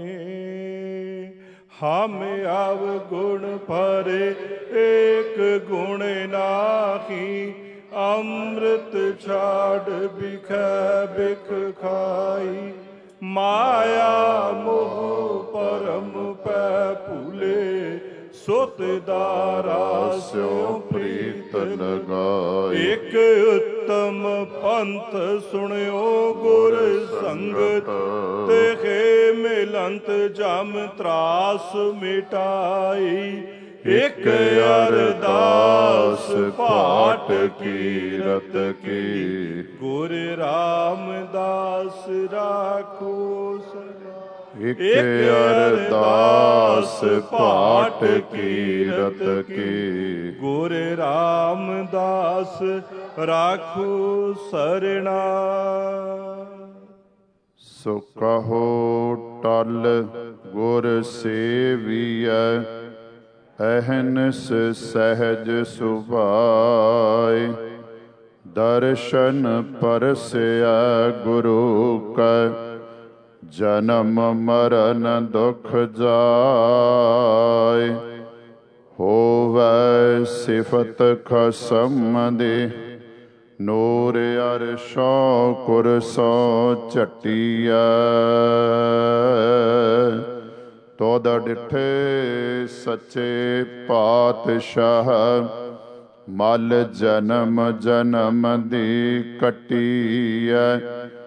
हम अवगुण भरे एक गुण नाहि। अमृत छाड़ बिख बिख खाई। माया मोह परम पै भूले। सुत दारा स्यो प्रीत लगाई। एक उत्तम पंथ सुनियो गुर संगत। तेखे मिलंत जम त्रास मिटाई। एक अरदास पाठ कीरत की। गुर रामदास राखो सदा। एक अरदास पाठ कीरत की। गुर रामदास ਰਾਖੂ ਸਰਣਾ। ਸੋ ਕਹੋ ਟਲ ਗੁਰ ਸੇਵੀਐ, ਅਹਨਿਸ ਸਹਿਜ ਸੁਭਾਇ। ਦਰਸ਼ਨ ਪਰਸਿਆ ਗੁਰੂ ਕੈ, ਜਨਮ ਮਰਨ ਦੁਖ ਜਾਇ। ਹੋਵੈ ਸਿਫਤ ਖਸਮ ਦੀ, ਨੂਰ ਅਰਸ਼ੋਂ ਕੁਰਸੋਂ ਝਟੀਐ। ਤੋਦ ਡਿਠੇ ਸੱਚੇ ਪਾਤਸ਼ਾਹ, ਮਲ ਜਨਮ ਜਨਮ ਦੀ ਕੱਟੀਐ।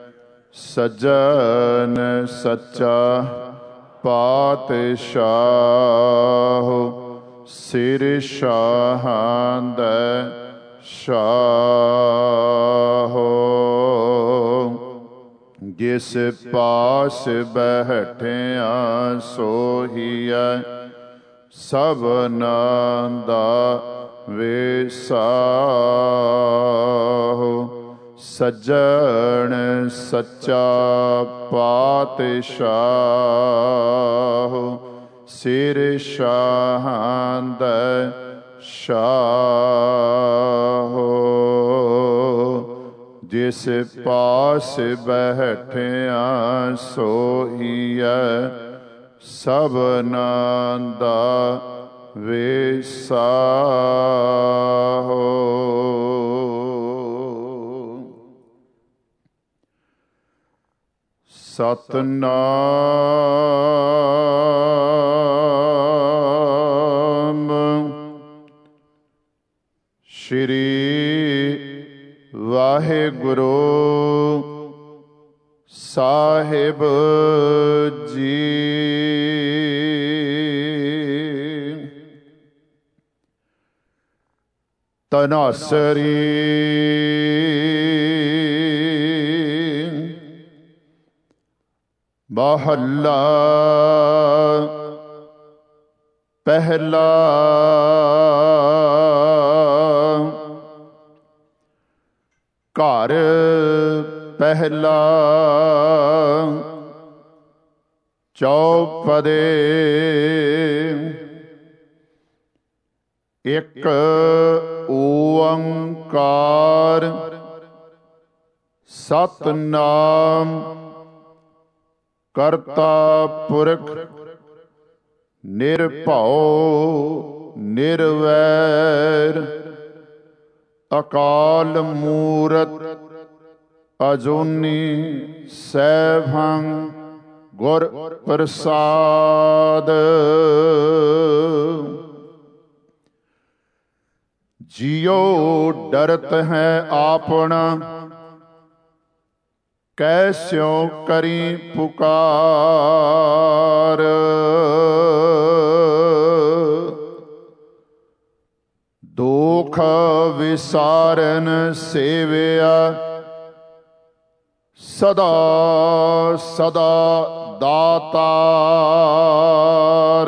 ਸੱਜਣ ਸੱਚਾ ਪਾਤਸ਼ਾਹ, ਸਿਰ ਸ਼ਾਹਾਂ ਦਾ ਸ਼ਾਹ। ਜਿਸ ਪਾਸ ਬੈਠਿਆ ਸੋਹੀਐ, ਸਭਨਾਂ ਦਾ ਵੇਸਾਹੁ। ਸੱਜਣ ਸੱਚਾ ਪਾਤਸ਼ਾਹ, ਸਿਰ ਸ਼ਾਹਾਂ ਦਾ ਸ਼ਾਹ। ਜਿਸ ਪਾਸ ਬੈਠਿਆ ਸੋਹੀਐ, ਸਭਨਾਂ ਦਾ ਵੇਸਾਹੁ। ਸਤਿਨਾਮ ਸ਼੍ਰੀ ਵਾਹਿਗੁਰੂ ਸਾਹਿਬ ਜੀ। ਤਨਾਸਰੀ ਮਹੱਲਾ ਪਹਿਲਾ। ਘਰ ਪਹਿਲਾ ਚੌਪਦੇ। ਇੱਕ ਓੰਕਾਰ ਸਤਿਨਾਮ ਕਰਤਾ ਪੁਰਖ ਨਿਰਭਉ ਨਿਰਵੈਰ ਅਕਾਲ ਮੂਰਤ ਅਜੂਨੀ ਸੈਭੰ ਗੁਰ ਪ੍ਰਸਾਦ। ਜਿਉ ਡਰਤ ਹੈ ਆਪਣਾ ਕੈਸਿਉ ਕਰੀ ਪੁਕਾਰ। ਦੁਖ ਵਿਸਾਰਨ ਸੇਵਿਆ ਸਦਾ ਸਦਾ ਦਾਤਾਰ।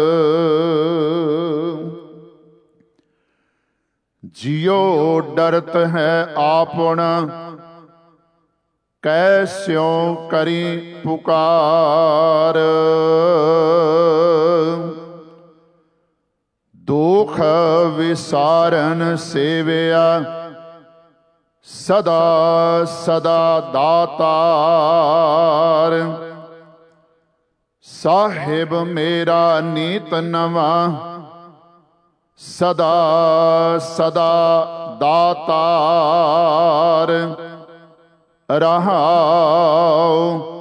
ਜਿਉ ਡਰਤ ਹੈ ਆਪਣਾ ਕੈਸਿਉ ਕਰੀ ਪੁਕਾਰ। ਦੁਖ ਵਿਸਾਰਨ ਸੇਵਿਆ ਸਦਾ ਸਦਾ ਦਾਤਾਰ। ਸਾਹਿਬ ਮੇਰਾ ਨੀਤ ਨਵਾਂ ਸਦਾ ਸਦਾ ਦਾਤਾਰ। ਰਹਾਉ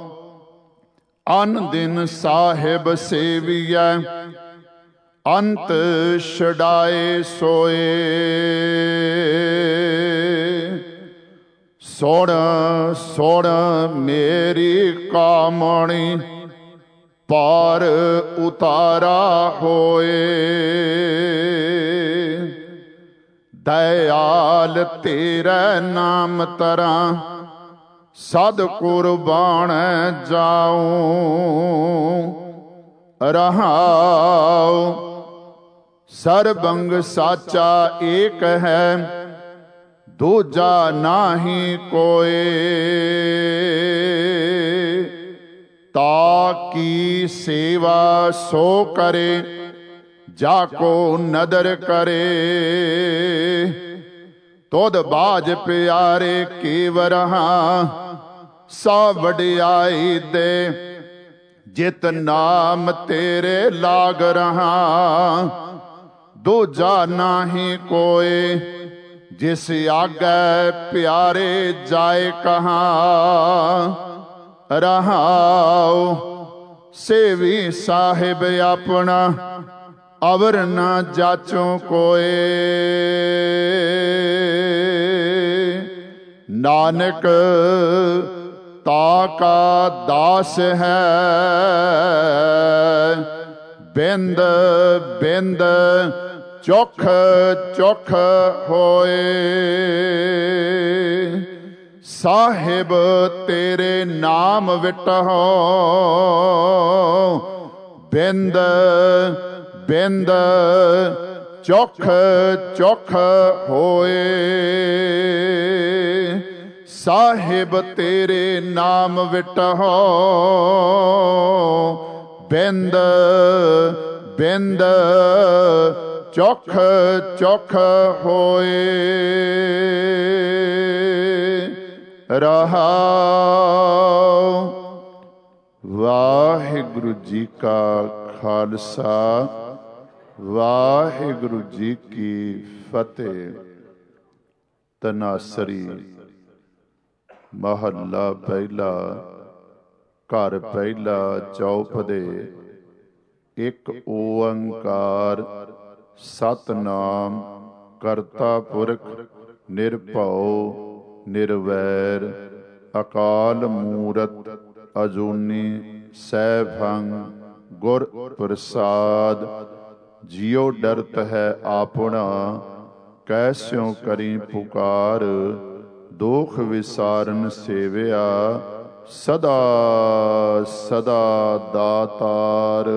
ਅਨ ਦਿਨ ਸਾਹਿਬ ਸੇਵੀਐ ਅੰਤ ਛਡਾਏ ਸੋਏ। ਸੁਣ ਸੁਣ ਮੇਰੀ ਕਾਮਣੀ ਪਾਰ ਉਤਾਰਾ ਹੋਏ। ਦਇਆਲ ਤੇਰਾ ਨਾਮ ਤਰਾਂ ਸਦ ਕੁਰਬਾਨ ਜਾਉ। ਰਹਾਉ ਸਰਬੰਗ ਸਾਚਾ ਏਕ ਹੈ दूजा नाही कोई, ताकी सेवा सो करे, जाको नदर करे। तुद बाज प्यारे केवरहा, सा वडियाई दे, जित नाम तेरे लाग रहा। दूजा नाही कोई, जिस आगे प्यारे जाए कहाँ। रहाओ सेवी साहिब अपना, अवर न जाचो कोई। नानक ताका दास है, बिंद बिंद चुख चुख होए। साहिब तेरे नाम विटहो, बिंद बिंद चुख चुख होए। साहिब तेरे नाम विटहो, बिंद बिंद चुख चुख होए। रहाओ। वाहिगुरु जी का खालसा, वाहिगुरु जी की फतेह। तनासरी महला पहला, घर पहला, चौपदे। एक ओंकार सतनाम करता पुरख निरभउ निर्वैर अकाल मूरत अजूनी सैभं गुर प्रसाद। जियो डरत है आपना, कैस्यों करी पुकार। दुख विसारन सेविया, सदा सदा दातार।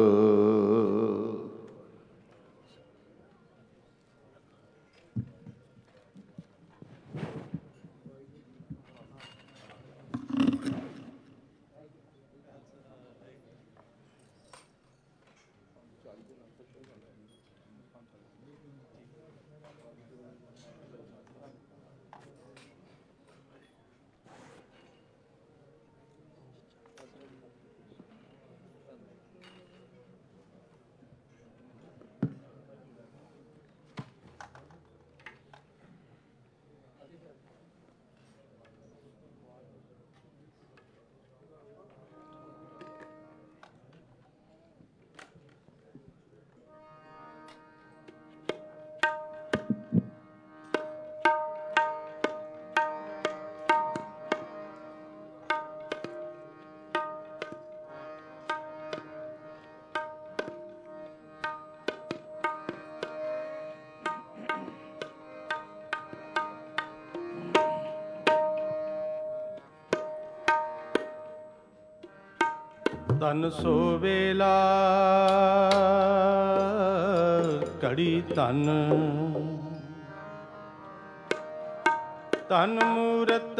ਧਨ ਸੋ ਵੇਲਾ ਘੜੀ ਧਨ, ਧਨ ਮੂਰਤ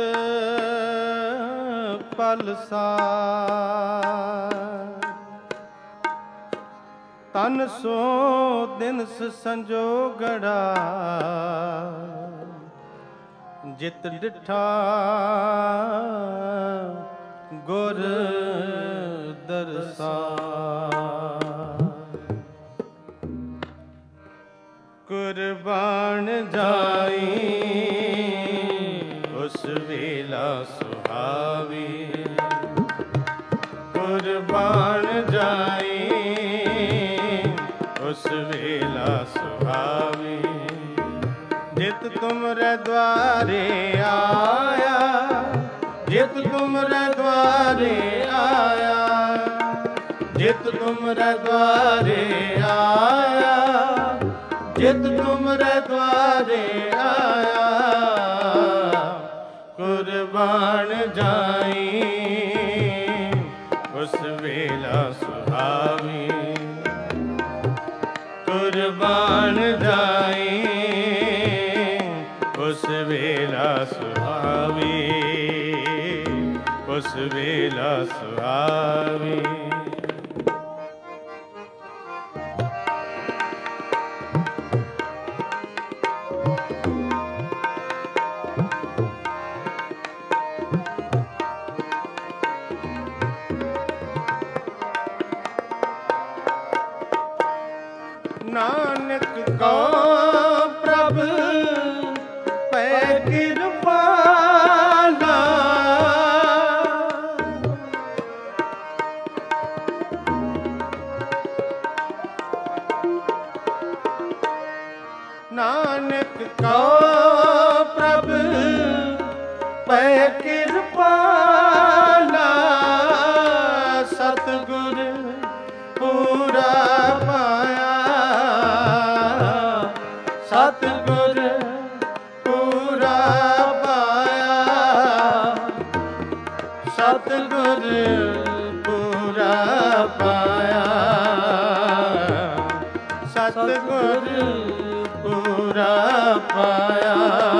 ਪਲ ਸਾਰ। ਧਨ ਸੋ ਦਿਨਸ ਸੰਜੋਗੜਾ, ਜਿਤ ਡਿਠਾ ਗੁਰ ਦਰਸਾ। ਕੁਰਬਾਨ ਜਾਈ ਉਸ ਵੇਲਾ ਸੁਹਾਵੀ। ਕੁਰਬਾਨ ਜਾਈ ਉਸ ਵੇਲਾ ਸੁਹਾਵੀ। ਜਿਤ ਤੁਮਰੇ ਦੁਆਰੇ ਆਇਆ, ਜਿਤ ਤੁਮਰੇ ਦੁਆਰੇ ਆਇਆ, ਜਿਤ ਤੁਮਰੇ ਦੁਆਰੇ ਆਇਆ, ਜਿਤ ਤੁਮਰੇ ਦੁਆਰੇ ਆਇਆ। ਕੁਰਬਾਨ ਜਾਈ ਉਸ ਵੇਲਾ ਸੁਹਾਵੀ। ਕੁਰਬਾਨ ਜਾਈ ਉਸ ਵੇਲਾ ਸੁਹਾਵੀ, ਉਸ ਵੇਲਾ ਸੁਹਾਵੀ। ਨਾਨਕ ਕੋ ਪ੍ਰਭ ਪੈ ਕਿਰਪਾਲਾ, ਨਾਨਕ ਕੋ ਪ੍ਰਭ ਪੈ ਕਿਰਪਾਲਾ, ਸਤਿਗੁਰ ਪੂਰਾ ਪਾਇਆ, ਸਤਿਗੁਰ ਪੂਰਾ ਪਾਇਆ, ਸਤਿਗੁਰ ਪੂਰਾ ਪਾਇਆ, ਸਤਿਗੁਰ ਪੂਰਾ ਪਾਇਆ।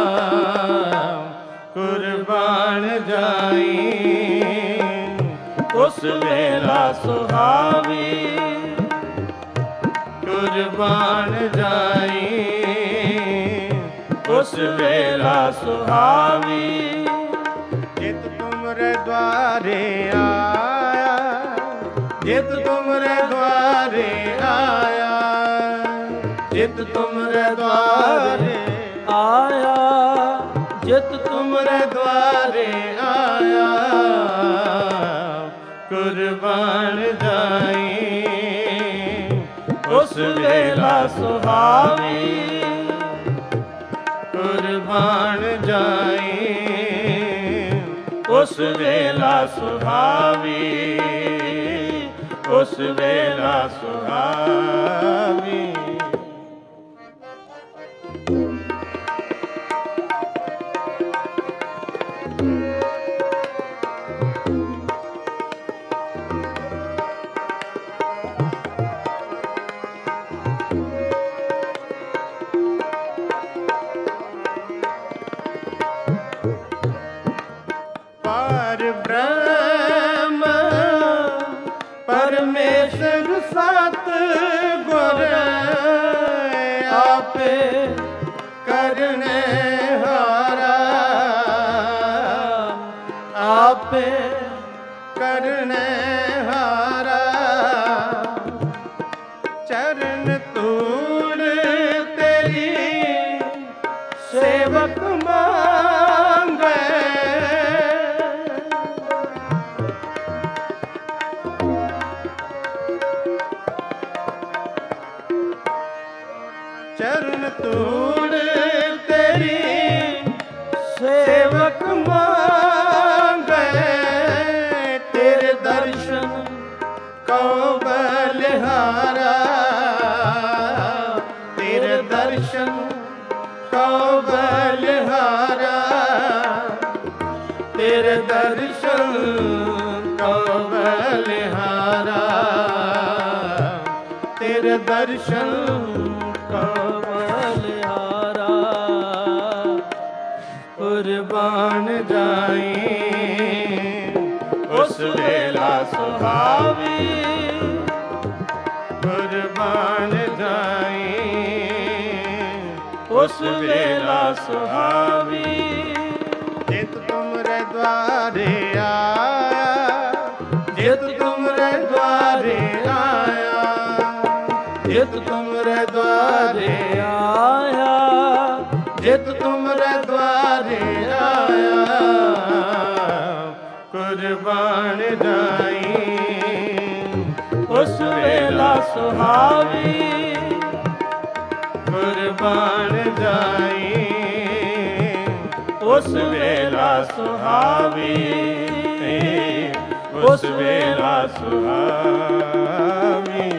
ਕੁਰਬਾਨ ਜਾਈ ਉਸ ਵੇਲਾ ਸੁਹਾਵੀ, ਕੁਰਬਾਨ ਜਾਈ ਉਸ ਵੇਲਾ ਸੁਹਾਵੀ। ਜਿਤ ਤੁਮਰੇ ਦੁਆਰੇ ਆਇਆ, ਜਿਤ ਤੁਮਰੇ ਦੁਆਰੇ ਆਇਆ, ਜਿਤ ਤੁਮਰੇ ਦੁਆਰੇ ਆਇਆ, ਜਿਤ ਤੁਮਰੇ ਦੁਆਰੇ ਆਇਆ, ਕੁਰਬਾਨ ਜਾਈ ਉਸ ਵੇਲਾ ਸੁਹਾਵੀ, ਕੁਰਬਾਨ ਜਾਈ ਉਸ ਵੇਲਾ ਸੁਹਾਵੀ, ਉਸ ਵੇਲਾ ਸੁਹਾਵੀ। ਬ੍ਰਹਮ ਪਰਮੇਸ਼ਰ ਸਤਿਗੁਰ, ਆਪੇ ਕਰਨੇ ਹਾਰਾ, ਆਪੇ ਕਰਨੇ ਹਾਰਾ। ਚਰਨ ਧੂੜ ਤੇਰੀ ਸੇਵਕ ਮੰਗੇ, ਚਰਨ ਧੂੜ ਤੇਰੀ ਸੇਵਕ ਮੰਗੇ, ਤੇਰੇ ਦਰਸ਼ਨ ਕਉ ਬਲਿਹਾਰਾ, ਤੇਰੇ ਦਰਸ਼ਨ ਕਉ ਬਲਿਹਾਰਾ, ਤੇਰੇ ਦਰਸ਼ਨ ਕਉ ਬਲਿਹਾਰਾ, ਤੇਰੇ ਦਰਸ਼ਨ ਕਮਲਿਹਾਰਾ। ਕੁਰਬਾਨ ਜਾਈ ਉਸ ਵੇਲਾ ਸੁਹਾਵੀ, ਕੁਰਬਾਨ ਜਾਈ ਉਸ ਵੇਲਾ ਸੁਹਾਵੀ। ਜਿਤ ਤੁਮਰੇ ਦੁਆਰੇ ਆਇਆ, ਜਿਤ ਤੁਮਰੇ ਦੁਆਰੇ ਆਇਆ, ਜਿਤ ਤੁਮਰੇ ਦੁਆਰੇ ਆਇਆ, ਜਿਤ ਤੁਮਰੇ ਦੁਆਰੇ ਆਇਆ, ਕੁਰਬਾਨ ਜਾਈ ਉਸ ਵੇਲਾ ਸੁਹਾਵੀ, ਕੁਰਬਾਨ ਜਾਈ ਉਸ ਵੇਲਾ ਸੁਹਾਵੀ, ਉਸ ਵੇਲਾ ਸੁਹਾਵੀ।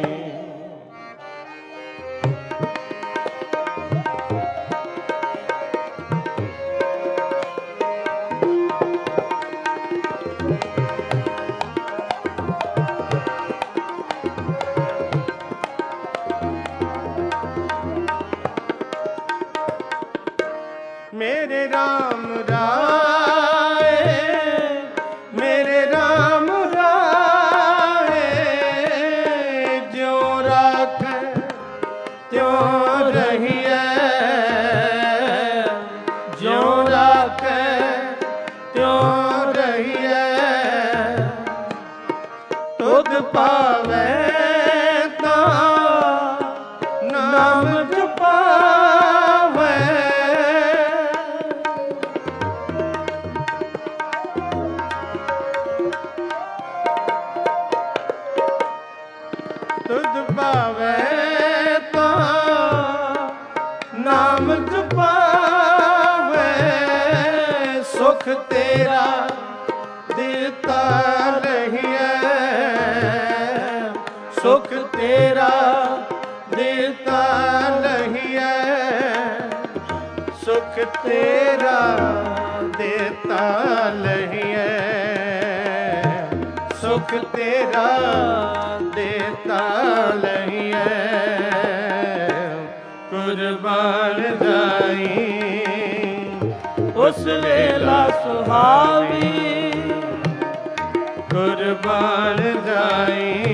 ਮੇਰੇ ਰਾਮ ਰਾਮ ਕਿਉਂ ਰਹੀਐ ਤੁਧ ਪਾਵੈ ਤਾਂ ਨਾਮ ਜਪਾਵੈ ਤੁਧ ਪਾਵੈ ਤਾਂ ਨਾਮ ਜਪਾਵੈ ਸੁਖ ਤੇਰਾ ਦਿੱਤਾ ਰਹੀਐ ਸੁਖ ਤੇਰਾ ਦਿੱਤਾ ਲਹੀਐ ਸੁਖ ਤੇਰਾ ਦਿੱਤਾ ਲਹੀਐ ਸੁਖ ਤੇਰਾ ਦਿੱਤਾ ਲਹੀਐ ਕੁਰਬਾਨ ਜਾਈ ਉਸ ਵੇਲਾ ਸੁਹਾਵੀ ਕੁਰਬਾਨ ਜਾਈ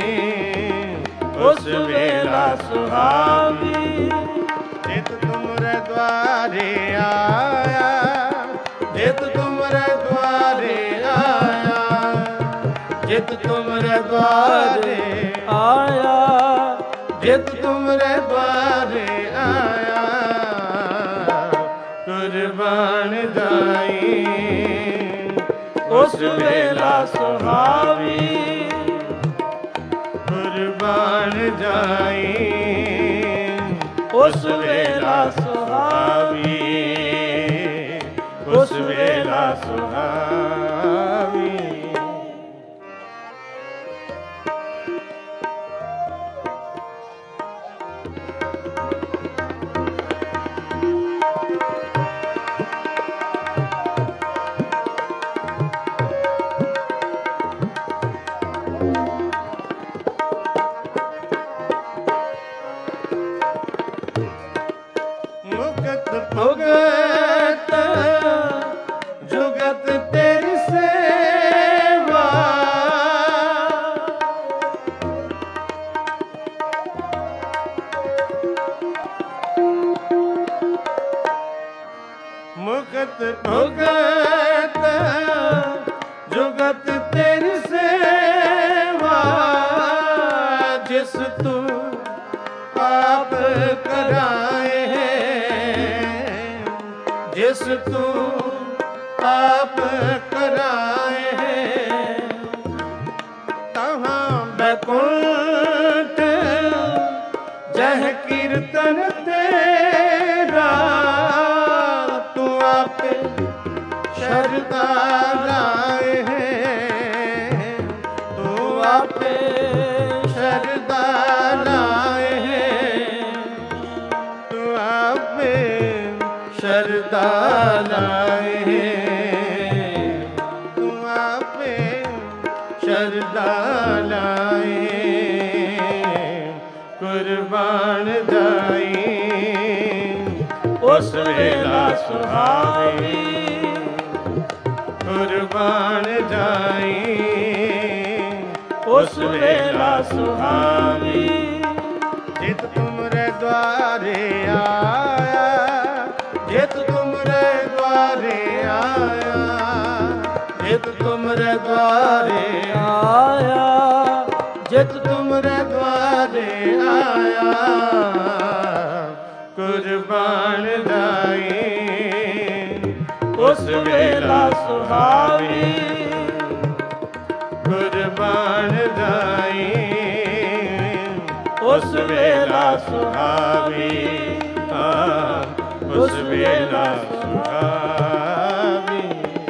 ਉਸ ਵੇਲਾ ਸੁਹਾਵੀ ਜਿਤ ਤੁਮਰੇ ਦੁਆਰੇ ਆਇਆ ਜਿਤ ਤੁਮਰੇ ਦੁਆਰੇ ਆਇਆ ਜਿਤ ਤੁਮਰੇ ਦੁਆਰੇ ਆਇਆ ਜਿਤ ਤੁਮਰੇ ਦੁਆਰੇ ਆਇਆ ਕੁਰਬਾਨ ਜਾਈ ਉਸ ਵੇਲਾ ਸੁਹਾਵੀ ਕੁਰਬਾਨ ਜਾਈ ਉਸ ਵੇਲਾ ਸੁਹਾਵੀ ਉਸ ਵੇਲਾ ਸੁਹਾਵੀ ਭੁਗਤ ਜੁਗਤ ਤੇਰੀ ਸੇਵਾ ਮੁਕਤ ਭੁਗਤ ਜੁਗਤ ਤੇਰੀ ਸੇਵਾ ਜਿਸ ਤੂੰ ਆਪ ਕਰਾਏ ਜਿਸ ਤੂੰ ਆਪ ਕਰਾਏ ਤਹਾਂ ਬੈਕੁੰਠ ਜਹ ਕੀਰਤਨ ਤੇਰਾ ਤੂੰ ਆਪੇ ਸ਼ਰਧਾ ਲਾਏ ਤੂੰ ਆਪੇ ਸ਼ਰਧਾ ਲਾਏ ਤੂੰ ਆਪੇ ਸ਼ਰਧਾ ਲਾਏ ਤੂੰ ਆਪੇ ਸ਼ਰਧਾ ਲਾਏ ਕੁਰਬਾਨ ਜਾਈ ਉਸ ਵੇਲਾ ਸੁਹਾਵੀ ਕੁਰਬਾਨ ਜਾਈ ਉਸ ਵੇਲਾ ਸੁਹਾਵੀ ਜਿਤ ਤੁਮਰੇ ਦੁਆਰੇ ਆਇਆ ਜਿਤ ਤੁਮਰੇ ਦੁਆਰੇ ਆਇਆ ਜਿਤ ਤੁਮਰੇ ਦੁਆਰੇ ਆਇਆ ਜਿਤ ਤੁਮਰੇ ਦੁਆਰੇ ਆਇਆ ਕੁਰਬਾਨ ਜਾਈ ਉਸ ਵੇਲਾ ਸੁਹਾਵੀ ਕੁਰਬਾਨ ਜਾਈ ਉਸ ਵੇਲਾ ਸੁਹਾਵੀ ਉਸ ਵੇਲਾ ਸੁਹਾਵੀ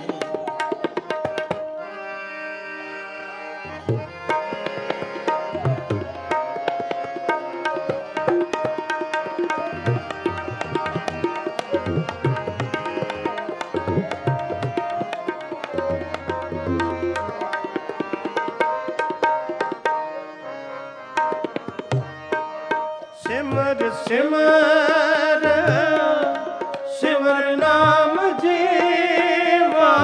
ਸਿਮਰ ਸਿਮਰ ਸਿਮਰ ਨਾਮ ਜੀਵਾ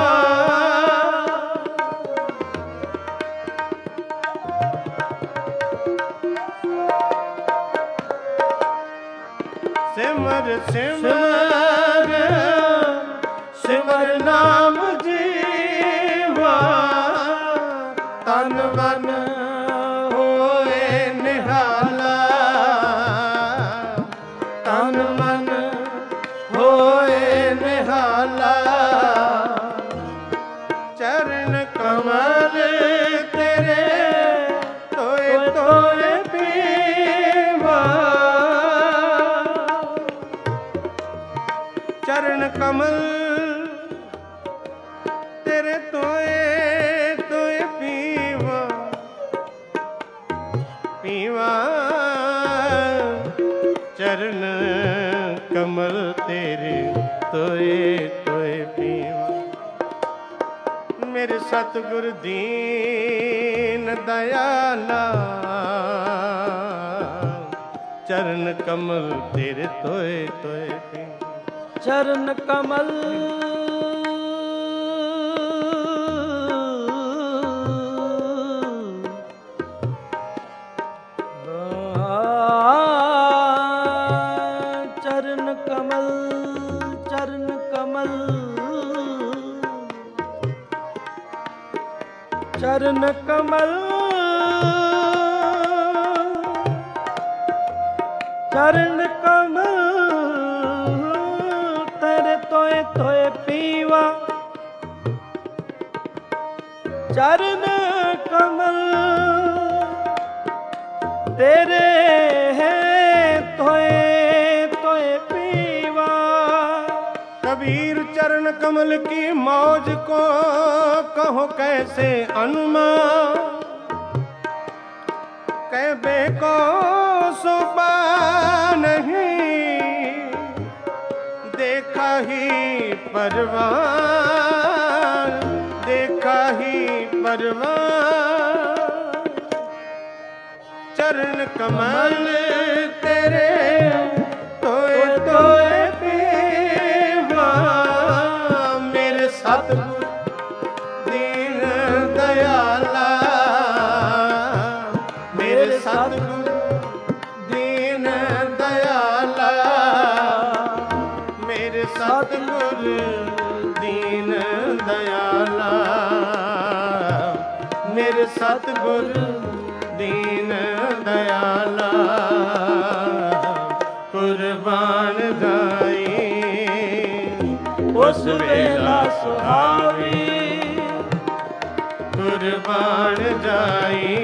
ਸਿਮਰ ਸਿਮਰ ਸਿਮਰ ਨਾਮ ਜੀਵਾ ਮੇਰੇ ਸਤਿਗੁਰ ਦੀਨ ਦਇਆਲਾ ਚਰਨ ਕਮਲ ਤੇਰੇ ਤੋਏ ਤੋਏ ਪੀ ਚਰਨ ਕਮਲ ਚਰਨ ਕਮਲ ਚਰਨ ਕਮਲ ਚਰਨ ਕਮਲ ਚਰਨ ਕਮਲ ਤੇਰੇ ਤੋਏ ਤੋਏ ਪੀਵਾ ਚਰਨ ਕਮਲ ਤੇਰੇ ਤੋਏ ਤੋਏ ਪੀਵਾ कबीर चरण कमल की मौज को कहो कैसे अनुमा कहबे को सुबा नहीं देखा ही परवान देखा ही परवान चरण कमल तेरे तोए तोए सतगुर दीन दयाला मेरे सतगुर दीन दयाला मेरे सतगुर दीन दयाला मेरे सतगुर दीन दयाला कुर्बान जाई उस वेला सुहावी कुर्बान जाई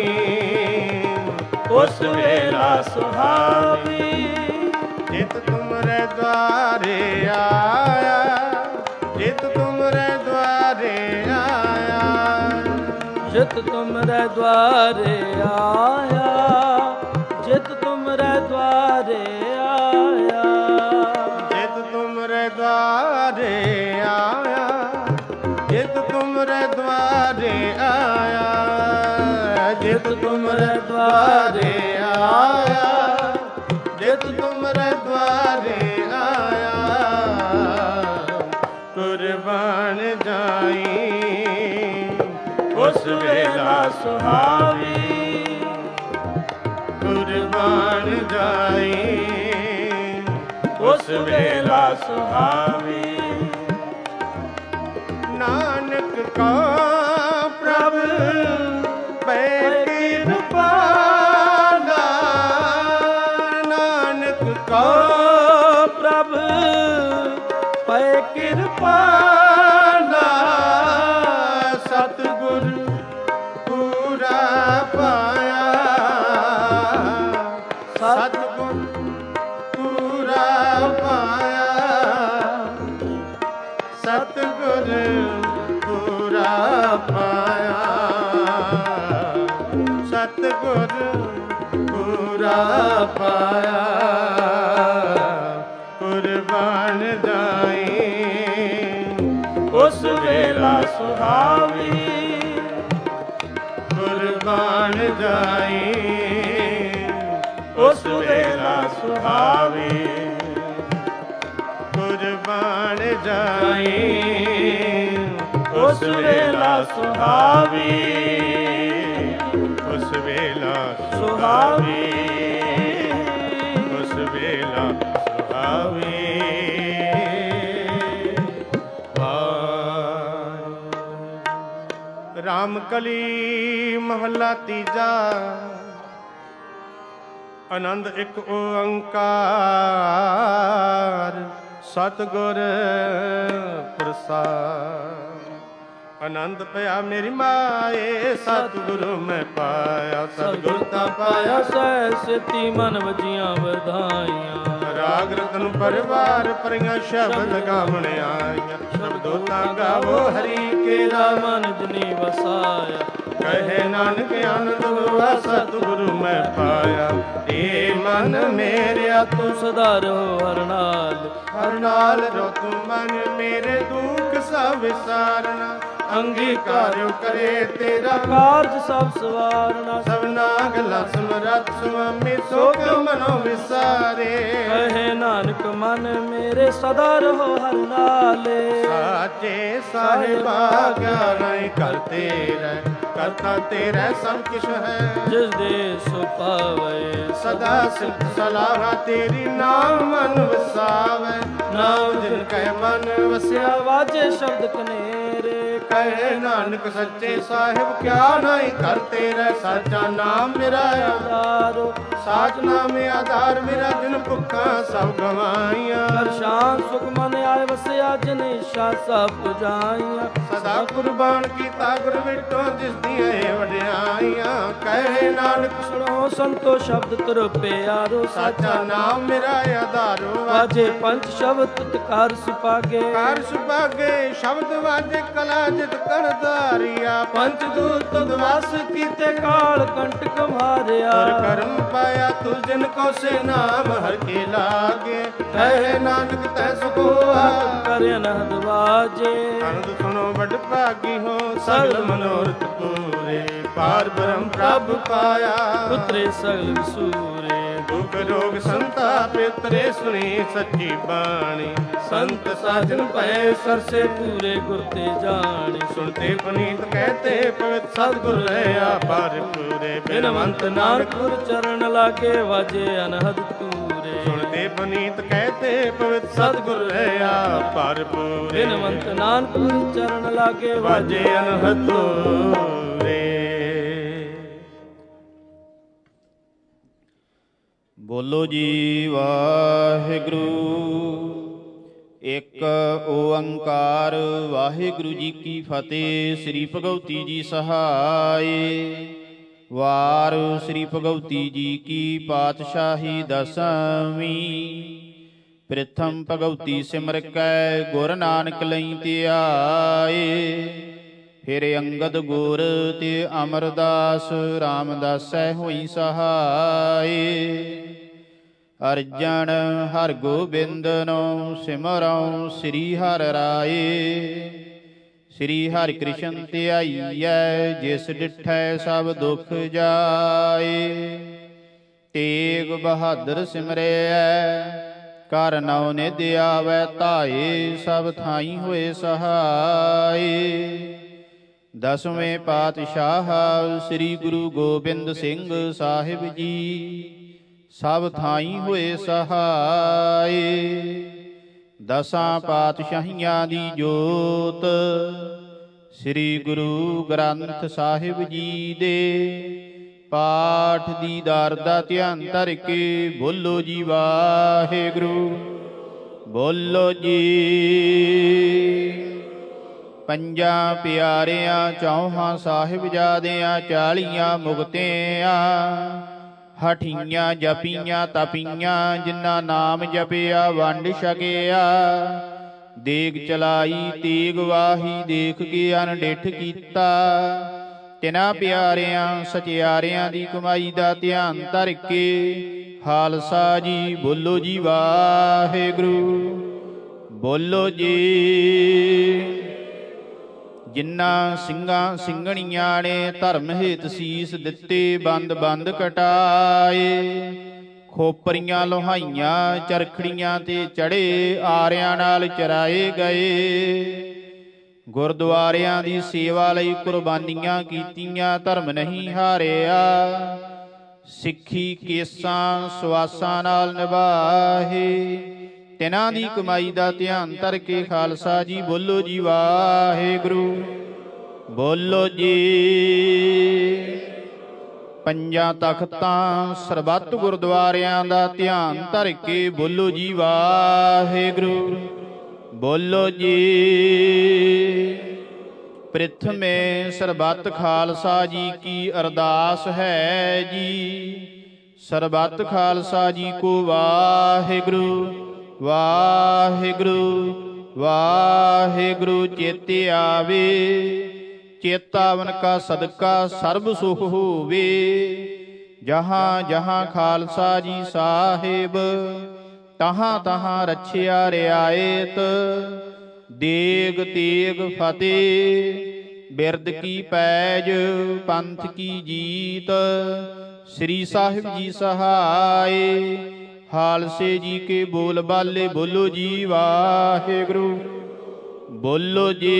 उस वेला सुहावी जित तुमरे द्वारे आया जित तुमरे द्वारे आया जित तुमरे द्वारे आया जित तुमरे द्वारे आया जित तुमरे द्वारे आया जित तुमरे द्वारे आया जित तुमरे द्वारे आया जित तुमरे द्वारे आया कुर्बान जाई उस वेला सुहावी कुर्बान जाई उस वेला सुहावी नानक का प्रभ पैर पाना नानक का प्रभ पै कृपाना सतगुर पूरा पाया सतगुर पूरा पाया सतगुर पूरा पाया सतगुर पूरा पाया कुर्बान जाई उस वेला सुहावी कुर्बान जाई उस वेला सुहावी कुर्बान जाई उस वेला सुहावी उस वेला सुहावी उस वेला सुहावी रामकली महला तीजा आनंद एक ओंकार सतगुर प्रसाद आनंद पया मेरी माए सतगुरु मैं पाया सतगुर ता पाया सैसती मन वजियां वधाइयां राग रतन परिवार परियां शब्द गावण आइयां शब्दों ता गावो हरि के मन जनी वसाया कहे नानक आनंद हुआ सतगुरु मैं पाया ए मन मेरे तू सदा रहो हर नाल रो तू मन मेरे दुख सब विसारना ਅੰਗੀਕਾਰਿਓ ਕਰੇ ਤੇਰਾ ਕਾਰਜ ਸਭ ਸਵਾਰਨਾ ਸਭਨਾ ਗੱਲਾਂ ਸਮਰੱਥ ਸੁਆਮੀ ਸੋਗ ਮਨੋ ਵਿਸਾਰੇ ਕਹੇ ਨਾਨਕ ਮਨ ਮੇਰੇ ਸਦਾ ਰਹੋ ਹਰ ਨਾਲੇ ਸਾਚੇ ਸਾਹਿਬਾ ਗਿਆਨ ਕਰਤੇ ਰਹਿ ਕਰਤਾ ਤੇਰਾ ਸਭ ਕਿਛ ਹੈ ਜਿਸ ਦੇ ਸੋ ਪਾਵੇ ਸਦਾ ਸਿਫਤ ਸਲਾਹਾ ਤੇਰੀ ਨਾਮ ਮਨ ਵਸਾਵੇ ਨਾਮ ਜਿਨ ਕੈ ਮਨ ਵਸਿਆ ਵਾਜੇ ਸ਼ਬਦ ਕਨੇਰੇ ਕਹੇ ਨਾਨਕ ਸੱਚੇ ਸਾਹਿਬ ਕਿਆ ਨਹੀਂ ਕਰਤੇ ਰਹਿ ਸਾਚਾ ਨਾਮ ਮੇਰਾ ਆਧਾਰ ਸਾਚ ਨਾਮ ਆਧਾਰ ਮੇਰਾ ਦਿਨ ਭੁੱਖਾ ਸਭ ਗਵਾਈਆਂ ਹਰ ਸ਼ਾਨ ਸੁਖ ਮਨ ਆਏ ਵਸਿਆ ਜਿਨ ਇੱਛਾ ਸਭ ਪੁਜਾਈਆਂ ਸਦਾ ਕੁਰਬਾਨ ਕੀਤਾ ਗੁਰ ਵਿਟੋ ਜਿਸ ਦੀਆਂ ਵਡਿਆਈਆਂ ਕਹੇ ਨਾਨਕ ਸੁਣੋ ਸੰਤੋ ਸ਼ਬਦ ਤੁਰ ਪਿਆਰੋ ਸਾਚਾ ਨਾਮ ਮੇਰਾ ਆਧਾਰੋ ਵਾਜੇ ਪੰਜ ਸ਼ਬਦ ਤੁਤ ਕਰ ਸੁਪਾਗੇ ਕਰ ਸੁਪਾਗੇ ਸ਼ਬਦ ਵਾਜੇ ਕਲਾ ਜਿਤ ਕਣ ਧਾਰਿਆ ਪੰਜ ਦੂਤ ਤੁਧ ਵਾਸ ਕੀਤੇ ਕਾਲ ਕੰਟਕ ਮਾਰਿਆ ਹਰ ਕਰਮ ਪਾਇਆ ਤੁਝ ਜਿਨ ਕੋ ਸੇ ਨਾਮ ਹਰ ਕੇ ਲਾਗੇ ਕਹੇ ਨਾਨਕ ਤੈ ਸੁਖ ਹੋਆ ਕਰ ਅਨਹਦ ਵਾਜੇ ਅਨੰਦ ਸੁਣੋ ਵੱਡ ਭਾਗੀ ਹੋ ਸਗਲ ਮਨੋਰਥ ਪੂਰੇ ਪਾਰ ਬ੍ਰਹਮ ਪ੍ਰਭ ਪਾਇਆ ਉਤਰੇ ਸਗਲ ਵਿਸੂਰੇ ਦੁਖ ਰੋਗ ਸੰਤਾਪ ਉਤਰੇ ਸੁਣੀ ਸੱਚੀ ਬਾਣੀ ਸੰਤ ਸਾਜਨ ਭਏ ਸਰਸੇ ਪੂਰੇ ਗੁਰ ਤੇ ਜਾਣੀ ਸੁਣਤੇ ਪਨੀਤ ਕਹਤੇ ਪਵਿੱਤ ਸਤਿਗੁਰ ਰਹਿਆ ਪਰ ਪੂਰੇ ਬਿਨਵੰਤ ਨਾਨਕ ਗੁਰ ਚਰਨ ਲਾਗੇ ਵਾਜੇ ਅਨਹਦ ਤੂਰੇ ਸੁਣਤੇ ਪਨੀਤ ਕਹਤੇ ਪਵਿੱਤ ਸਤਿਗੁਰ ਰਹਿਆ ਪਰ ਪੂਰੇ ਬਿਨਵੰਤ ਨਾਨਕ ਗੁਰ ਚਰਨ ਲਾਗੇ ਵਾਜੇ ਅਨਹਦ ਤੂਰੇ। ਬੋਲੋ ਜੀ ਵਾਹਿਗੁਰੂ। ਇੱਕ ਓੰਕਾਰ ਵਾਹਿਗੁਰੂ ਜੀ ਕੀ ਫਤਿਹ। ਸ੍ਰੀ ਭਗਉਤੀ ਜੀ ਸਹਾਏ। ਵਾਰ ਸ੍ਰੀ ਭਗਉਤੀ ਜੀ ਕੀ ਪਾਤਸ਼ਾਹੀ ਦਸਵੀਂ। ਪ੍ਰਿਥਮ ਭਗਉਤੀ ਸਿਮਰ ਕੈ ਗੁਰ ਨਾਨਕ ਲਈ ਧਿਆਏ। ਫਿਰ ਅੰਗਦ ਗੁਰ ਤੇ ਅਮਰਦਾਸ ਰਾਮਦਾਸੈ ਹੋਈ ਸਹਾਏ। ਅਰਜਨ ਹਰ ਗੋਬਿੰਦ ਨੋ ਸਿਮਰਉ ਸ੍ਰੀ ਹਰਿ ਰਾਏ। ਸ੍ਰੀ ਹਰਿ ਕ੍ਰਿਸ਼ਨ ਧਿਆਈਐ ਜਿਸ ਡਿਠੈ ਸਭ ਦੁਖ ਜਾਏ। ਤੇਗ ਬਹਾਦਰ ਸਿਮਰਿਐ ਕਰ ਨਉ ਨਿਧ ਆਵੈ ਧਾਏ। ਸਭ ਥਾਈ ਹੋਏ ਸਹਾਏ। ਦਸਵੇਂ ਪਾਤਸ਼ਾਹ ਸ੍ਰੀ ਗੁਰੂ ਗੋਬਿੰਦ ਸਿੰਘ ਸਾਹਿਬ ਜੀ ਸਭ ਥਾਈ ਹੋਏ ਸਹਾਏ। ਦਸਾਂ ਪਾਤਸ਼ਾਹੀਆਂ ਦੀ ਜੋਤ ਸ੍ਰੀ ਗੁਰੂ ਗ੍ਰੰਥ ਸਾਹਿਬ ਜੀ ਦੇ ਪਾਠ ਦੀਦਾਰ ਦਾ ਧਿਆਨ ਧਰ ਕੇ ਬੋਲੋ ਜੀ ਵਾਹਿਗੁਰੂ। ਬੋਲੋ ਜੀ। ਪੰਜਾਂ ਪਿਆਰਿਆਂ ਚੌਹਾਂ ਸਾਹਿਬਜ਼ਾਦਿਆਂ 40 ਮੁਕਤਿਆਂ ਹਠੀਆਂ ਜਪੀਆਂ ਤਪੀਆਂ ਜਿਨ੍ਹਾਂ ਨਾਮ ਜਪਿਆ ਵੰਡ ਛਕਿਆ। ਦੇਗ ਚਲਾਈ ਤੇਗ ਵਾਹੀ ਦੇਖ ਕੇ ਅਨਡਿਠ ਕੀਤਾ। ਤਿਨਾਂ ਪਿਆਰਿਆਂ ਸਚਿਆਰਿਆਂ ਦੀ ਕਮਾਈ ਦਾ ਧਿਆਨ ਧਰ ਕੇ ਖਾਲਸਾ ਜੀ ਬੋਲੋ ਜੀ ਵਾਹਿਗੁਰੂ। ਬੋਲੋ ਜੀ। ਜਿਨ੍ਹਾਂ ਸਿੰਘਾਂ ਸਿੰਘਣੀਆਂ ਨੇ ਧਰਮ ਹੇਤ ਸੀਸ ਦਿੱਤੇ ਬੰਦ ਬੰਦ ਕਟਾਏ। ਖੋਪਰੀਆਂ ਲੋਹਾਈਆਂ ਚਰਖੜੀਆਂ ਤੇ ਚੜੇ ਆਰਿਆਂ ਨਾਲ ਚਰਾਏ ਗਏ। ਗੁਰਦੁਆਰਿਆਂ ਦੀ ਸੇਵਾ ਲਈ ਕੁਰਬਾਨੀਆਂ ਕੀਤੀਆਂ ਧਰਮ ਨਹੀਂ ਹਾਰਿਆ। ਸਿੱਖੀ ਕੇਸਾਂ ਸਵਾਸਾਂ ਨਾਲ ਨਿਭਾਹੇ। ਤਿਨਾਂ ਦੀ ਕਮਾਈ ਦਾ ਧਿਆਨ ਧਰ ਕੇ ਖਾਲਸਾ ਜੀ ਬੋਲੋ ਜੀ ਵਾਹਿਗੁਰੂ। ਬੋਲੋ ਜੀ। ਪੰਜਾਂ ਤਖਤਾਂ ਸਰਬੱਤ ਗੁਰਦੁਆਰਿਆਂ ਦਾ ਧਿਆਨ ਧਰ ਕੇ ਬੋਲੋ ਜੀ ਵਾਹਿਗੁਰੂ। ਬੋਲੋ ਜੀ। ਪ੍ਰਿਥਮੇ ਸਰਬੱਤ ਖਾਲਸਾ ਜੀ ਕੀ ਅਰਦਾਸ ਹੈ ਜੀ। ਸਰਬੱਤ ਖਾਲਸਾ ਜੀ ਕੋ ਵਾਹਿਗੁਰੂ ਵਾਹਿਗੁਰੂ ਵਾਹਿਗੁਰੂ ਚੇਤੇ ਆਵੇ। ਚੇਤਾਵਨ ਕਾ ਸਦਕਾ ਸਰਬ ਸੁਖ ਹੋਵੇ। ਜਹਾਂ ਜਹਾਂ ਖਾਲਸਾ ਜੀ ਸਾਹਿਬ ਤਹਾਂ ਤਹਾਂ ਰੱਛਿਆ ਰਿਆਇਤ। ਦੇਗ ਤੇਗ ਫਤਿਹ ਬਿਰਦ ਕੀ ਪੈਜ ਪੰਥ ਕੀ ਜੀਤ। ਸ੍ਰੀ ਸਾਹਿਬ ਜੀ ਸਹਾਏ ਹਾਲਸੇ ਜੀ ਕੇ ਬੋਲ ਬਾਲੇ। ਬੋਲੋ ਜੀ ਵਾਹਿਗੁਰੂ ਬੋਲੋ ਜੀ।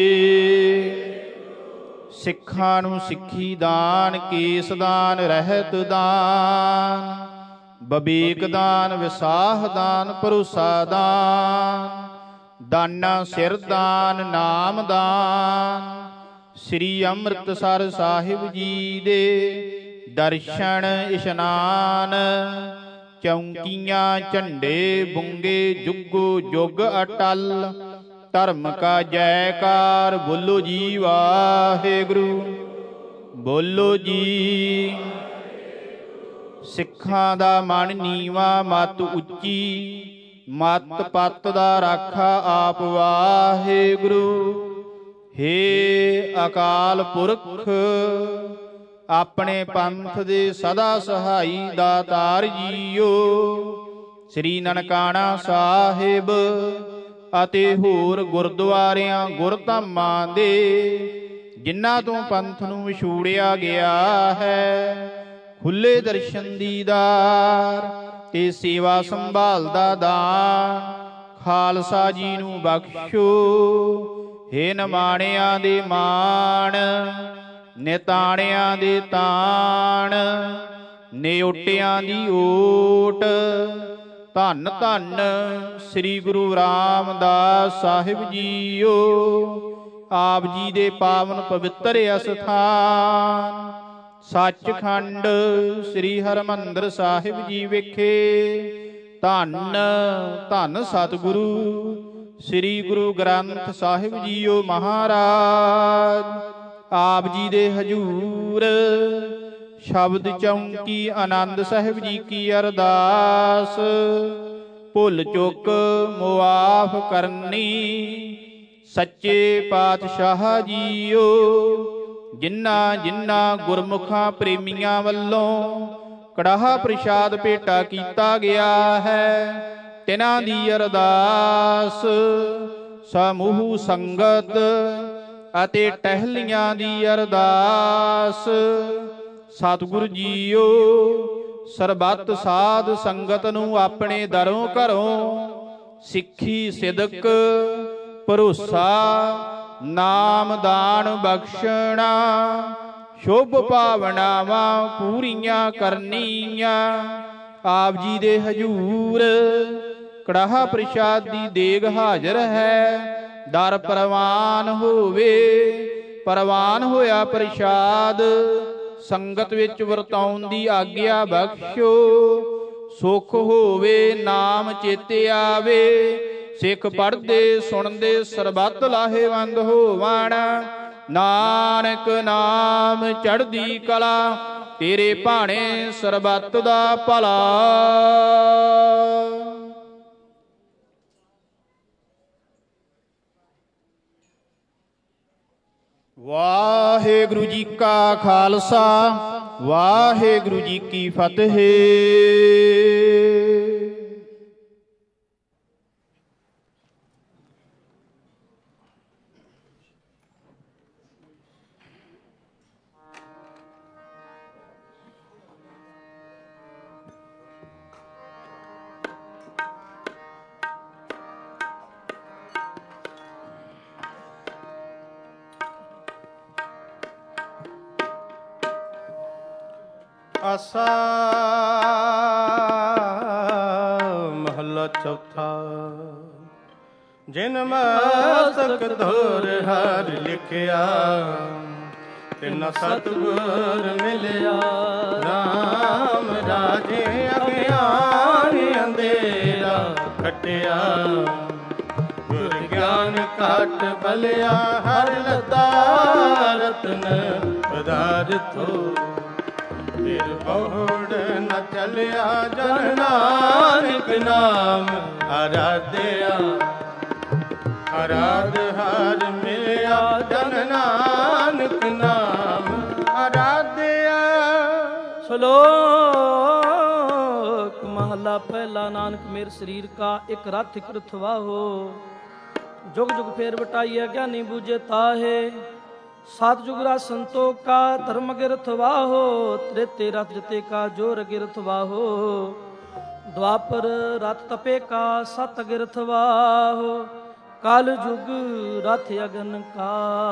ਸਿੱਖਾਂ ਨੂੰ ਸਿੱਖੀ ਦਾਨ, ਕੇਸ ਦਾਨ, ਰਹਿਤ ਦਾਨ, ਬਬੀਕ ਦਾਨ, ਵਿਸਾਹ ਦਾਨ, ਭਰੋਸਾ ਦਾਨ, ਦਾਨਾ ਸਿਰ ਦਾਨ, ਨਾਮ ਦਾਨ। ਸ੍ਰੀ ਅੰਮ੍ਰਿਤਸਰ ਸਾਹਿਬ ਜੀ ਦੇ ਦਰਸ਼ਨ ਇਸ਼ਨਾਨ। ਚੌਂਕੀਆਂ ਝੰਡੇ ਬੁੰਗੇ ਜੁਗੋ ਜੁਗ ਅਟਲ। ਧਰਮ ਕਾ ਜੈਕਾਰ ਬੋਲੋ ਜੀ ਵਾਹਿਗੁਰੂ ਬੋਲੋ ਜੀ। ਸਿੱਖਾਂ ਦਾ ਮਨ ਨੀਵਾਂ ਮਤ ਉੱਚੀ। ਮਤ ਪੱਤ ਦਾ ਰਾਖਾ ਆਪ ਵਾਹਿਗੁਰੂ। ਹੇ ਅਕਾਲ ਪੁਰਖ ਆਪਣੇ ਪੰਥ ਦੇ ਸਦਾ ਸਹਾਈ ਦਾਤਾਰ ਜੀਓ। ਸ੍ਰੀ ਨਨਕਾਣਾ ਸਾਹਿਬ ਅਤੇ ਹੋਰ ਗੁਰਦੁਆਰਿਆਂ ਗੁਰਧਾਮਾਂ ਦੇ ਜਿਨ੍ਹਾਂ ਤੋਂ ਪੰਥ ਨੂੰ ਵਿਛੋੜਿਆ ਗਿਆ ਹੈ, ਖੁੱਲੇ ਦਰਸ਼ਨ ਦੀਦਾਰ ਤੇ ਸੇਵਾ ਸੰਭਾਲ ਦਾ ਦਾਨ ਖਾਲਸਾ ਜੀ ਨੂੰ ਬਖਸ਼ੋ। ਹੇ ਨਿਮਾਣਿਆਂ ਦੇ ਮਾਣ, ਨਿਤਾਣਿਆਂ ਦੇ ਤਾਣ, ਨਿਓਟਿਆਂ ਦੀ ਓਟ। ਧੰਨ ਧੰਨ ਸ੍ਰੀ ਗੁਰੂ ਰਾਮਦਾਸ ਸਾਹਿਬ ਜੀਓ। ਆਪ ਜੀ ਦੇ ਪਾਵਨ ਪਵਿੱਤਰ ਅਸਥਾਨ ਸੱਚਖੰਡ ਸ੍ਰੀ ਹਰਿਮੰਦਰ ਸਾਹਿਬ ਜੀ ਵਿਖੇ ਧੰਨ ਧੰਨ ਸਤਿਗੁਰੂ ਸ੍ਰੀ ਗੁਰੂ ਗ੍ਰੰਥ ਸਾਹਿਬ ਜੀਓ ਮਹਾਰਾਜ। ਆਪ ਜੀ ਦੇ ਹਜੂਰ ਸ਼ਬਦ ਚੌਂਕੀ ਆਨੰਦ ਸਾਹਿਬ ਜੀ ਕੀ ਅਰਦਾਸ। ਭੁੱਲ ਚੁੱਕ ਮੁਆਫ ਕਰਨੀ ਸੱਚੇ ਪਾਤਸ਼ਾਹ ਜੀਓ। ਜਿਨ੍ਹਾਂ ਜਿਨ੍ਹਾਂ ਗੁਰਮੁਖਾਂ ਪ੍ਰੇਮੀਆਂ ਵੱਲੋਂ ਕੜਾਹ ਪ੍ਰਸ਼ਾਦ ਭੇਟਾ ਕੀਤਾ ਗਿਆ ਹੈ, ਤਿਨਾਂ ਦੀ ਅਰਦਾਸ ਸਮੂਹ ਸੰਗਤ ਅਤੇ ਟਹਿਲੀਆਂ ਦੀ ਅਰਦਾਸ। ਸਤਿਗੁਰੂ ਜੀਓ ਸਰਬੱਤ ਸਾਧ ਸੰਗਤ ਨੂੰ ਆਪਣੇ ਦਰੋਂ ਘਰੋਂ ਸਿੱਖੀ ਸਿਦਕ ਭਰੋਸਾ ਨਾਮ ਦਾਨ ਬਖਸ਼ਣਾ ਸ਼ੁਭ ਭਾਵਨਾਵਾਂ ਪੂਰੀਆਂ ਕਰਨੀਆਂ। ਆਪ ਜੀ ਦੇ ਹਜੂਰ ਕੜਾਹ ਪ੍ਰਸ਼ਾਦ ਦੀ ਦੇਗ ਹਾਜ਼ਰ ਹੈ। ਦਰ ਪ੍ਰਵਾਨ ਹੋਵੇ, ਪ੍ਰਵਾਨ ਹੋਇਆ ਪ੍ਰਸ਼ਾਦ ਸੰਗਤ ਵਿੱਚ ਵਰਤਾਉਣ ਦੀ ਆਗਿਆ ਬਖਸ਼ੋ। ਸੁਖ ਹੋਵੇ ਨਾਮ ਚੇਤੇ ਆਵੇ, ਸਿੱਖ ਪੜ੍ਹਦੇ ਸੁਣਦੇ ਸਰਬੱਤ ਲਾਹੇਵੰਦ ਹੋਵਣ। ਨਾਨਕ ਨਾਮ ਚੜ੍ਹਦੀ ਕਲਾ, ਤੇਰੇ ਭਾਣੇ ਸਰਬੱਤ ਦਾ ਭਲਾ। ਵਾਹਿਗੁਰੂ ਜੀ ਕਾ ਖਾਲਸਾ, ਵਾਹਿਗੁਰੂ ਜੀ ਕੀ ਫਤਿਹ। ਆਸਾ ਮਹਲਾ ਚੌਥਾ। ਜਿਨ ਮਸਤਕ ਧੁਰ ਹਰਿ ਲਿਖਿਆ, ਤਿਨ ਸਤਿਗੁਰ ਮਿਲਿਆ। ਰਾਮ ਰਾਜੇ ਅਗਿਆਨ ਅੰਧੇਰਾ ਖਟਿਆ, ਗੁਰ ਗਿਆਨ ਘਟ ਬਲਿਆ। ਹਰਿ ਲਤਾ ਰਤਨ ਪਦਾਰਥੋ, ਫਿਰ ਬਹੁੜ ਨ ਚਲਿਆ। ਜਨ ਨਾਨਕ ਨਾਮ ਆਰਾਧਿਆ, ਆਰਾਧ ਹਰਿ ਮਿਲਿਆ। ਜਨ ਨਾਨਕ ਨਾਮ ਆਰਾਧਿਆ। ਸ਼ਲੋਕ ਮਹਲਾ ਪਹਿਲਾ। ਨਾਨਕ ਮੇਰ ਸਰੀਰ ਕਾ ਇਕ ਰਥ ਇਕ ਰਥਵਾ ਹੋ, ਜੁਗ ਜੁਗ ਫੇਰ ਵਟਾਈਐ ਗਿਆਨੀ ਬੂਝੇ ਤਾਹੇ। सतजुग राज संतों का धर्म गिरथ वाहो, त्रेते रथ जते का जोर गिरथ वाहो, द्वापर रथ तपे का सत गिरथ वाहो, काल जुग रथ अगन का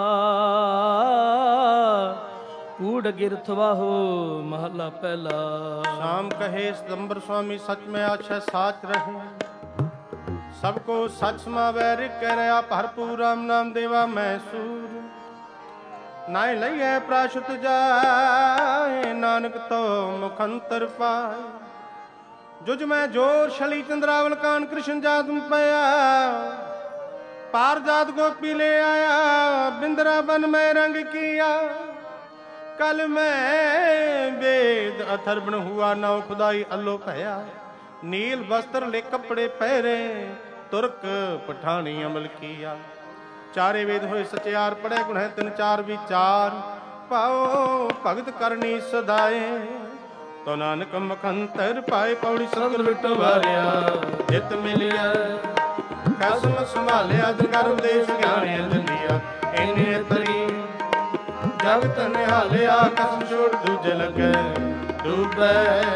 कूड़ गिरथ वाहो। महला पहला। शाम कहे सिदंबर स्वामी सच में आछे साच रहे, सबको सच समावै रिक कह रहा भरपूर राम नाम देवा मैसूर, नाय लइए प्राशुत जाए नानक तो मुखंतर पाए, जुज में जोर शली चंद्रावल कान कृष्ण जात पया, पार जात गोपी ले आया बिंदरा बन में रंग किया, कल में वेद अथर्वण हुआ नाव खुदाई अल्लो भया, नील वस्त्र ले कपड़े पहरे तुर्क पठानी अमल किया, चारे वेद होए सचियार पढ़े गुण है तिन चार विचार, पाओ भगत करनी सदाए तो नानक मखंतर पाए, पौड़ी सगल विटवारिया जित मिलिया, कसम संभालिया दरगाह उपदेश ज्ञान दिया, इन्हें तरी जगत निहालिया, कसम छोड़ दूजे लगे डूबे,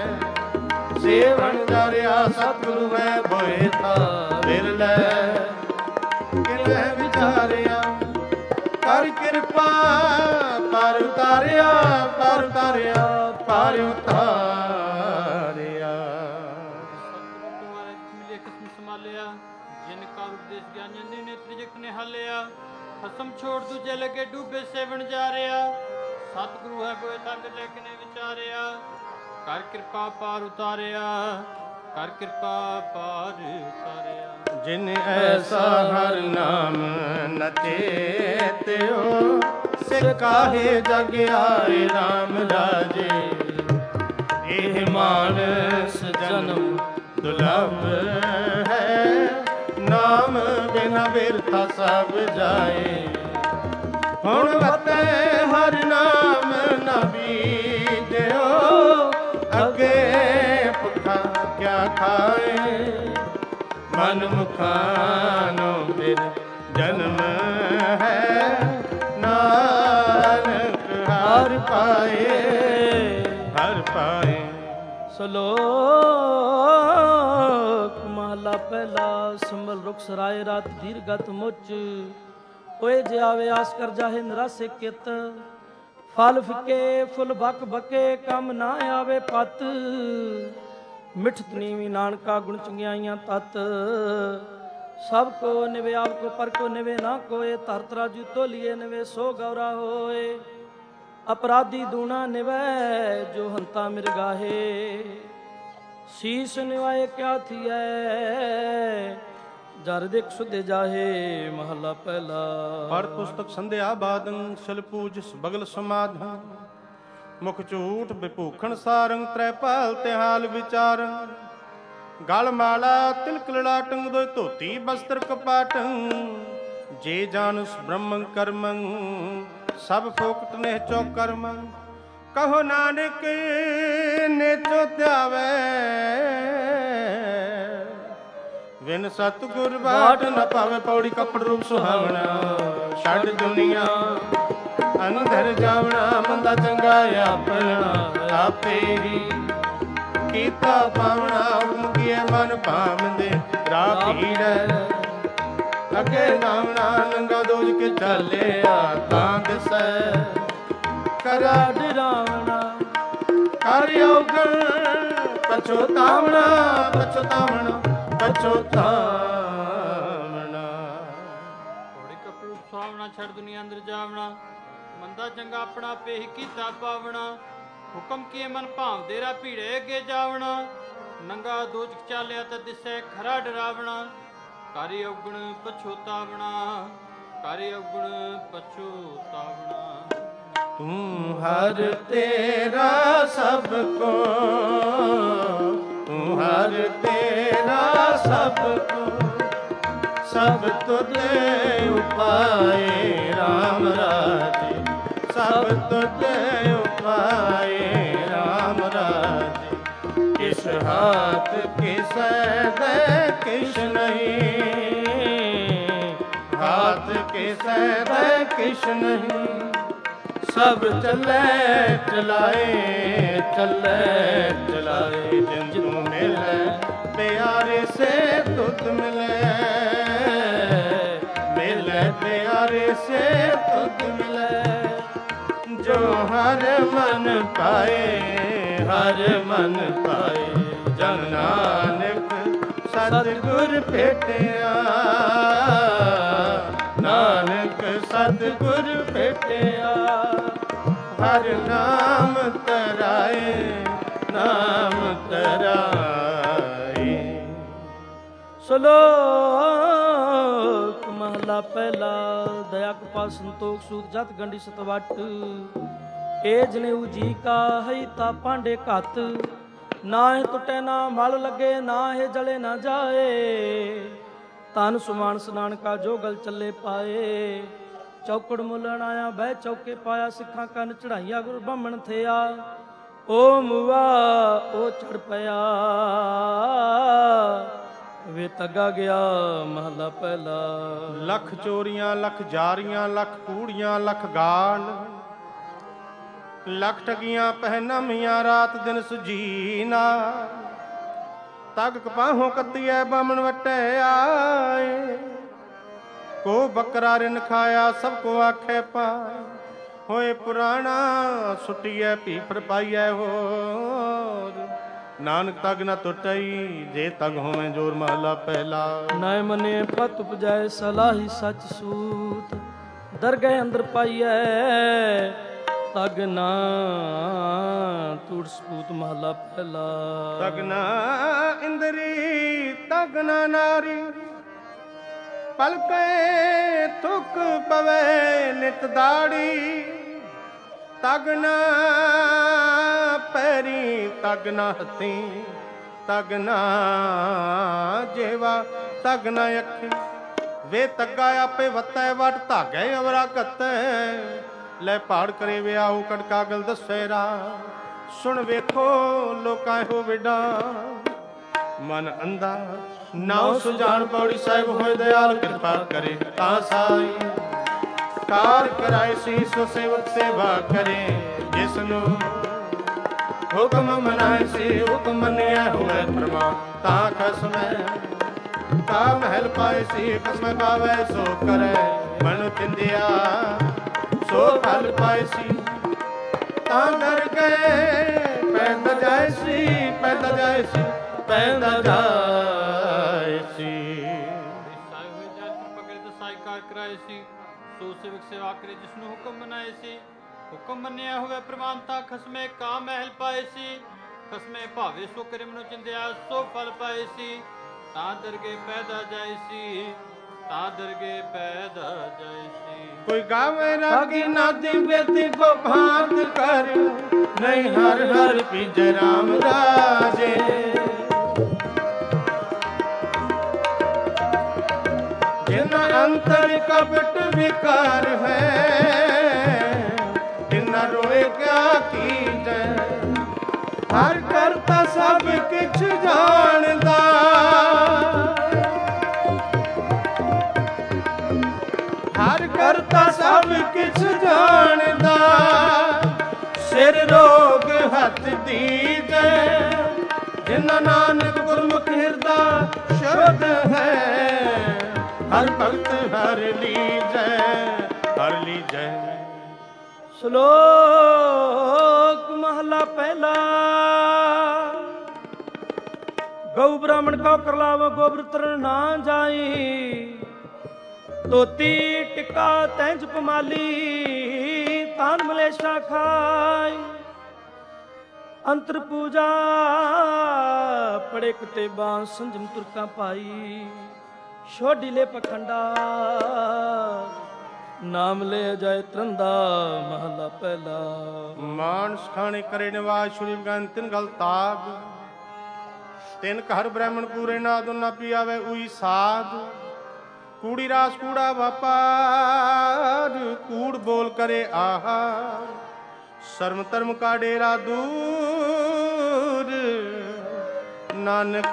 सेवन जारिया सतगुरु में बोए था बिरले, किले विचारिया कर कृपा पार उतारिया, पार उतारिया, पार उतारिया। तुम्हारे मिले कसम संभालिया, जिनका उपदेश ज्ञान ने त्रिजगत निहालिया, कसम छोड़ दूजे लगे डूबे सेवन जा रहा, सतगुरु है बोए था बिरले किने विचारिया, कर कृपा पार उतारिया, कर कृपा पार उतारिया। जिन ऐसा हर नाम न चेत्यो, से काहे जग आए राम राजे, एह मानस जन्म दुर्लभ है, नाम बिना बिरथा सब जाए, हुण बते हर नाम न बीजो, अगे भुखा क्या खाए, मन मुखानो बिन जन्म है, नानक हर पाए, हर पाए। सलोक महला पहला। संबल रुख सराय रात दीर्घत मुच, होए जे आवे आस कर जाहे निरासे कित, फल फिके फुल बक बके कम ना आवे पत, मिठत नीवी नानका गुण चंगियाइयां तत, सब को निवे आप को पर को निवे ना कोय, तर तराजू तोलिए निवे सो गौरा होए, अपराधी दूना निवे जो हंता मिर्गाहे, शीश निवाए क्या थिए जर देख सुधे जाहे। महला पहला। पर पुस्तक संध्या बादन सल पूज बगल समाधन, मुख झूठ विभूखण सारंग त्रैपाल तिहाल विचारन, गल माला तिलक ललाटंग दोय धोती बस्त्र कपाटं, जे जानस ब्रह्मं कर्मं सब फोकट ने चौकर्मं, कहो नानक ने चो त्यावे, विन सतगुर बाट न पावे, पौड़ी कपड़ रूप सुहावना, छड़ दुनिया अंदर जावना, मंदा चंगा अपना आपे ही कीता पावना, मुकिए मन भावंदे राह भीड़, अगे नावना नंगा दोज के चाले तां दिसै, करा डरावना कर योगन पछोतावना, पछोतावना पछोतावना, पौड़ी कपड़ सुहावना छड़ दुनिया अंदर जावना, मंदा चंगा अपना पे ही कीता पावना, हुक्म किए मन भाव देरा भीड़े अगे जावना, नंगा दोज चालिया तो दिसै खरा डरावना, कारी अवगुण पछोतावना, कारी अवगुण पछोतावना। तू हर तेरा सबको, तू हर तेरा सबको, सब तुझे उपाय राम राजे, सब तुझे उपाय राम राजे, किस हाथ किस दे किस नहीं, हाथ किस दे किस नहीं, ਸਭ ਚੱਲੇ ਚਲਾਏ ਚੱਲੇ ਚਲਾਏ ਜਿਨ ਨੂੰ ਮਿਲੇ ਪਿਆਰੇ ਸੇ ਤੁਧ ਮਿਲੇ ਮਿਲੇ ਪਿਆਰੇ ਸੇ ਤੁਧ ਮਿਲੇ ਜੋ ਹਰ ਮਨ ਪਾਏ ਹਰ ਮਨ ਪਾਏ ਜਨ ਨਾਨਕ ਸਤਿਗੁਰ ਭੇਟਿਆ ਨਾਨਕ ਸਤਿਗੁਰ ਭੇਟਿਆ ਹਰ ਨਾਮ ਤਰਾਏ ਨਾਮ ਤਰਾਏ। ਸ਼ਲੋਕ ਮਹਲਾ ਪਹਿਲਾ। ਦਇਆ ਕ੍ਰਿਪਾ ਸੰਤੋਖ ਸੂਤ ਜਤ ਗੰਢੀ ਸਤਵਟ ਏ ਜਨੇਊ ਜੀ ਕਾ ਹੈ ਤਾ ਪਾਂਡੇ ਘਤ ਨਾ ਇਹ ਟੁੱਟੇ ਨਾ ਮਲ ਲੱਗੇ ਨਾ ਇਹ ਜਲੇ ਨਾ ਜਾਏ ਤਨ ਸੁਮਾਨ ਸਨਾਨ ਕਾ ਜੋ ਗਲ ਚੱਲੇ ਪਾਏ ਚੌਕੜ ਮੁੱਲਣ ਆਇਆ ਬਹਿ ਚੌਕੇ ਪਾਇਆ ਸਿੱਖਾਂ ਕੰਨ ਚੜਾਈਆ ਗੁਰ ਬਾਹਮਣ ਥਿਆ ਓ ਮੁਆ ਉਹ ਚੜ ਪਿਆ ਵੇ ਤੱਗਾ ਗਿਆ ਮਹਲਾ ਪਹਿਲਾ। ਲੱਖ ਚੋਰੀਆਂ ਲੱਖ ਜਾਰੀਆਂ ਲੱਖ ਕੂੜੀਆਂ ਲੱਖ ਗਾਲ ਲੱਖ ਠਗੀਆਂ ਪਹਿਨਾਮੀਆਂ ਰਾਤ ਦਿਨ ਸੁਜੀਨਾ ਤਗ ਕਪਾਹੋਂ ਕੱਤੀਐ ਬਾਮਣ ਵਟੇ ਆਏ ਕੋ ਬੱਕਰਾ ਰਿਨ ਖਾਇਆ ਸਭ ਕੋ ਆਖੇ ਪਾਏ ਹੋਏ ਪੁਰਾਣਾ ਸੁਟੀਐ ਭੀਪਰ ਪਾਈਐ ਹੋਰ ਨਾਨਕ ਤਗ ਨਾ ਟੁੱਟਈ ਜੇ ਤਗ ਹੋਵੇਂ ਜੋਰ ਮਹਲਾ ਪਹਿਲਾ। ਨਾਇ ਮਨੇ ਪਤ ਉਪਜਾਏ ਸਲਾਹੀ ਸੱਚ ਸੂਤ ਦਰਗਹਿ ਅੰਦਰ ਪਾਈਐ ਤਗ ਨਾ ਟੂਟ ਸਪੂਤ ਮਹਲਾ ਪਹਿਲਾ। ਤਗ ਨਾ ਇੰਦਰੀ ਤਗ ਨਾ ਨਾਰੀ ਪਲਕੇ ਥੁਕ ਪਵੇ ਨਿਤ ਦਾੜੀ ਤਗ ਨਾ ਪੈਰੀ ਤਗ ਨਾ ਹੱਥੀ ਤਗ ਨਾ ਜੇਵਾ ਤਗ ਨਾ ਅੱਖੀ ਵੇ ਤੱਗਾ ਆਪੇ ਵੱਤੈ ਵਟ ਧਾਗੇ ਅਵਰਾ ਘੱਤੈ ਲੈ ਪਹਾੜ ਕਰੇ ਵਿਆਹੂ ਕੜਕਾ ਗਲ ਦਸੇਰਾ ਸੁਣ ਵੇਖੋ ਲੋਕਾਂ ਇਹੋ ਵਿਡਾ ਮਨ ਅੰਧਾ ਨਾਉ ਸੁਜਾਨ ਪੌੜੀ ਸਾਹਿਬ ਹੋਏ ਦਿਆਲ ਕਿਰਪਾ ਕਰੇ ਤਾਂ ਸਾਈ ਕਾਰ ਕਰਾਏ ਸੀ ਸੋ ਸੇਵਕ ਸੇਵਾ ਕਰੇ ਜਿਸ ਨੂੰ ਹੁਕਮ ਮਨਾਏ ਸੀ ਹੁਕਮ ਮੰਨਿਆ ਹੋਵੇ ਪ੍ਰਮਾਨ ਤਾਂ ਖਸਮੈ ਕਾ ਮਹਿਲ ਪਾਏ ਸੀ ਖਸਮੈ ਪਾਵੇ ਸੋ ਕਰੇ ਮਨ ਚਿੰਦਿਆ ਸੋ ਫਲ ਪਾਏ ਸੀ ਤਾਂ ਡਰ ਗਏ ਪੈਂਦਾ ਜਾਏ ਸੀ ਪੈਂਦਾ ਜਾਏ ਸੀ ਪੈਂਦਾ ਜਾਏ ਸੀ ਸਾਇ ਹੋਏ ਜਨ ਪਕੜ ਦਸਾਈ ਕਾਰ ਕਰਾਏ ਸੀ ਸੋ ਸੇਵਕ ਸੇਵਾ ਕਰੇ ਜਿਸ ਨੂੰ ਹੁਕਮ ਮਨਾਏ ਸੀ ਹੁਕਮ ਮੰਨਿਆ ਹੋਵੇ ਪ੍ਰਮਾਨਤਾ ਖਸਮੇ ਕਾ ਮਹਿਲ ਪਾਏ ਸੀ ਖਸਮੇ ਭਾਵੇ ਸੋ ਕਰੇ ਮਨੁ ਚਿੰਦਿਆ ਸੋ ਫਲ ਪਾਏ ਸੀ ਤਾਂ ਦਰਗੇ ਪੈਦਾ ਜਾਏ ਸੀ ਤਾਂ ਦਰਗੇ ਪੈਦਾ ਜਾਏ ਸੀ। ਕੋਈ ਗਾਵੇ ਰਾਗੀ ਨਾਦੀ ਬੇਤੀ ਕੋ ਭਾਂਤ ਕਰ ਨਹੀਂ ਹਰ ਹਰ ਪੀਜੈ ਰਾਮ ਰਾਜੇ ਜਿਨ ਅੰਤਰ ਕਪਟ ਵਿਕਾਰ ਹੈ ਤਿਨ ਰੋਏ ਕਿਆ ਕੀਜੈ ਹਰ ਕਰਤਾ ਸਭ ਕਿਛ ਜਾਣਦਾ ਹਰ ਕਰਤਾ ਸਭ ਕਿਛ ਜਾਣਦਾ ਸਿਰ ਰੋਗ ਹੱਥ ਦੀਜੈ ਜਿਨ੍ਹਾਂ ਨਾਨਕ ਗੁਰਮੁਖ ਹਿਰਦਾ ਸ਼ਬਦ ਹੈ ਹਰ ਭਗਤ ਹਰ ਲੀਜੈ ਹਰ ਲੀਜੈ। ਸ਼ਲੋਕ ਮਹਲਾ ਪਹਿਲਾ। ਗਊ ਬ੍ਰਾਹਮਣ ਕਾ ਕਰਲਾਵ ਗੋਬਰ ਤਰਨ ਨਾ ਜਾਈ ਤੋਤੀ ਟਿਕਾ ਤੈਂਜ ਪਮਾਲੀ ਤਾਨ ਮਲੇਸ਼ਾ ਖਾਈ ਅੰਤਰ ਪੂਜਾ ਪੜੇ ਕਤੇ ਬਾਂ ਸੰਜਮ ਤੁਰਕਾਂ ਪਾਈ ਛੋਡੀ ਲੈ ਪਖੰਡਾ ਨਾਮ ਲੈ ਜਾਏ ਤਰੰਦਾ ਮਹਲਾ ਪਹਿਲਾ। ਮਾਨਸ ਖਾਣੇ ਕਰੇ ਨਿਵਾਸ ਸ਼ੁਰੀ ਗਨ ਤਿਨ ਗਲ ਤਾਗ ਤਿਨ ਘਰ ਬ੍ਰਾਹਮਣ ਪੂਰੇ ਨਾ ਦੋਨਾ ਪੀਆਵੇ ਉਈ ਸਾਧ ਕੂੜੀ ਰਾਸ ਕੂੜਾ ਵਪਾਰ ਕੂੜ ਬੋਲ ਕਰੇ ਆਹਾ ਸ਼ਰਮ ਧਰਮ ਕਾ ਡੇਰਾ ਦੂਰ ਨਾਨਕ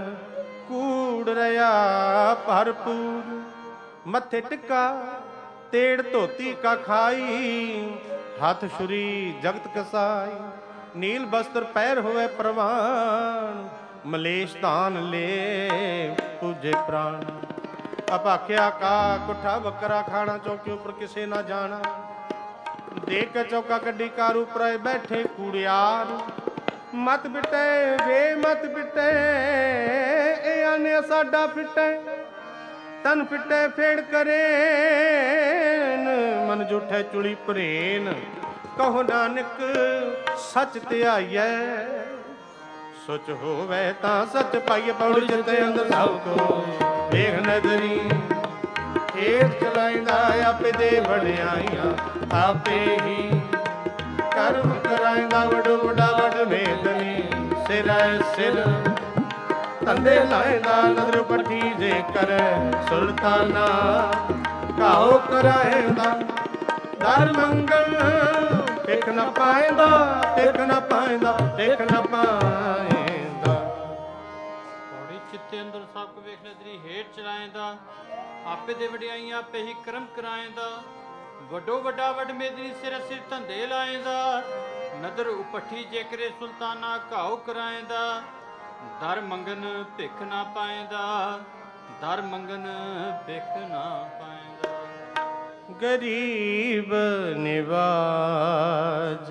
ਕੂੜ ਰਿਆ ਭਰਪੂਰ ਮੱਥੇ ਟਿੱਕਾ तेड़ धोती का खाई, हाथ छुरी जगत कसाई। नील वस्त्र पैर होवे प्रवान, मलेश धान ले पूजे प्राण। अभाख्या का कुठा बकरा खाना, चौके ऊपर किसे ना जाना। देख के चौका कड्डी कार ऊपर बैठे कूड़ियार। मत बिटे वे मत बिटे, ए आने साडा फिटे। तन फिटे फेड़ करे, मन झूठे चुड़ी परेन। कहो नानक सच ध्याइए, सोच होवे तां सच पाइए। पौड़ी चिते अंदर सब को वेख नजरी, हेठ चलाइंदा आपे दे वड्याइयां। आपे ही कर्म कराइंदा वडो वडा वड मेदनी। सिर सिर तंदे लाइंदा नदर पट्टी जे कर सुल्ताना। काओ कराइंदा दर मंगल, टिक न पाइंदा टिक न पाइंदा टिक न पाइंदा। पौड़ी चित्ते अंदर सब को वेख नजरी, हेठ चलाइंदा आपे दे वड्याइयां। आपे ही कर्म कराइंदा वडो वडा वड मेदनी। सिर सिर धंधे लाइंदा नदर उपठी जे करे सुल्ताना। घाओ कराइंदा दर मंगन भिख ना पाइंदा, दर मंगन भिख ना पाइंदा। गरीब निवाज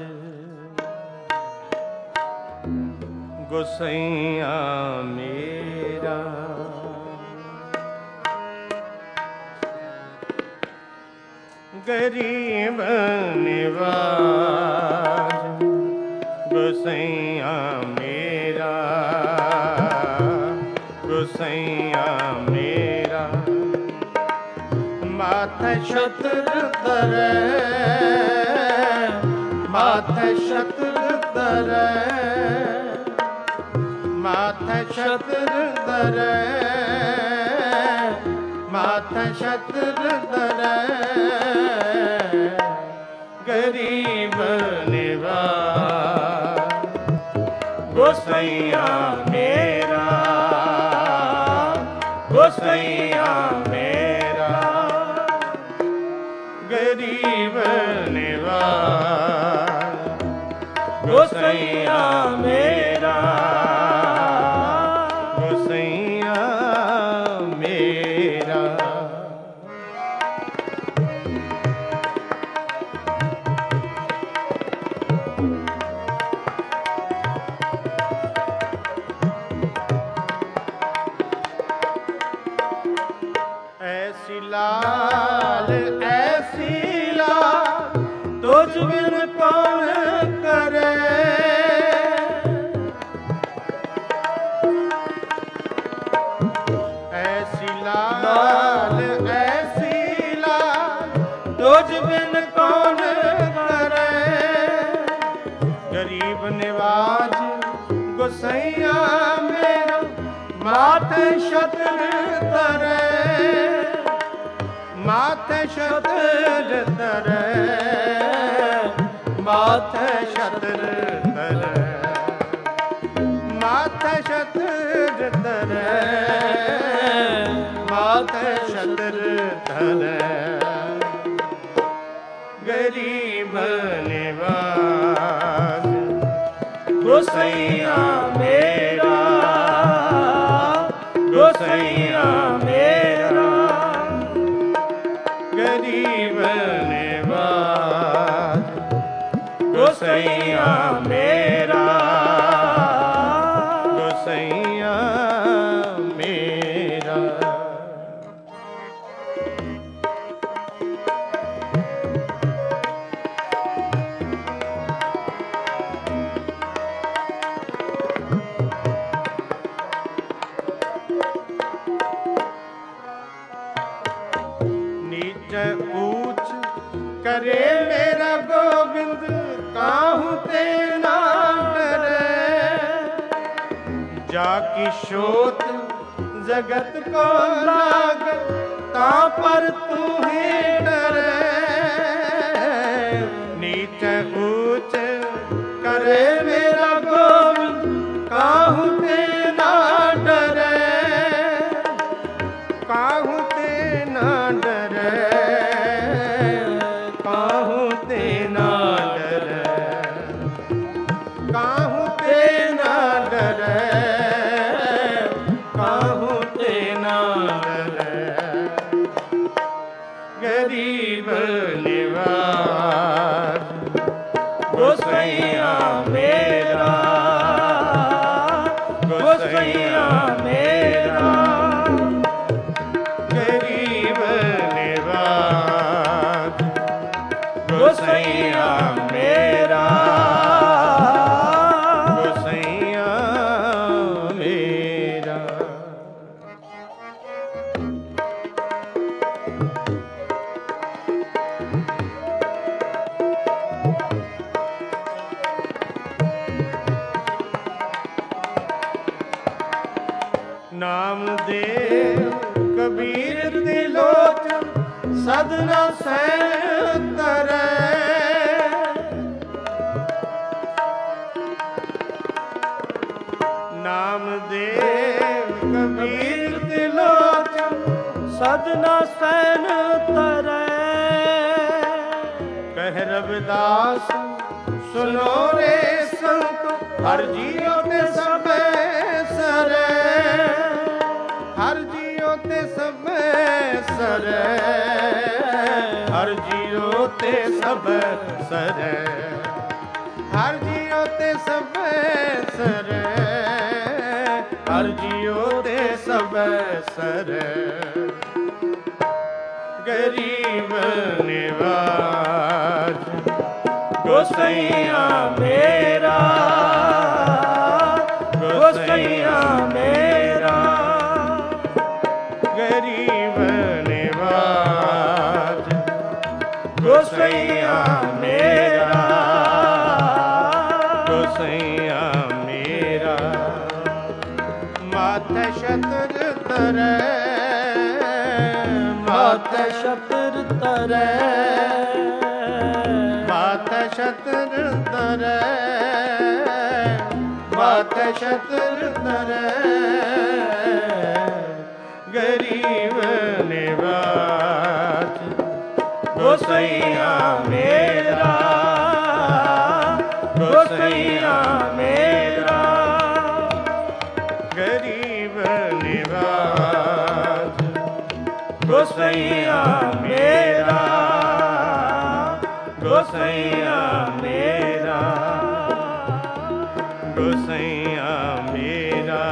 गोसैया मेरा। गरीब निवाज गोसैया मेरा, गोसैया मेरा। माथे छत्र तरे, माथे छत्र तरे, माथे छत्र तरे, माथे छत्र तरे। गरीब निवाज गोसैया मेरा, गोसैया मेरा। गरीब निवाज गोसैया मेरा, गोसैया मेरा। ऐसी लाल ऐसी लाल तुझ बिन कौन करे। ऐसी लाल ऐसी लाल तुझ बिन कौन करे। गरीब निवाज गोसैया मेरा, माथे छत्र तरे, माथे छत्र तरे, माथे छत्र तरे, माथे छत्र तरे, माथे छत्र तरे। गरीब निवाज गोसैया मेरा, गोसैया मेरा। गरीब निवाज गोसैया मेरा, गोसैया मेरा। ऊंच करे मेरा गोविंद, काहू ते ना डरे। जाकी शोत जगत को लाग, ता पर तू ही डरे। नीच ऊंच करे मेरा गोविंद, काहू ते ना डरे, काहू ते ना डरे। गोसैया मेरा गोसैया मेरा। नामदेव कबीर तिलोचन सदना सैन तरै। नामदेव कबीर तिलोचन सदना सैन तरै। कह रविदास सुनो रे संतो हर जीव ते सब सरे। हर जीव ते सब सरे। हर जीव ते सब सरे। हर जीव ते सब सरे। हर जीव ते सब सरे। गरीब निवाज गोसैया मेरा गोसैया मेरा। गरीब निवाज गोसैया मेरा गोसैया मेरा। माथे शतर तरै माथे शतर तरै। माथे शतर तरै माथे शतर तरै। गरीब निवाज गोसैया मेरा गोसैया मेरा। गरीब निवाज गोसैया मेरा गोसैया मेरा गोसैया मेरा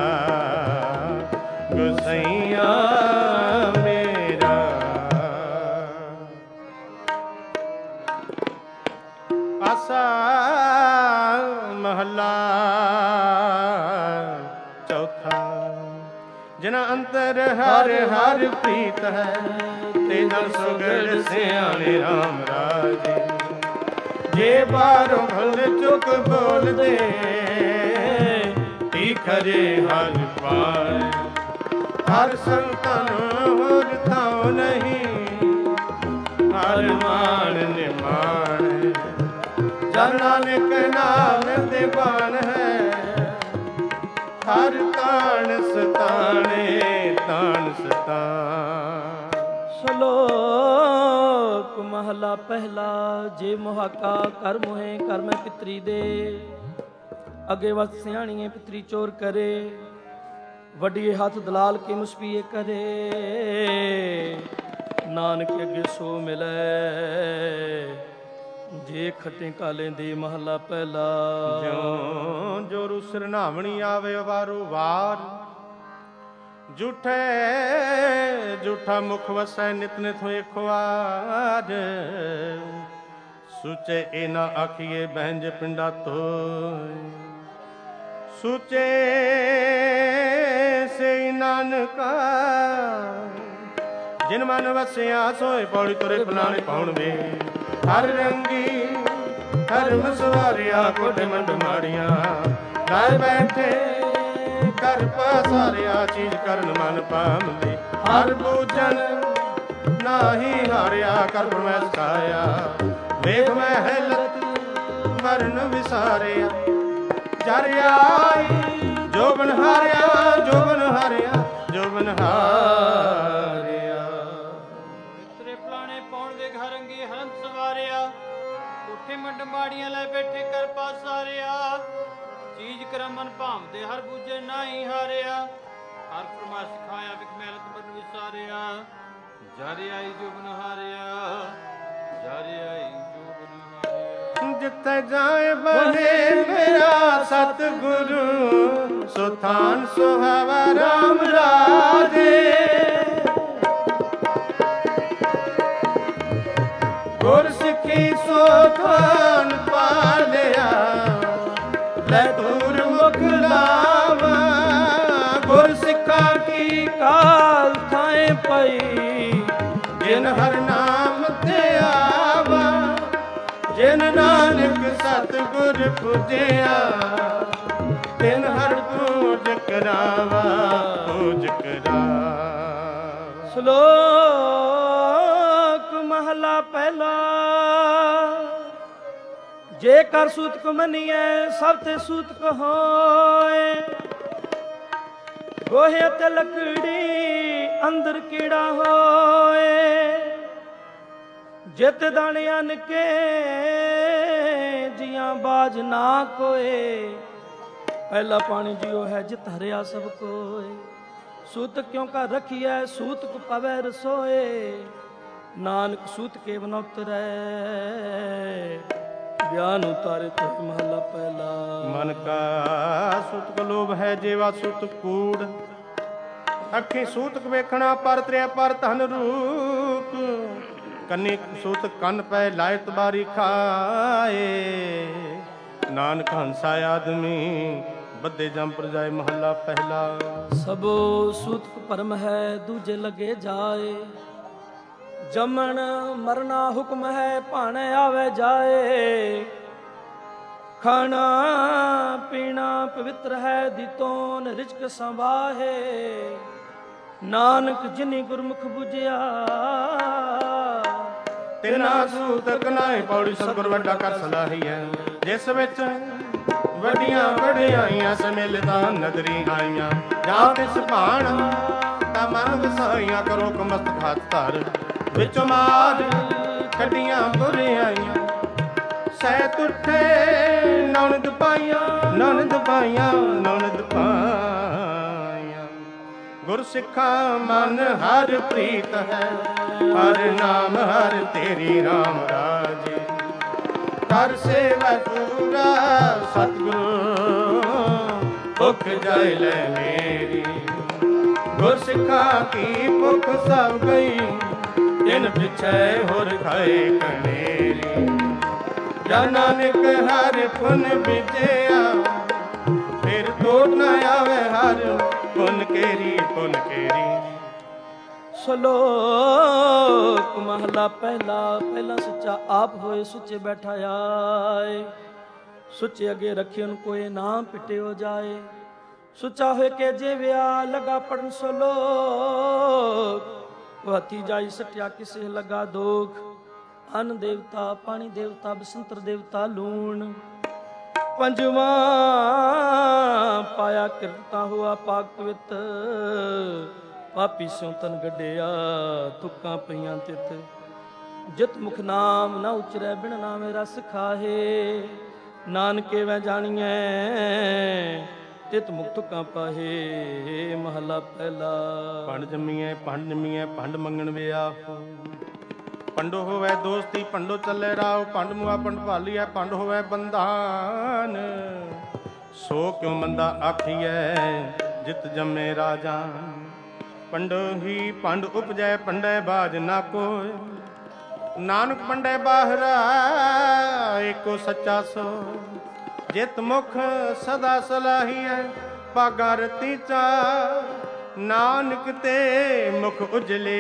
गोसैया मेरा। आसा महला चौथा। जिना अंतर हर हर प्रीत है ते जन सुगड़ सियाने राम राजे। जे बारों भल चुक बोल दे खरे हर पाए। हर संतन होर ताओ नहीं हर मान निमान। जन नानक नाम दीवान है हर तान सताने तान सतान। ਸ਼ਲੋਕ ਮਹਲਾ ਪਹਿਲਾ। ਜੇ ਮੁਹਾਕਾ ਕਰ ਮੋਹੇ ਕਰ ਮੈਂ ਪਿਤਰੀ ਦੇ। ਅੱਗੇ ਵਸ ਸਿਆਣੀਏ ਪਿਤਰੀ ਚੋਰ ਕਰੇ। ਵੱਡੀਏ ਹੱਥ ਦਲਾਲ ਕੇ ਮੁਸਪੀਏ ਕਰੇ। ਨਾਨਕ ਅੱਗੇ ਸੋ ਮਿਲੇ ਜੇ ਖੱਟੇ ਕਾਲੇ ਦੇ। ਮਹਲਾ ਪਹਿਲਾ। ਜਿਉ ਜੋ ਰੁਸਰ ਨਾਵਣੀ ਆਵੇ ਵਾਰੋ ਵਾਰ। ਝੂਠੇ ਝੂਠਾ ਮੁਖ ਵਸੈ ਨਿਤ ਨਿਤ ਹੋਏ ਖੁਆਰ। ਸੁਚੇ ਇਹ ਨਾ ਆਖੀਏ ਬਹਿੰਜ ਪਿੰਡਾ ਤੋਇ। ਸੁਚੇ ਸੇ ਨਾਨਕਾ ਜਿਨ ਮਨ ਵਸਿਆ ਸੋਏ ਪੌੜੀ ਤੁਰੇ ਫਲਾਣੇ ਪਾਉਣ ਵੇ। ਹਰ ਰੰਗੀ ਹਰ ਮਸਵਾਰਿਆ ਕੋਡੇ ਮੰਡ ਮਾੜੀਆਂ। ਘਰ ਬੈਠੇ ਕਰ ਪਸਾਰਿਆ ਚੀਜ਼ ਕਰਨ ਮਨ ਪਾਮਦੀ। ਹਰ ਪੂਜਨ ਨਾਹੀ ਹਾਰਿਆ ਕਰ ਪਰਮੈਸ ਖਾਇਆ। ਵੇਖ ਮੈਂ ਹੈਲਤ ਮਰਨ ਵਿਸਾਰਿਆ। ਜਰ ਆਈ ਜੋਬਨ ਹਾਰਿਆ ਜੋਬਨ ਹਾਰਿਆ ਜੋਬਨ ਹਾਰਿਆ। ਤੇਰੇ ਫਲਾਣੇ ਪਾਉਣ ਦੇ ਘਰ ਅੰਗੀ ਹਰੰਤ ਸਵਾਰਿਆ। ਕੋਠੇ ਮੰਡ ਮਾੜੀਆਂ ਲੈ ਬੈਠੇ ਕਰ ਪਾਸਾਰਿਆ। ਚੀਜ਼ ਕਰਮ ਮਨ ਭਾਵਦੇ ਹਰ ਬੂਝੇ ਨਾਹੀ ਹਾਰਿਆ। ਹਰ ਫਰਮਾਇਸ਼ ਸਿਖਾਇਆ ਵਿਖ ਮਹਿਲਤ ਮਨ ਵਿਸਾਰਿਆ। ਜਰ ਆਈ ਜੋਬਨ ਹਾਰਿਆ ਜਰ ਆਈ ਜੋਬਨ ਹਾਰਿਆ। ਜਿੱਥੇ ਜਾਏ ਬਨੇ ਮੇਰਾ ਸਤਿਗੁਰੂ ਸੋ ਥਾਨ ਸੁਹਾਵਾ ਰਾਮ ਰਾਜੇ। ਗੁਰ ਸਿੱਖਿਆ ਸੁਖੀ ਸੋਖਾਨ ਪਾਲਿਆ ਲੈ ਦੂਰ ਮੁਖ ਲਾਵਾ ਗੁਰ ਸਿੱਖਾਂ ਕੀ ਕਾਲ ਥਾਏ ਪਈ ਜਿਨ ਹਰ ਨਾਮ ਤੇ ਆਵਾ ਜਿਨ ਨਾਨਕ ਸਤਿਗੁਰ ਪੂਜਿਆ ਤਿਨ ਹਰ ਪੂਜ ਕਰਾਵਾ ਪੂਜ ਕਰਾਵਾ। ਸ਼ਲੋਕ ਮਹਲਾ ਪਹਿਲਾ। ਜੇ ਕਰ ਸੂਤਕ ਮੰਨੀਐ ਸਭ ਤੇ ਸੂਤਕ ਹੋਏ ਗੋਹੇ ਤੇ ਲੱਕੜੀ ਅੰਦਰ ਕੀੜਾ ਹੋਏ ਜਿਤ ਦਾਣੇ ਅਨ ਕੇ ਜੀਆਂ ਬਾਜ ਨਾ ਕੋਏ ਪਹਿਲਾ ਪਾਣੀ ਜਿਉ ਹੈ ਜਿਤ ਹਰਿਆ ਸਭ ਕੋਏ ਸੂਤਕ ਕਿਉਂ ਕਾ ਰਖੀਐ ਸੂਤਕ ਪਵੈ ਰਸੋਏ ਨਾਨਕ ਸੂਤ ਕੇ ਬਨ ਉਤਰੈ ਬਿਆਨ ਉਤਾਰੇ ਤੇ ਮਹਲਾ ਪਹਿਲਾ। ਮਨ ਕਾ ਸੂਤਕ ਲੋਭ ਹੈ ਜੇਵਾ ਸੂਤਕ ਕੂੜ ਅੱਖੀ ਸੂਤਕ ਵੇਖਣਾ ਪਰ ਤ੍ਰਿਆ ਪਰ ਧਨ ਰੂਪ ਕੰਨੀ ਸੂਤਕ ਕੰਨ ਪੈ ਲਾਇਤ ਬਾਰੀ ਖਾਏ ਨਾਨਕ ਹੰਸਾ ਆਦਮੀ ਬੱਦੇ ਜਮ ਪ੍ਰਜਾਏ ਮਹੱਲਾ ਪਹਿਲਾ। ਸਭੋ ਸੂਤਕ ਭਰਮ ਹੈ ਦੂਜੇ ਲਗੇ ਜਾਏ ਜਮਣ ਮਰਨਾ ਹੁਕਮ ਹੈ ਭਾਣੇ ਆਵੇ ਜਾਏ ਖਾਣਾ ਪੀਣਾ ਪਵਿੱਤਰ ਹੈ ਦੀਤੋਨ ਰਿਜ਼ਕ ਸੰਭਾਹੇ ਨਾਨਕ ਜਿਨੀ ਗੁਰਮੁਖ ਬੁਝਿਆ ਤਿਨਾ ਸੂਤਕ ਨਾਏ ਪੌੜੀ ਸਤਿਗੁਰ ਵੱਡਾ ਕਰ ਸਲਾਹੀਐ ਜਿਸ ਵਿੱਚ ਵੱਡੀਆਂ ਵਡਿਆਈਆਂ ਸਮਿਲਦਾ ਨਦਰੀ ਆਈਆਂ ਜਾਂ ਤਿਸ ਭਾਣ ਤਾਂ ਮਨ ਵਸਾਈਆਂ ਕਰੋ ਕਮਸਤਕ ਹੱਥ ਧਰ ਵਿੱਚ ਮਾਰ ਕੱਢੀਆਂ ਬੁਰਿਆਈਆਂ ਸਹਿਤ ਉੱਠੇ ਨੌਨਦ ਪਾਈਆਂ ਨੌਨਦ ਪਾਈਆਂ ਨੌਨਦ ਪਾਈਆਂ ਗੁਰ ਸਿੱਖਾਂ ਮਨ ਹਰ ਪ੍ਰੀਤ ਹੈ ਹਰ ਨਾਮ ਹਰ ਤੇਰੀ ਰਾਮ ਰਾਜੇ ਕਰ ਸੇਵਾ ਪੂਰਾ ਸਤਿਗੁਰੂ ਭੁੱਖ ਜਾਇ ਲੈ ਮੇਰੀ ਗੁਰ ਸਿੱਖਾਂ ਕੀ ਭੁੱਖ ਸਭ ਗਈ ਜਿਨ ਪਿਛੈ ਹੋਰ ਖਾਏ ਕਨੇਰੀ ਜਾਂ ਨਾਨਕ ਹਰਿ ਪੁਨ ਵਿਜਿਆ ਫਿਰ ਤੋੜ ਨਾ ਆਵੇ ਹਰ ਪੁਨ ਕੇਰੀ ਪੁਨ ਕੇਰੀ। ਸ਼ਲੋਕ ਮਹਲਾ ਪਹਿਲਾ। ਪਹਿਲਾ ਸੱਚਾ ਆਪ ਹੋਏ ਸੁੱਚੇ ਬੈਠਾ ਆਏ ਸੁੱਚੇ ਅਗੇ ਰੱਖਿਓਨ ਕੋਏ ਨਾਮ ਪਿਟਿਓ ਜਾਏ ਸੁੱਚਾ ਹੋਏ ਕੇ ਜੇ ਵਿਆ ਲਗਾ ਪੜਨ ਸ਼ਲੋਕ ਵਾਤੀ ਜਾਈ ਸਟਿਆ ਕਿਸੇ ਲਗਾ ਦੋਖ ਅਨ ਦੇਵਤਾ ਪਾਣੀ ਦੇਵਤਾ ਬਸੰਤਰ ਦੇਵਤਾ ਲੂਣ ਪੰਜਵਾਂ ਪਾਇਆ ਕਿਰਤਾ ਹੋਆ ਪਾਕ ਪਵਿੱਤ ਪਾਪੀ ਸਿਉ ਤਨ ਗੱਡਿਆ ਤੁਕਾਂ ਪਈਆਂ ਤਿਤ ਜਿਤ ਮੁਖ ਨਾਮ ਨਾ ਉਚਰੈ ਬਿਨ ਨਾਮੇ ਰਸ ਖਾਹੇ ਨਾਨਕੇ ਵੈ ਜਾਣੀਐ ਤਿਤ ਮੁਕਤ ਕਾ ਪਾਹੇ ਮਹਲਾ ਪਹਿਲਾ। ਪੰਡ ਜੰਮੀਐ ਪੰਡ ਮੰਗਣ ਵਿਆ ਪੰਡੋ ਹੋਵੇ ਦੋਸਤੀ ਪੰਡੋ ਚੱਲੇ ਰਾਵ ਪੰਡ ਮੁਆ ਪੰਡ ਭਾਲੀਐ ਪੰਡ ਹੋਵੇ ਬੰਧਾਨ ਸੋ ਕਿਉ ਮੰਦਾ ਆਖੀਐ ਜਿਤ ਜੰਮੇ ਰਾਜਾ ਪੰਡੋ ਹੀ ਪੰਡ ਉਪਜੈ ਪੰਡੈ ਬਾਜ ਨਾ ਕੋਇ ਨਾਨਕ ਪੰਡੈ ਬਾਹਰਾ ਏਕੋ ਸੱਚਾ ਸੋ ਜਿਤ ਮੁਖ ਸਦਾ ਸਲਾਹੀਐ ਭਾਗਾ ਰਤੀ ਚਾ ਨਾਨਕ ਤੇ ਮੁਖ ਉਜਲੇ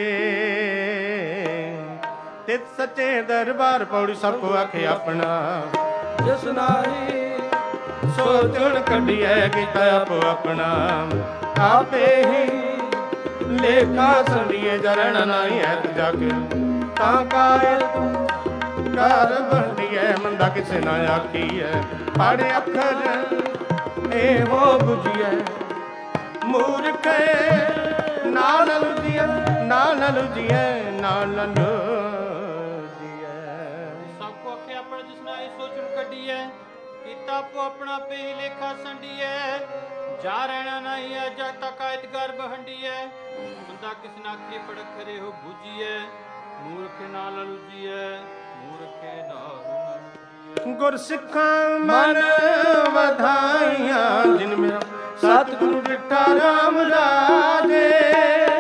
ਤਿਤ ਸੱਚੇ ਦਰਬਾਰ ਪੌੜੀ ਸਭ ਕੋ ਆਖੇ ਆਪਣਾ ਜਿਸ ਨਾਹੀ ਸੋ ਚੁਣ ਕੱਢੀਐ ਕੀਤਾ ਆਪੋ ਆਪਣਾ ਆਪੇ ਹੀ ਲੇਖਾ ਸੰਡੀਏ ਜਰਣ ਨਾਹੀ ਹੈ ਜਾ ਕੇ ਤਾਂ ਕਾਇ ਤੂੰ ਕਰ ਬੰਦੀਐ ਮੰਦਾ ਕਿਸੇ ਨਾ ਆਖੀਐ ਪੜ੍ਹ ਅੱਖਰ ਇਹੋ ਬੁਝੀਐ ਮੂਰਖੇ ਨਾਲ ਲੁਜੀਐ ਨਾਲ ਲੁਜੀਐ ਨਾਲ ਲੁਜੀਐ ਸਭ ਕੋ ਆਖੇ ਆਪਣਾ ਜਿਸ ਨਾਲ ਸੋ ਚੁਣ ਕੱਢੀਐ ਕੀਤਾ ਆਪੋ ਆਪਣਾ ਪੇ ਹੀ ਲੇਖਾ ਸੰਡੀਐ ਜਾ ਰਹਿਣਾ ਨਹੀਂ ਹੈ ਜਦ ਤੱਕ ਆਇਤਗਰ ਬਹੰਡੀਐ ਬੰਦਾ ਕਿਸ ਨਾ ਆਖੇ ਪੜ ਖਰੇ ਹੋ ਬੁਝੀਐ ਮੂਰਖੇ ਨਾਲ ਲੁਜੀਐ ਮੂਰਖੇ ਨਾਲ ਗੁਰ ਸਿੱਖਾਂ ਮਨ ਵਧਾਈਆਂ ਜਿਨ ਮੇਰਾ ਸਤਿਗੁਰੂ ਡਿਠਾ ਰਾਮ ਰਾਜੇ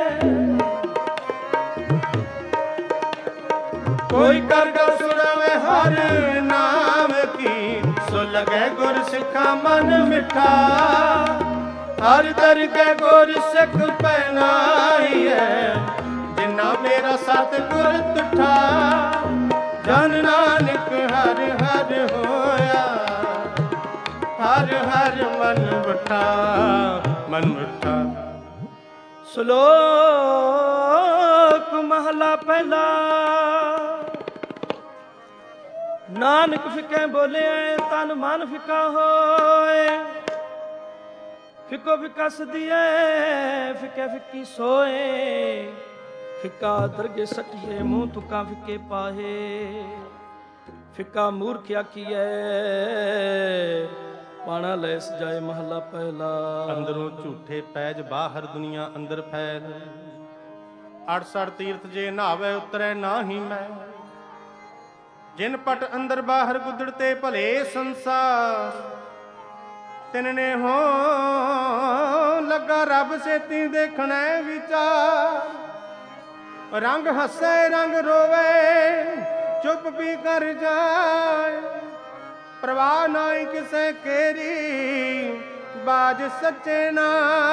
ਕੋਈ ਕਰ ਗਾ ਸੁਣਾਵੇ ਹਰ ਨਾਮ ਕੀ ਸੋ ਲਗੇ ਗੁਰ ਸਿੱਖਾ ਮਨ ਮਿੱਠਾ। ਹਰ ਦਰਗਹਿ ਗੁਰ ਸਿੱਖ ਪਹਿਨਾਈਐ ਜਿਨਾ ਮੇਰਾ ਸਤਿਗੁਰ ਤੁਠਾ। ਜਨ ਨਾਨਕ ਹਰ ਹਰ ਹੋਇਆ ਹਰ ਹਰ ਮਨ ਵਠਾ ਮਨ ਵਠਾ। ਸ਼ਲੋਕ ਮਹਲਾ ਪਹਿਲਾ। ਨਾਨਕ ਫਿੱਕੇ ਬੋਲੇ ਤਨ ਮਨ ਫਿੱਕਾ ਹੋਏ। ਫਿੱਕੋ ਫਿੱਕਾ ਸਦੀਏ ਫਿੱਕੇ ਫਿੱਕੀ ਸੋਏ। ਫਿੱਕਾ ਦਰਗੇ ਸੱਟੀਏ ਮੂੰਹ ਤੁਕਾਂ ਫਿੱਕੇ ਪਾਹੇ। ਫਿੱਕਾ ਮੂਰਖ ਆਖੀਐ ਪਾਣਾ ਲੈ ਸਜਾਏ ਮਹਲਾ ਪਹਿਲਾ। ਅੰਦਰੋਂ ਝੂਠੇ ਪੈਜ ਬਾਹਰ ਦੁਨੀਆ ਅੰਦਰ ਫੈਲ। 68 ਤੀਰਥ ਜੇ ਨਹਾਵੇ ਉਤਰੈ ਨਾਹੀ ਮੈਂ। ਜਿਨ ਪਟ ਅੰਦਰ ਬਾਹਰ ਗੁੱਦੜ ਤੇ ਭਲੇ ਸੰਸਾਰ। ਤਿਨਨੇ ਹੋ ਲੱਗਾ ਰੱਬ ਸੇਤੀ ਦੇਖਣਾ ਵਿਚਾਰ। ਰੰਗ ਹੱਸੇ ਰੰਗ ਰੋਵੇ ਚੁੱਪ ਵੀ ਕਰ ਜਾਏ। ਪ੍ਰਵਾਹ ਨਾਹੀ ਕਿਸੇ ਕੇਰੀ ਬਾਜ ਸੱਚੇ ਨਾ।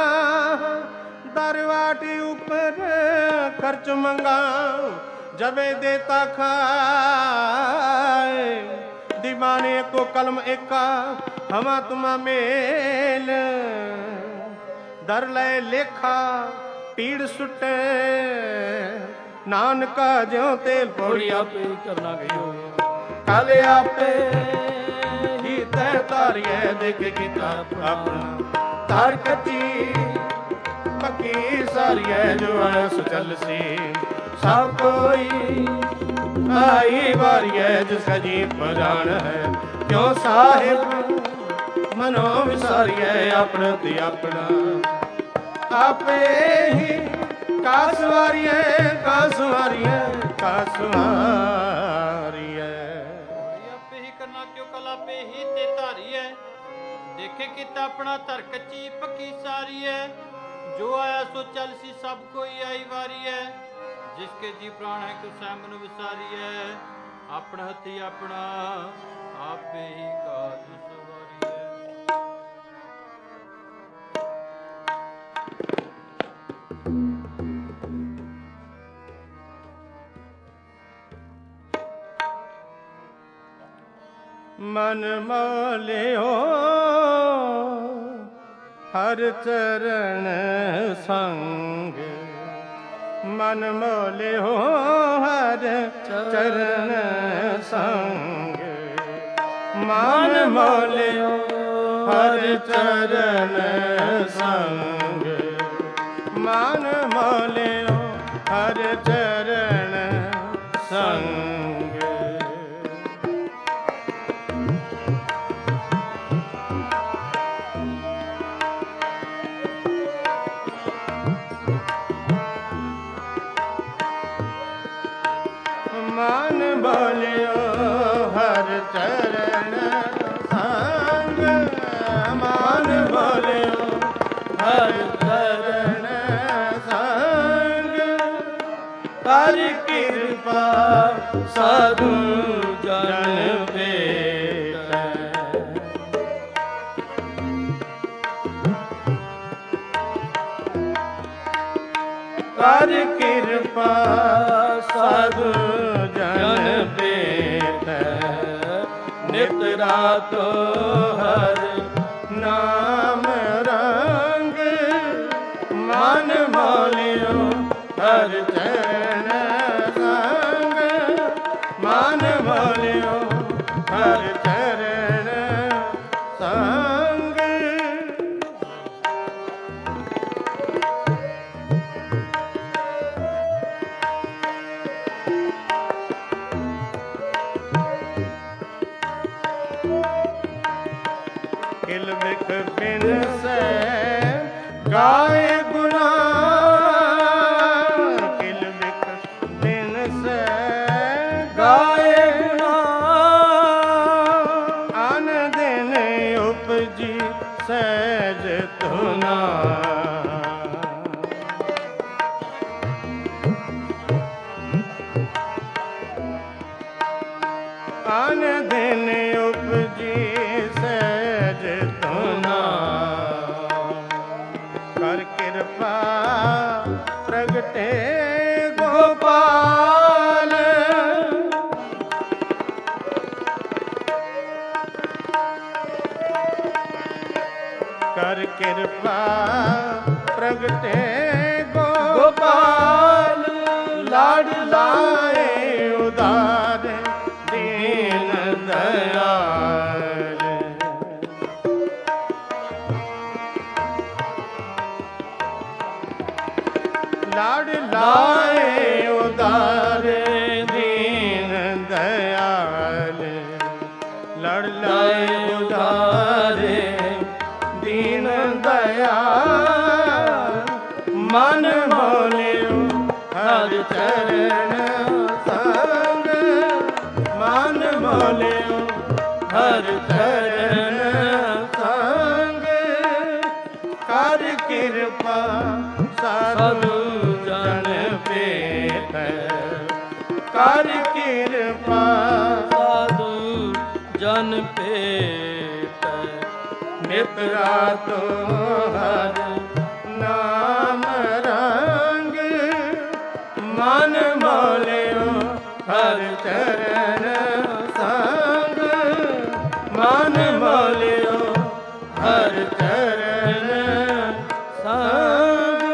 ਦਰਵਾਟੀ ਉੱਪਰ ਖਰਚ ਮੰਗਾ ਜਬੇ ਦੇਤਾ ਖਾਏ। दीवाने को कलम एका हवा तुमा मेल। दर लय लेखा पीड़ सुटे नानका ज्यों तेल पौड़ी आपे करना गयो। काले आपे ही तय तारिए देख गीता अपना। तार कच्ची पक्की सारिए जो है सुचल सी। सब कोई आई बारिए जिसका जी परान है। क्यों साहिब मनो विसारिए अपना ती अपना। आपे ही कासवारिए कासवारिए कासवारिए। आपे ही करना क्यों कला पे ही ते धारी है। देखे किता अपना धर कच्ची पक्की सारी है। जो आया सो चल सी सब कोई आई वारी है। जिसके जी प्राण है कि सैमन विसारी है। अपना हथी अपना आपे ही काज सवारी है। मन मोलियो हर चरण संग। मन मोले हो हर चरण संग। मन मोले हो हर चरण संग। मन मोले हो हर चरण संग। मन बोलियो हर चरण संग। मन बोलियो हर चरण संग। कर कृपा साधु जन भेटै। कर कृपा साधु जन भेटै। नित रातो हर नाम रंग। मन मोलियो हर चरण संग। मन मोलियो हर चरण संग। किल बिख बिन से गाए गुना। किल बिख बिन से गाए गुना। आन दिन उपजी सहज धुना। ਆਨ ਦਿਨ ਉਪਜੀ ਸਹਿਜ ਤੁਨਾ ਕਰ ਕਿਰਪਾ ਪ੍ਰਗਟੇ ਗੋਪਾਲ ਕਰ ਕਿਰਪਾ ਪ੍ਰਗਟੇ ਗੋਪਾਲ ਲਾਡ ਲਾਏ ਉਦਾਰ ਦੀਨ ਦਇਆਲ ਲਾਡ ਲਾਏ ਉਦਾਰ ਦੀਨ ਦਇਆਲ ਲੜ ਲਾਏ ਉਦਾਰ ਦੀਨ ਦਇਆਲ ਮਨ ਮੋਲਿਓ ਹਰ ਚਰਨ ਸੰਗ ਮਨ ਮੋਲਿਓ ਹਰ ਚਰਨ ਸੰਗ ਕਰ ਕਿਰਪਾ ਸਾਧੂ ਜਨ ਭੇਟ ਕਰ ਕਿਰਪਾ ਸਾਧੂ ਜਨ ਭੇਟ ਨਿਤ ਰਾਤ ਹਰ ਨਾਮ ਰੰਗ ਮਨ ਮੋਲਿਓ ਹਰ ਚਰਨ ਸੰਗ ਮਨ ਮੋਲਿਓ ਹਰ ਚਰਨ ਸੰਗ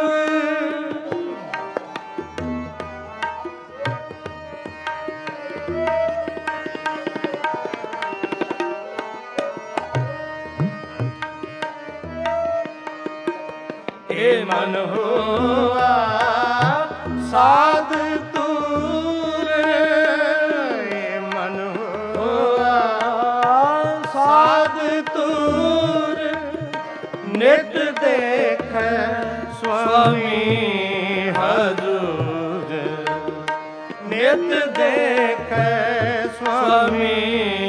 ਏ ਮਨ ਹੋਆ ਸਾਧ ਤੂਰ ਏ ਮਨ ਹੋਆ ਸਾਧ ਤੂਰ ਨਿਤ ਦੇਖੈ ਸੁਆਮੀ ਹਜ਼ੂਰ ਨਿਤ ਦੇਖੈ ਸੁਆਮੀ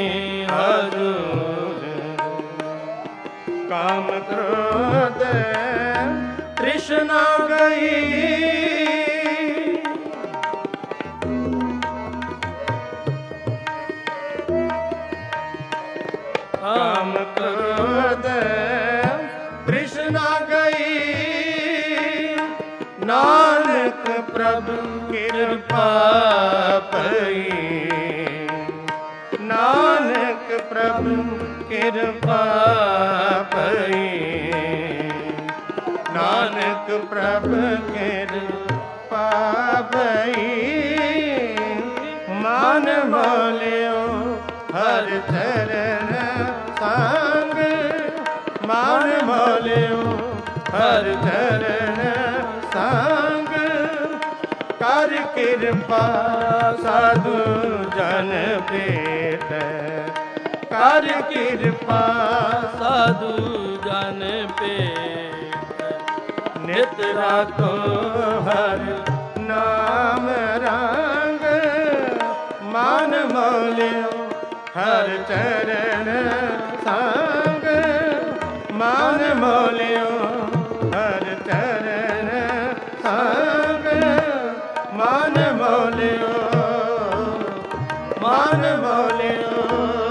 ਹਜ਼ੂਰ ਕਾਮ ਕ੍ਰੋਧ ਤ੍ਰਿਸ਼ਨਾ ਗਈ ਕਾਮ ਕ੍ਰੋਧ ਤ੍ਰਿਸ਼ਨਾ ਗਈ ਨਾਨਕ ਪ੍ਰਭ ਕਿਰਪਾ ਪਈ ਨਾਨਕ ਪ੍ਰਭ ਕਿਰਪਾ ਪਈ ਨਾਨਕ ਪ੍ਰਭ ਕਿਰਪਾ ਪਈ ਮਨ ਮੋਲਿਓ ਹਰ ਚਰਨ ਸੰਗ ਮਨ ਮੋਲਿਓ ਹਰ ਚਰਨ ਸੰਗ ਕਰ ਕਿਰਪਾ ਸਾਧੂ ਜਨ ਭੇਟ ਕਰ ਕਿਰਪਾ ਸਾਧੂ ਜਨ ਭੇਟ ਨਿਤ ਰਾਤੋ ਹਰ ਨਾਮ ਰੰਗ ਮਨ ਮੋਲਿਓ ਹਰ ਚਰਨ ਸੰਗ ਮਨ ਮੋਲਿਓ ਹਰ ਚਰਨ ਸੰਗ ਮਨ ਮੋਲਿਓ ਮਨ ਮੋਲਿਓ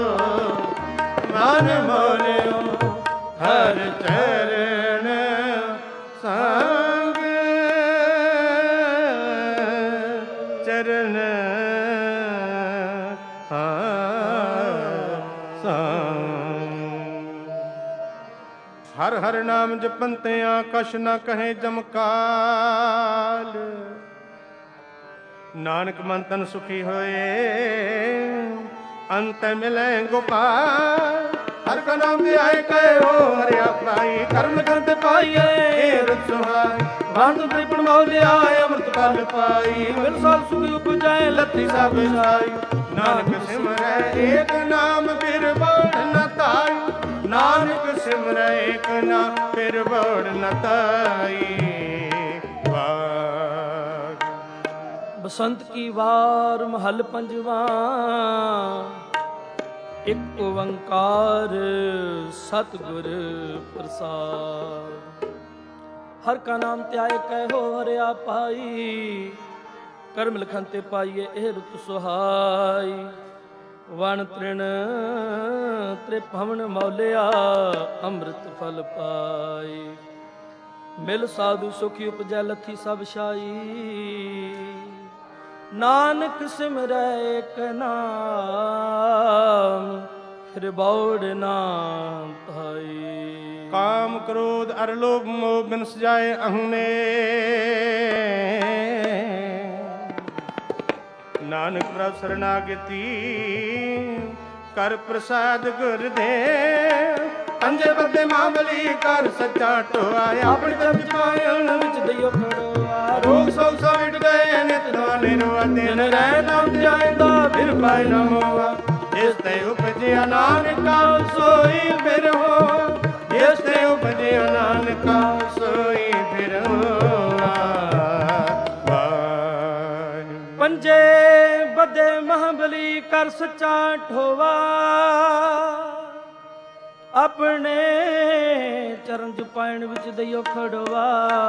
ਮਨ ਮੋਲਿਓ ਹਰ ਚਰਨ ਸੰਗ ਚਰਨ ਹਰ ਹਰ ਨਾਮ ਜਪੰਤਿਆਂ ਕਛ ਨ ਕਹੇ ਜਮਕਾਲ ਨਾਨਕ ਮਨ ਤਨ ਸੁਖੀ ਹੋਏ ਅੰਤ ਮਿਲੇ ਗੋਪਾਲ ਹਰ ਕਾ ਨਾਮ ਤੇ ਆਏ ਕਹੇ ਹੋ ਹਰਿਆ ਪਾਈ ਕਰਮ ਕਰਤੇ ਪਾਈਏ ਰਤ ਸੁਹਾਈ ਵੰਦ ਤ੍ਰਿਪਣ ਮੌਲਿਆ ਅੰਮ੍ਰਿਤ ਫਲ ਪਾਈ ਮਿਲ ਸਾਲ ਸੁਖ ਉਪਜਾਏ ਲੱਥੀ ਸਭ ਸਾਈ ਨਾਨਕ ਸਿਮਰੈ ਏਕ ਨਾਮ ਫਿਰ ਬੋੜ ਨ ਤਾਈ ਨਾਨਕ ਸਿਮਰੈ ਏਕ ਨਾਮ ਫਿਰ ਬੋੜ ਨ ਤਾਈ ਬਸੰਤ ਕੀ ਵਾਰ ਮਹੱਲ ਪੰਜਵਾਂ ਇਕ ਓੰਕਾਰ ਸਤਿਗੁਰ ਪ੍ਰਸਾਦ ਹਰ ਕਾ ਨਾਮ ਧਿਆਏ ਕਹਿਓ ਹਰਿਆ ਪਾਈ ਕਰਮ ਲਖਨ ਤੇ ਪਾਈਏ ਇਹ ਰੁਤ ਸੁਹਾਈ ਵਣ ਤ੍ਰਿਣ ਤ੍ਰਿਭਵਨ ਮੌਲਿਆ ਅੰਮ੍ਰਿਤ ਫਲ ਪਾਈ। ਮਿਲ ਸਾਧੂ ਸੁਖੀ ਉਪਜੈ ਲੱਥੀ ਸਭ ਛਾਈ। ਨਾਨਕ ਸਿਮਰੈ ਏਕ ਨਾਮ ਫਿਰ ਬੌੜ ਨਾ ਧਾਈ। ਕਾਮ ਕ੍ਰੋਧ ਅਰ ਲੋਭ ਮੋਹ ਬਿਨ ਸਜਾਏ ਅਹੁਨੇ। ਨਾਨਕ ਪ੍ਰਭ ਸਰਨਾਗਤੀ ਕਰ ਪ੍ਰਸਾਦ ਗੁਰ ਦੇ। ਅੰਜੇ ਬੱਦੇ ਮਾਮਲੀ ਕਰ ਸੱਚਾ ਟੋਆਇਆ। ਆਪਣੇ ਜਪ ਪਾਇਣ ਵਿੱਚ ਦਈਓ ਖੜੋਆ। ਰੋਗ ਸਭ ਮਿਟ ਗਏ ਨਿਤ ਨਵਾ ਨਿਰਵਾ। ਦਿਨ ਰਹਿ ਨਾਮ ਜਾਇਦਾ ਫਿਰ ਪਾਇ ਨਾ ਮੋਆ। ਜਿਸ ਤੇ ਉਪਜਿਆ ਨਾਨਕਾ ਸੋਈ ਫਿਰ ਹੋਆ। ਜਿਸ ਤੇ ਉਪਜਿਆ ਨਾਨਕਾ ਸੋਈ ਫਿਰ ਹੋਆ। ਪੰਜੇ ਬੱਦੇ ਮਹਾਬਲੀ ਕਰ ਸੱਚਾ ਠੋਵਾ। ਆਪਣੇ ਚਰਨ ਜਪਾਇਣ ਵਿੱਚ ਦਈਓ ਖੜਵਾ।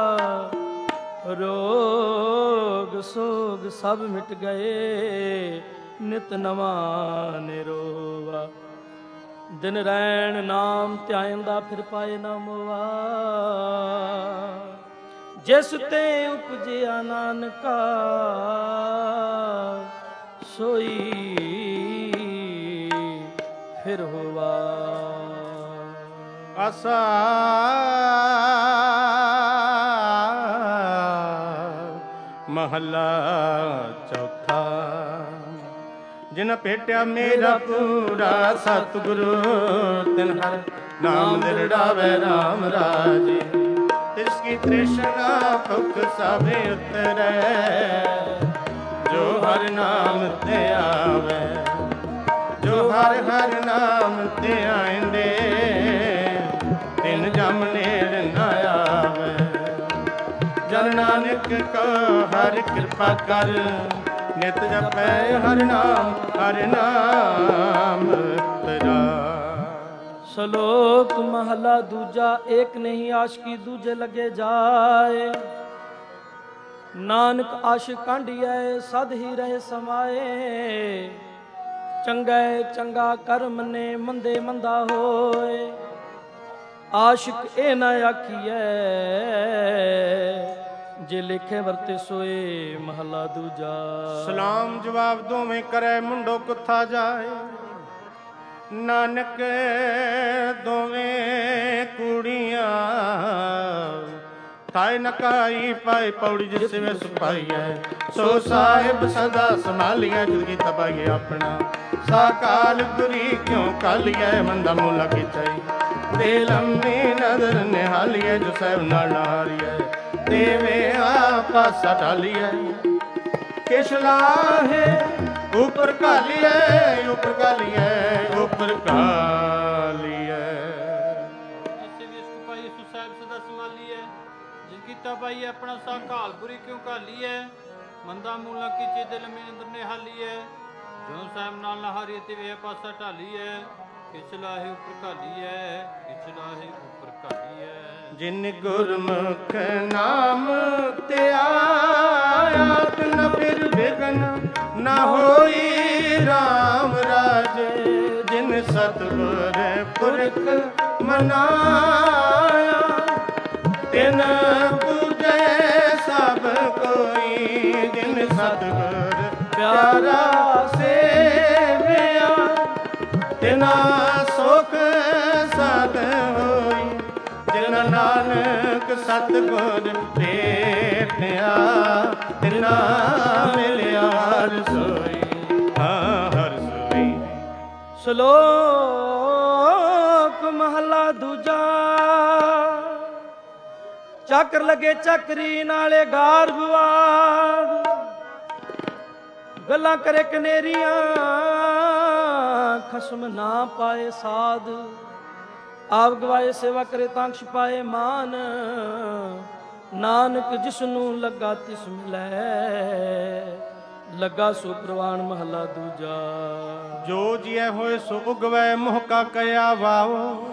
ਰੋਗ ਸੋਗ ਸਭ ਮਿਟ ਗਏ ਨਿਤ ਨਵਾਂ ਨਿਰੋਵਾ। ਦਿਨ ਰੈਣ ਨਾਮ ਧਿਆਇਂਦਾ ਫਿਰ ਪਾਏ ਨਾ ਮੋਆ। ਜਿਸ ਤੇ ਉਪਜਿਆ ਨਾਨਕਾ ਸੋਈ ਫਿਰ ਹੋਵਾ। ਆਸਾ ਮਹੱਲਾ ਚੌਥਾ। ਜਿਨ ਭੇਟਿਆ ਮੇਰਾ ਪੂਰਾ ਸਤਿਗੁਰੂ। ਤਿਨ ਹਰ ਨਾਮ ਨਿਰੜਾਵੇ ਰਾਮ ਰਾਜੇ। ਤਿਸ ਕੀ ਤ੍ਰਿਸ਼ਨਾ ਭੁਖ ਸਭ ਉਤਰੈ। ਜੋ ਹਰ ਨਾਮ ਤੇ ਆਵੇ। ਜੋ ਹਰ ਹਰ ਨਾਮ ਤੇ ਆਇਂਦੇ। ਤਿਨ ਜਮ ਨੇੜ ਨ ਆਵੇ। ਜਨ ਨਾਨਕ ਕੋ ਹਰ ਕਿਰਪਾ ਕਰ। ਨਿਤ ਜਪੈ ਹਰ ਨਾਮ ਤੇਰਾ। ਸ਼ਲੋਕ ਮਹਲਾ ਦੂਜਾ। ਏਕ ਨਹੀਂ ਆਸ਼ਕੀ ਦੂਜੇ ਲਗੇ ਜਾਏ। ਨਾਨਕ ਆਸ਼ਿਕ ਕਾਂਢੀਐ ਸਦ ਹੀ ਰਹੇ ਸਮਾਏ। ਚੰਗੈ ਚੰਗਾ ਕਰਮ ਨੇ ਮੰਦੇ ਮੰਦਾ ਹੋਏ। ਆਸ਼ਿਕ ਇਹ ਨਾ ਆਖੀਐ ਜੇ ਲਿਖੇ ਵਰਤੇ ਸੋਏ। ਮਹਲਾ ਦੂਜਾ। ਸਲਾਮ ਜਵਾਬ ਦੋਵੇਂ ਕਰੈ ਮੁੰਡੋ ਕੁੱਥਾ ਜਾਏ। ਨਾਨਕ ਦੋਵੇਂ ਕੁੜੀਆਂ ਥਾਇ ਨਕਾਈ ਪਾਈ ਪੌੜੀ ਜਿਸ ਵੇ ਸੁਪਾਈਐ। ਸੋ ਸਾਹਿਬ ਸਦਾ ਸੰਭਾਲੀਐ ਜੁਗ ਕੀ ਤਬਾਈ ਆਪਣਾ। ਸਾਕਾਲ ਗੁਰੀ ਕਿਉ ਕਾਲੀਐ ਮੰਦਾ ਮੂਲਾ ਕੀਚਾਈ। ਦੇ ਲੰਮੀ ਨਦਰ ਨਿਹਾਲੀਐ ਜੋ ਸਹਿਬ ਨਾਲ ਹਾਰੀਐ। ਦੇਵੇ ਆਪਾ ਢਾਲੀਐ ਕਿਛ ਲਾਹੇ ਉਪਰ ਘਾਲੀਐ। ਉਪਰ ਘਾਲੀਐ ਉਪਰ ਘਾਲੀਐ। ਜਿਸੇ ਵੀ ਇਸ਼ਕ ਪਾਈ ਸੋ ਸਾਹਿਬ ਸਦਾ ਸੰਭਾਲੀਐ। ਜਿਨ ਕੀਤਾ ਪਾਈ ਆਪਣਾ ਸਾ ਘਾਲ ਬੁਰੀ ਕਿਉ ਘਾਲੀਐ। ਮੰਦਾ ਮੂਲਾ ਕੀਚੇ ਦਿਲ ਮੇ ਅੰਦਰ ਨਿਹਾਲੀਐ। ਜੋ ਸਾਹਿਬ ਨਾਲ ਨਹਾਰੀਐ ਤੇ ਵੇ ਪਾਸਾ ਢਾਲੀਐ। ਕਿਛ ਲਾਹੇ ਉਪਰ ਘਾਲੀਐ। ਕਿਛ ਲਾਹੇ ਉਪਰ ਘਾਲੀਐ। ਜਿਨ ਗੁਰਮੁਖ ਨਾਮ ਤੇ ਆਇਆ। ਤਿਨ ਫਿਰ ਬਿਗਨ ਨਾ ਹੋਈ ਰਾਮ ਰਾਜੇ। ਜਿਨ ਸਤਿਗੁਰ ਪੁਰਖ ਮਨਾਇਆ। ਤਿਨ ਪੂਜੈ ਸਭ ਕੋਈ। ਜਿਨ ਸਤਿਗੁਰ ਪਿਆਰਾ ਸੇਵਿਆ। ਤਿਨਾ ਸੁਖ ਸਦ ਹੋਈ। ਜਿਨ ਨਾਨਕ ਸਤਿਗੁਰ ਭੇਟਿਆ। ਤਿਨਾ ਮਿਲਿਆ ਹਰ ਸੋਈ। ਹਾਂ ਹਰ ਸੋਈ। ਸ਼ਲੋਕ ਮਹਲਾ ਦੂਜਾ। ਚੱਕਰ ਲਗੇ ਚੱਕਰੀ ਨਾਲੇ ਗਾਰ ਗੁਆਰ। ਗੱਲਾਂ ਕਰੇ ਕਨੇਰੀਆਂ ਖਸਮ ਨਾ ਪਾਏ ਸਾਧ। ਆਪ ਗਵਾਏ ਸੇਵਾ ਕਰੇ ਤਾਂ ਛਪਾਏ ਮਾਨ। ਨਾਨਕ ਜਿਸ ਨੂੰ ਲੱਗਾ ਤਿਸ ਮਿਲੈ। ਲੱਗਾ ਸੋ ਪ੍ਰਵਾਨ ਮਹਲਾ ਦੂਜਾ। ਜੋ ਜੀਐ ਹੋਏ ਸੋ ਉਗਵੈ ਮੋਹ ਕਾ ਕਿਆ ਵਾਓ।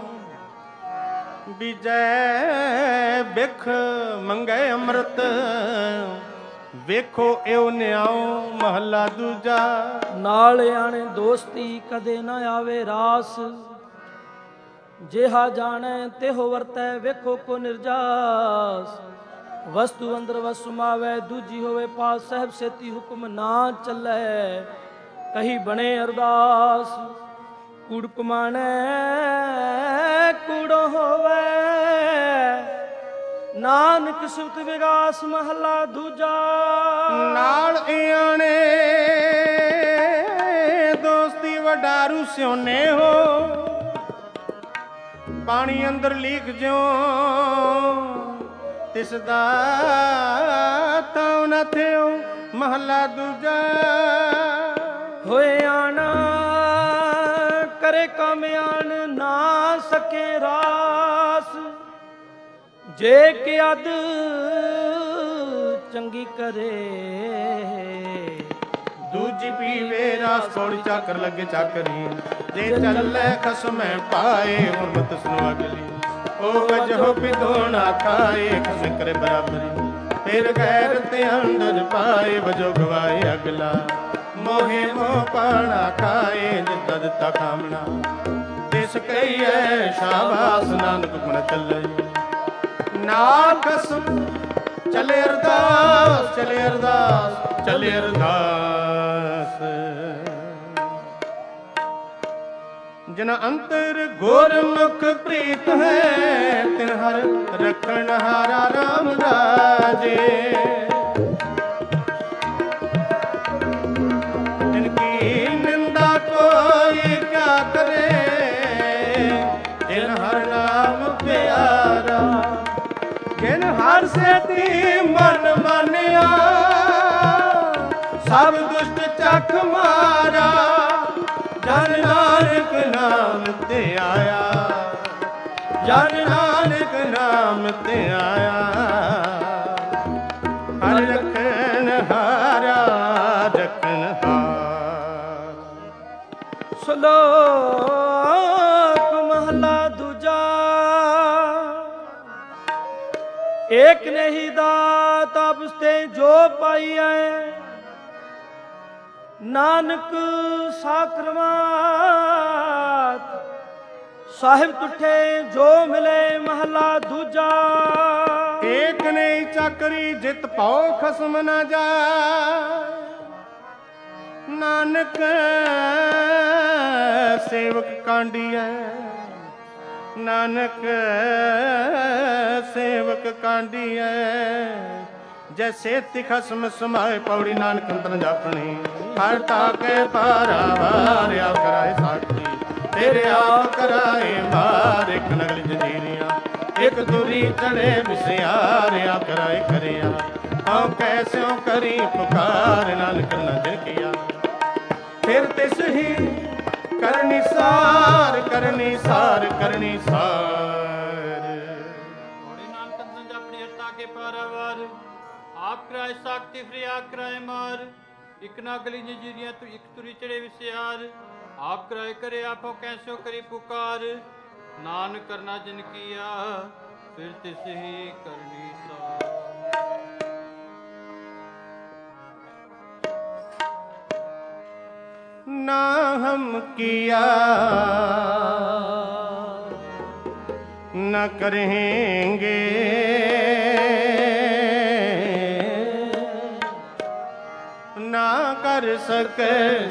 ਬੀਜੈ ਬਿਖ ਮੰਗੈ ਅੰਮ੍ਰਿਤ। ਵੇਖੋ ਇਉ ਨਿਆਉ ਮਹੱਲਾ ਦੂਜਾ। ਨਾਲ ਆਣੇ ਦੋਸਤੀ ਕਦੇ ਨਾ ਆਵੇ ਰਾਸ, ਜਿਹਾ ਜਾਣੈ ਤਿਹੋ ਵਰਤੈ ਵੇਖੋ ਕੋ ਨਿਰਜਾਸ। ਵਸਤੂ ਅੰਦਰ ਵਸ ਸਮਾਵੈ ਦੂਜੀ ਹੋਵੇ ਪਾਸ, ਸਹਿਬ ਸੇਤੀ ਹੁਕਮ ਨਾ ਚੱਲੈ ਕਹੀ ਬਣੇ ਅਰਦਾਸ। ਕੂੜ ਕਮਾਣੈ ਕੂੜੋ ਹੋਵੇ, ਨਾਨਕ ਸਿਫਤ ਵਿਗਾਸ ਮਹੱਲਾ ਦੂਜਾ। ਨਾਲ ਆਣੇ ਦੋਸਤੀ ਵਡਾਰੂ ਸਿਉਨੇ ਹੋ, ਪਾਣੀ ਅੰਦਰ ਲੀਕ ਜਿਉ ਤਿਸ ਦਾ ਤਾਉ ਨਾ ਥਿਉ ਮਹੱਲਾ ਦੂਜਾ। ਹੋਏ ਆਣਾ ਕਰੇ ਕੰਮ ਆਣ ਨਾ ਸਕੇ ਰਾਸ, ਜੇ ਕਿ ਅਦ ਚੰਗੀ ਕਰੇ ਦੂਜੀ ਪੀਵੇ ਰਸ ਥੋੜੀ ਚਾਕਰ ਲੱਗੇ ਚਾਕਰੀ। ਜੇ ਚੱਲੇ ਖਸਮੈ ਪਾਏ ਹੁਰਮਤ ਸੁਨੋ ਅਗਲੀ, ਉਹ ਵਜੋ ਬਿਦੋਣਾ ਖਾਏ ਖਸਮ ਕਰੇ ਬਰਾਬਰੀ। ਫਿਰ ਗੈਰ ਤੇ ਅੰਦਰ ਪਾਏ ਵਜੋ ਗਵਾਏ ਅਗਲਾ, ਮੋਹੇ ਮੋਹ ਪਾਣਾ ਖਾਏ ਜਿੱਦਾਂ ਦਿੱਤਾ ਖਾਮਣਾ। ਤਿਸ ਕਹੀਏ ਸ਼ਾਬਾਸ਼ ਨਾਨਕ ਗੁਣ ਚੱਲੇ, ਨਾਲ ਕਸਮ ਚਲੇ ਅਰਦਾਸ ਚਲੇ ਅਰਦਾਸ ਚਲੇ ਅਰਦਾਸ। ਜਿਨ ਅੰਤਰ ਗੁਰਮੁਖ ਪ੍ਰੀਤ ਹੈ, ਤਿਨ ਹਰ ਰਖਣ ਹਾਰਾ ਰਾਮ ਰਾਜੇ। ਜਿਨ ਕੀ ਨਿੰਦਾ ਕੋਈ ਕਿਆ ਕਰੇ, ਜਿਨ ਹਰ ਨਾਮ ਪਿਆਰਾ। ਜਿਨ ਹਰ ਸੇਤੀ ਮਨ ਮਾਨਿਆ, ਸਭ ਦੁਸ਼ਟ ਚੱਖ ਮਾਰਾ। ਜਨ ਨਾਨਕ ਨਾਮ ਤੇ ਆਇਆ, ਜਨ ਨਾਨਕ ਨਾਮ ਤੇ ਆਇਆ। ਹਰ ਰਖਣ ਹਾਰਾ ਰਖਣ ਹਾਰ। ਸ਼ਲੋਕ ਮਹਲਾ ਦੂਜਾ। ਏਕ ਨਹੀਂ ਦਾਤ ਆਪਸ ਤੇ ਜੋ ਪਾਈਐ, ਨਾਨਕ ਸਾਕਰਮਾਤ ਸਾਹਿਬ ਤੁਠੇ ਜੋ ਮਿਲੇ ਮਹਲਾ ਦੂਜਾ। ਏਕ ਨਹੀਂ ਚਾਕਰੀ ਜਿਤ ਪਾਉ ਖਸਮ ਨਾ ਜਾ, ਨਾਨਕ ਸੇਵਕ ਕਾਂਡੀਐ। ਨਾਨਕ ਸੇਵਕ ਕਾਂਡੀਐ, ਜੈਸੇ ਤਿਖਸਮ ਸਮਾਏ ਪੌੜੀ ਨਾਨਕ ਅੰਤਰ ਜਾਪਣੀ। ਹਰ ਤਾਕੇ ਪਾਰਾ ਵਾਰਿਆ ਕਰਾਏ ਸਾਖੀ, ਤੇਰੇ ਆਪ ਕਰਾਏ ਮਾਰ। ਇੱਕ ਨਗਲ ਜੰਜੀਰੀਆਂ ਇੱਕ ਦੁਰੀ ਚੜੇ ਵਿਸਿਆਰਿਆ ਕਰਾਏ ਕਰਿਆ। ਹਉ ਕੈਸਿਉ ਕਰੀ ਪੁਕਾਰ, ਨਾਨਕ ਨਾ ਜਿਨ ਕੀਆ। ਫਿਰ ਤਿਸ ਹੀ ਕਰਨੀ ਸਾਰ ਕਰਨੀ ਸਾਰ ਕਰਨੀ ਸਾਰ। ਨਾਨਕ ਅੰਤਰ ਜਾਪਣੀ ਹਰ ਤਾਕੇ ਪਾਰਾ ਵਾਰ। ਆਪ ਕਰਾਏ ਸਾਖਤੀ ਫਰਿਆ ਕਰਾਏ ਮਾਰ। ਇੱਕ ਨਾ ਗਲੀ ਜੰਜੀਰੀਆਂ ਤੂੰ ਇੱਕ ਤੁਰੀ ਚੜੇ ਵਿਸਿਆਰ। ਆਪ ਕਰਾਏ ਕਰੇ ਆਪੋ ਕੈਸਿਓ ਕਰੀ ਪੁਕਾਰ। ਨਾਨਕ ਕਰਨਾ ਜਿਨ ਕੀਆ, ਫਿਰ ਤਿਸ ਹੀ ਕਰਨੀ ਸਾਰ। ना हम किया न करेंगे, ना कर सके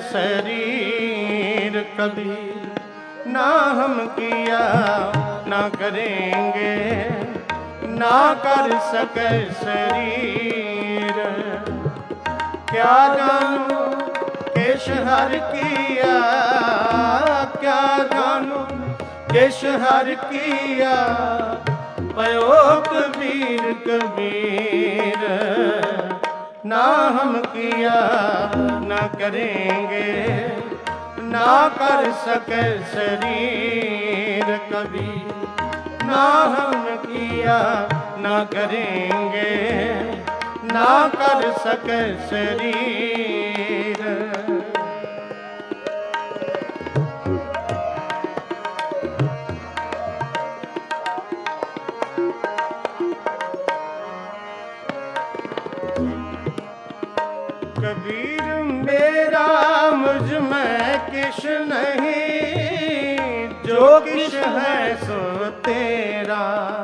शरीर कभी। ना हम किया ना करेंगे, ना कर सके शरीर। क्या जानू केश हर किया, क्या जानू केश हर किया। पयो कबीर कबीर, ना हम किया ना करेंगे, ना कर सके शरीर कभी। ना हम किया ना करेंगे, ना कर सके शरीर। ਜੋ ਕਿਛ ਹੈ ਸੋ ਤੇਰਾ।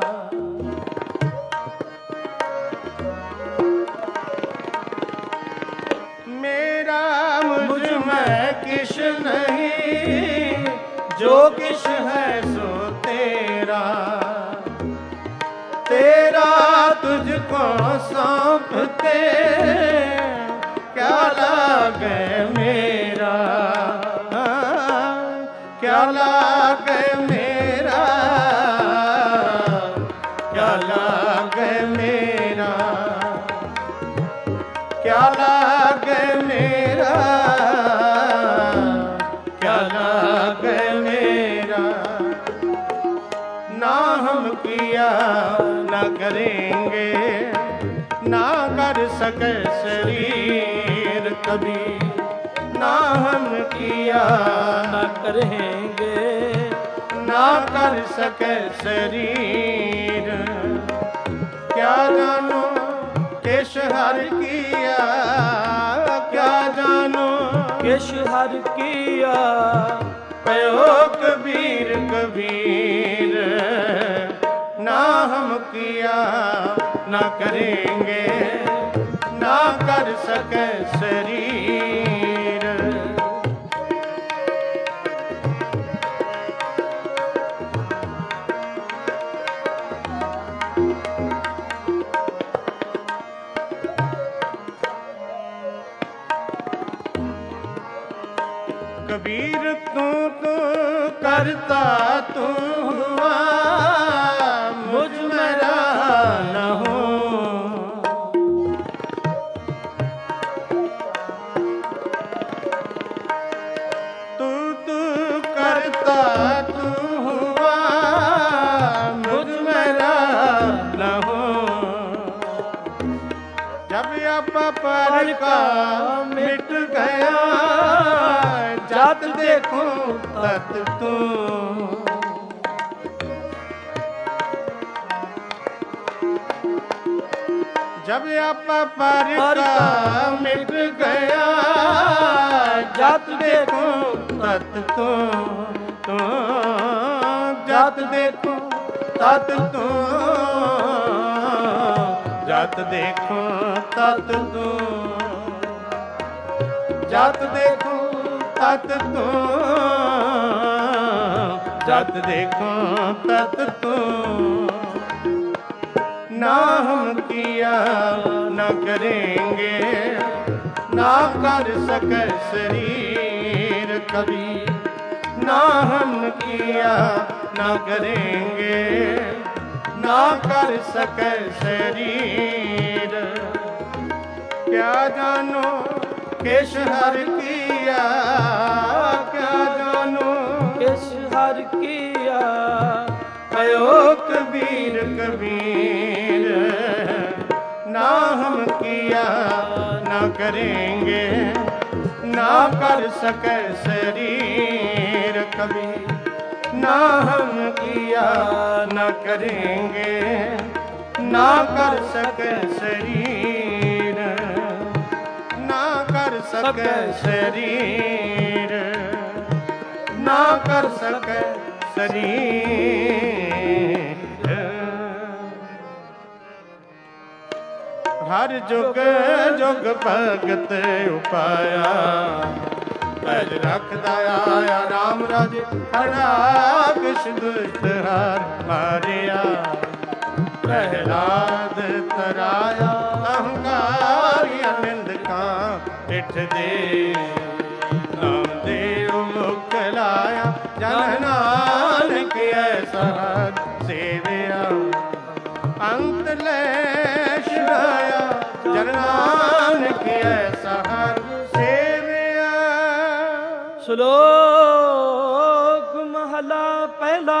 मेरा मुझ में किश नहीं, जो किश है सो तेरा। तेरा तुझको सौंपते क्या लागे मेरा, क्या लागे मेरा, क्या लागे मेरा, क्या लागे मेरा, क्या लागे मेरा। ना हम किया ना करेंगे, ना कर सके शरीर कभी। ना हम किया ना करेंगे, ना कर सके शरीर। क्या जानो किश हर किया, क्या जानो किश हर किया। कहो कबीर कबीर, ना हम किया ना करेंगे, ना कर सके शरीर। कबीर तू तो करता तू हुआ, मुझ मेरा न हो। तू तू करता तू हुआ, मुझ मेरा न हो। जब आप पर का मिट गया, जात देखो तत तू। जब आप पर का मिट गया, जात देखो तत तू। जात देखो तत तू, जात देखो तत तू, जात देखो तत तू, जात देखो तत तू। ना हम किया ना करेंगे, ना कर सके शरीर कभी। ना हम किया ना करेंगे, ना कर सके शरीर। क्या जानो किश हर किया, क्या जानो किश हर किया। कहो कबीर कबीर, ना हम किया ना करेंगे, ना कर सके शरीर कभी। ना हम किया ना करेंगे, ना कर सके शरीर, ना कर सके शरीर, ना कर सके शरीर। हर जुग जुग भगत उपाया, पैज रखदा आया राम राज। हरा किश दुष्ट हार मारिया, प्रहलाद तराया। अहंकारिया निंदका पिठ दे, नाम देव मुख लाया। जन नानक ऐसा सेविया, अंत ले शिवाया। जन नानक ऐसा सेविया। श्लोक महला पहला।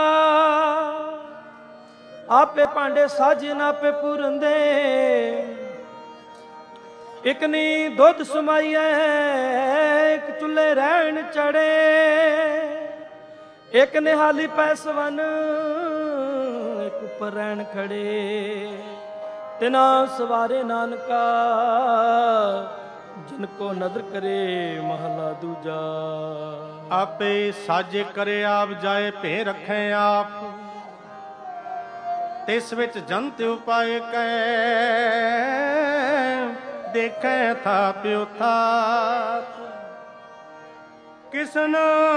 आपे पांडे साजन आपे पूरंदे, एक नी दुध समाइए, एक चुल्हे रहन चढ़े। एक निहाली पैसवन, एक उपर रहन खड़े। तिना सवारे नानका, ਮਨ ਕੋ ਨਦਰ ਕਰੇ ਮਹਲਾ ਦੂਜਾ। ਆਪੇ ਸਾਜੇ ਕਰੇ ਆਪ ਜਾਏ ਭੇ ਰੱਖੇ ਆਪ, ਤਿਸ ਵਿੱਚ ਜੰਤ ਉਪਾਏ ਕੈ ਦੇਖੈ ਥਾਪਿਓ ਥਾਪ। ਕਿਸਨ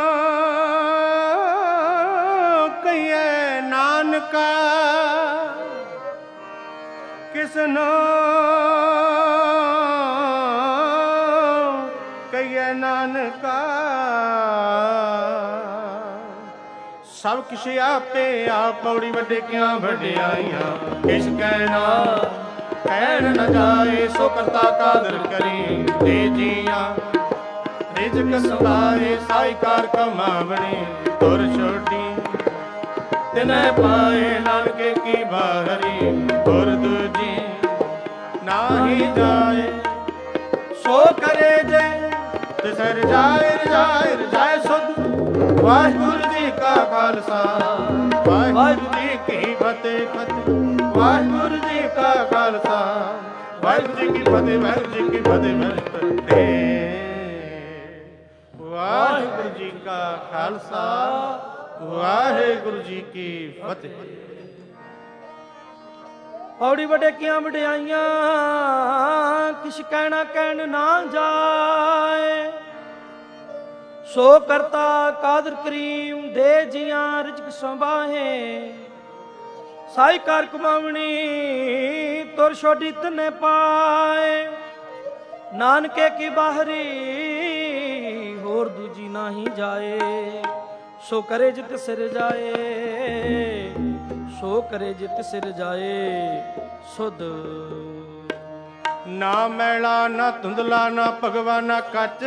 ਕਹੀਏ ਨਾਨਕਾ, ਕਿਸਨ ਕਹੀਏ ਨਾਨਕਾ। ਸਭ ਕਿਛ ਆਪੇ ਆਪ, ਪੌੜੀ ਵੱਡੇ ਕਿਆਂ ਵਡਿਆਈਆਂ। ਕਿਛ ਕਹਿਣਾ ਕਹਿਣ ਨ ਜਾਏ, ਸੋ ਕਰਤਾ ਕਾਦਰ ਕਰੀ ਦੇ ਜੀਆਂ। ਰਿਜਕ ਸੰਭਾਏ ਸਾਈਕਾਰ ਕਮਾਵਣੇ, ਤੁਰ ਛੋਟੀ ਤਿਨੈ ਪਾਏ ਨਾਨਕੇ ਕੀ ਬਾਹਰੀ। ਤੁਰ ਦੂਜੀ ਨਾਹੀ ਜਾਏ, ਸੋ ਕਰੇ ਜੇ ਤਿਸ ਰਜਾਏ ਰਜਾਏ ਰਜਾਏ ਸੁਧ। ਵਾਹਿਗੁਰੂ ਜੀ ਕਾ ਖਾਲਸਾ ਵਾਹਿਗੁਰੂ ਜੀ ਕੀ ਫਤਿਹ ਫਤਿਹ। ਵਾਹਿਗੁਰੂ ਜੀ ਕਾ ਖਾਲਸਾ ਵਾਹਿਗੁਰੂ ਜੀ ਕੀ ਫਤਿਹ ਵਾਹਿਗੁਰੂ ਜੀ ਕੀ ਫਤਿਹ ਫਤਿਹ। ਵਾਹਿਗੁਰੂ ਜੀ ਕਾ ਖਾਲਸਾ ਵਾਹਿਗੁਰੂ ਜੀ ਕੀ ਫਤਿਹ। ਪੌੜੀ ਵੱਡੇ ਕੀਆਂ ਵਡਿਆਈਆਂ, ਕਿਛ ਕਹਿਣਾ ਕਹਿਣ ਨਾ ਜਾਏ। ਸੋ ਕਰਤਾ ਕਾਦਰ ਕਰੀਮ ਦੇ ਜੀਆਂ, ਰਿਜਕ ਸੰਭਾਹੇ ਸਾਈਕਾਰ ਕਮਾਵਣੀ। ਤੁਰ ਛੋਡੀ ਤਨੇ ਪਾਏ ਨਾਨਕੇ ਕੀ ਬਾਹਰੀ, ਹੋਰ ਦੂਜੀ ਨਾਹੀ ਜਾਏ। ਸੋ ਕਰੇ ਜਿਤ ਸਿਰ ਜਾਏ, ਸੋ ਕਰੇ ਜਿਤ ਸਿਰ ਜਾਏ ਸੁਧ। ਨਾ ਮੈਲਾ ਨਾ ਧੁੰਦਲਾ ਨਾ ਭਗਵਾਨਾ ਕੱਚ,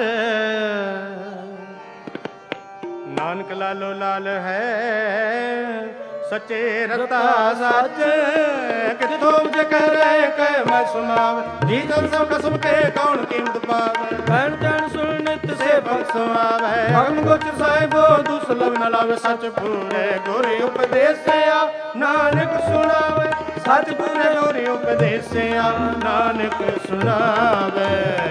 ਨਾਨਕ ਲਾਲੋ ਲਾਲ ਹੈ ਸੱਚੇ ਰਤਾ ਸੱਚ। ਕਿਥੋਂ ਜੇ ਕਰੇ ਕਹਿ ਮੈਂ ਸੁਣਾਵ, ਜੀ ਜਨ ਸਭ ਕਸਮ ਕੇ ਕੌਣ ਕੀਮਤ ਪਾਵੇ। ਕਹਿਣ ਜਾਣ ਸੁਣ ਨਿਤ ਸੇ ਬਖਸ਼ਵਾਵੇ, ਅਗਮ ਗੋਚਰ ਸਾਹਿਬੋ ਦੁਸਲਭ ਨ ਲਾਵੇ। ਸੱਚ ਪੂਰੇ ਗੁਰ ਉਪਦੇਸਿਆ ਨਾਨਕ ਸੁਣਾਵੇ। ਸੱਚ ਪੂਰੇ ਗੁਰ ਉਪਦੇਸਿਆ ਨਾਨਕ ਸੁਣਾਵੇ।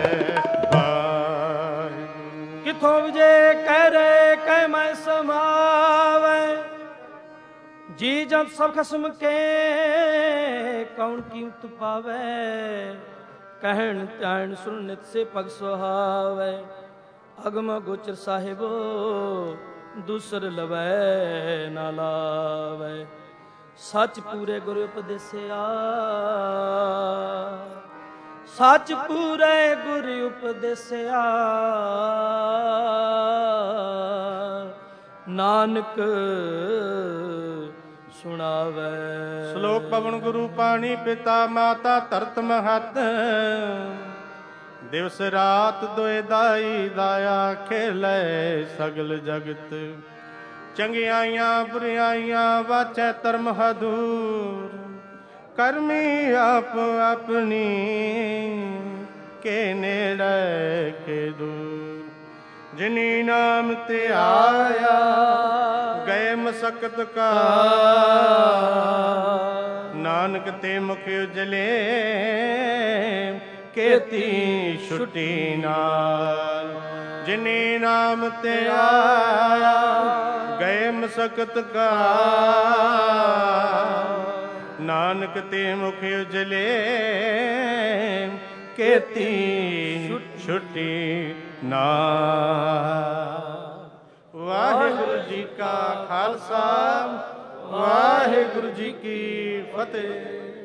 ਕਿਥੋਂ ਵਿਜੇ ਕਹਿ ਰੇ ਕਹਿ ਮੈਂ ਸਮਾਵੇ, ਜੀ ਜੰਤ ਸਭ ਖਸਮ ਕੇ ਕੌਣ ਕੀਮਤ ਪਾਵੇ। ਕਹਿਣ ਧਿਆਨ ਸੁਣ ਨਿਤ ਸੇ ਪਗ ਸੁਹਾਵੇ। ਅਗਮ ਗੋਚਰ ਸਾਹਿਬੋ ਦੂਸਰ ਲਵੈ ਨਾ ਲਾਵੇ। ਸੱਚ ਪੂਰੇ ਗੁਰ ਉਪਦੇਸਿਆ, ਸੱਚ ਪੂਰੇ ਗੁਰ ਉਪਦੇਸਿਆ ਨਾਨਕ ਸੁਣਾਵੇ। ਸ਼ਲੋਕ ਪਵਨ ਗੁਰੂ ਪਾਣੀ ਪਿਤਾ ਮਾਤਾ ਧਰਤ ਮਹਤ। ਦਿਵਸ ਰਾਤ ਦੋਇ ਦਾਈ ਦਾਇਆ ਖੇਲੇ ਸਗਲ ਜਗਤ। ਚੰਗਿਆਈਆਂ ਬੁਰਿਆਈਆਂ ਵਾਚੈ ਧਰਮ ਹਦੂਰ। ਕਰਮੀ ਆਪ ਆਪਣੀ ਕੇ ਨੇੜੇ ਕੇ ਦੂਰ। ਜਿਨੀ ਨਾਮ ਤੇ ਆਇਆ ਗਏ ਮਸਕਤ ਕਾ। ਨਾਨਕ ਤੇ ਮੁਖ ਉਜਲੇ ਕੀਤੀ ਛੁੱਟੀ ਨਾਲ। ਜਿਨੀ ਨਾਮ ਤੇ ਆਇਆ ਗਏ ਮਸਕਤ ਕਾ। ਨਾਨਕ ਤੇ ਮੁਖ ਉਜਲੇ ਕੀਤੀ ਛੁੱਟੀ ਨਾਲ। ਵਾਹਿਗੁਰੂ ਜੀ ਕਾ ਖਾਲਸਾ ਵਾਹਿਗੁਰੂ ਜੀ ਕੀ ਫਤਿਹ।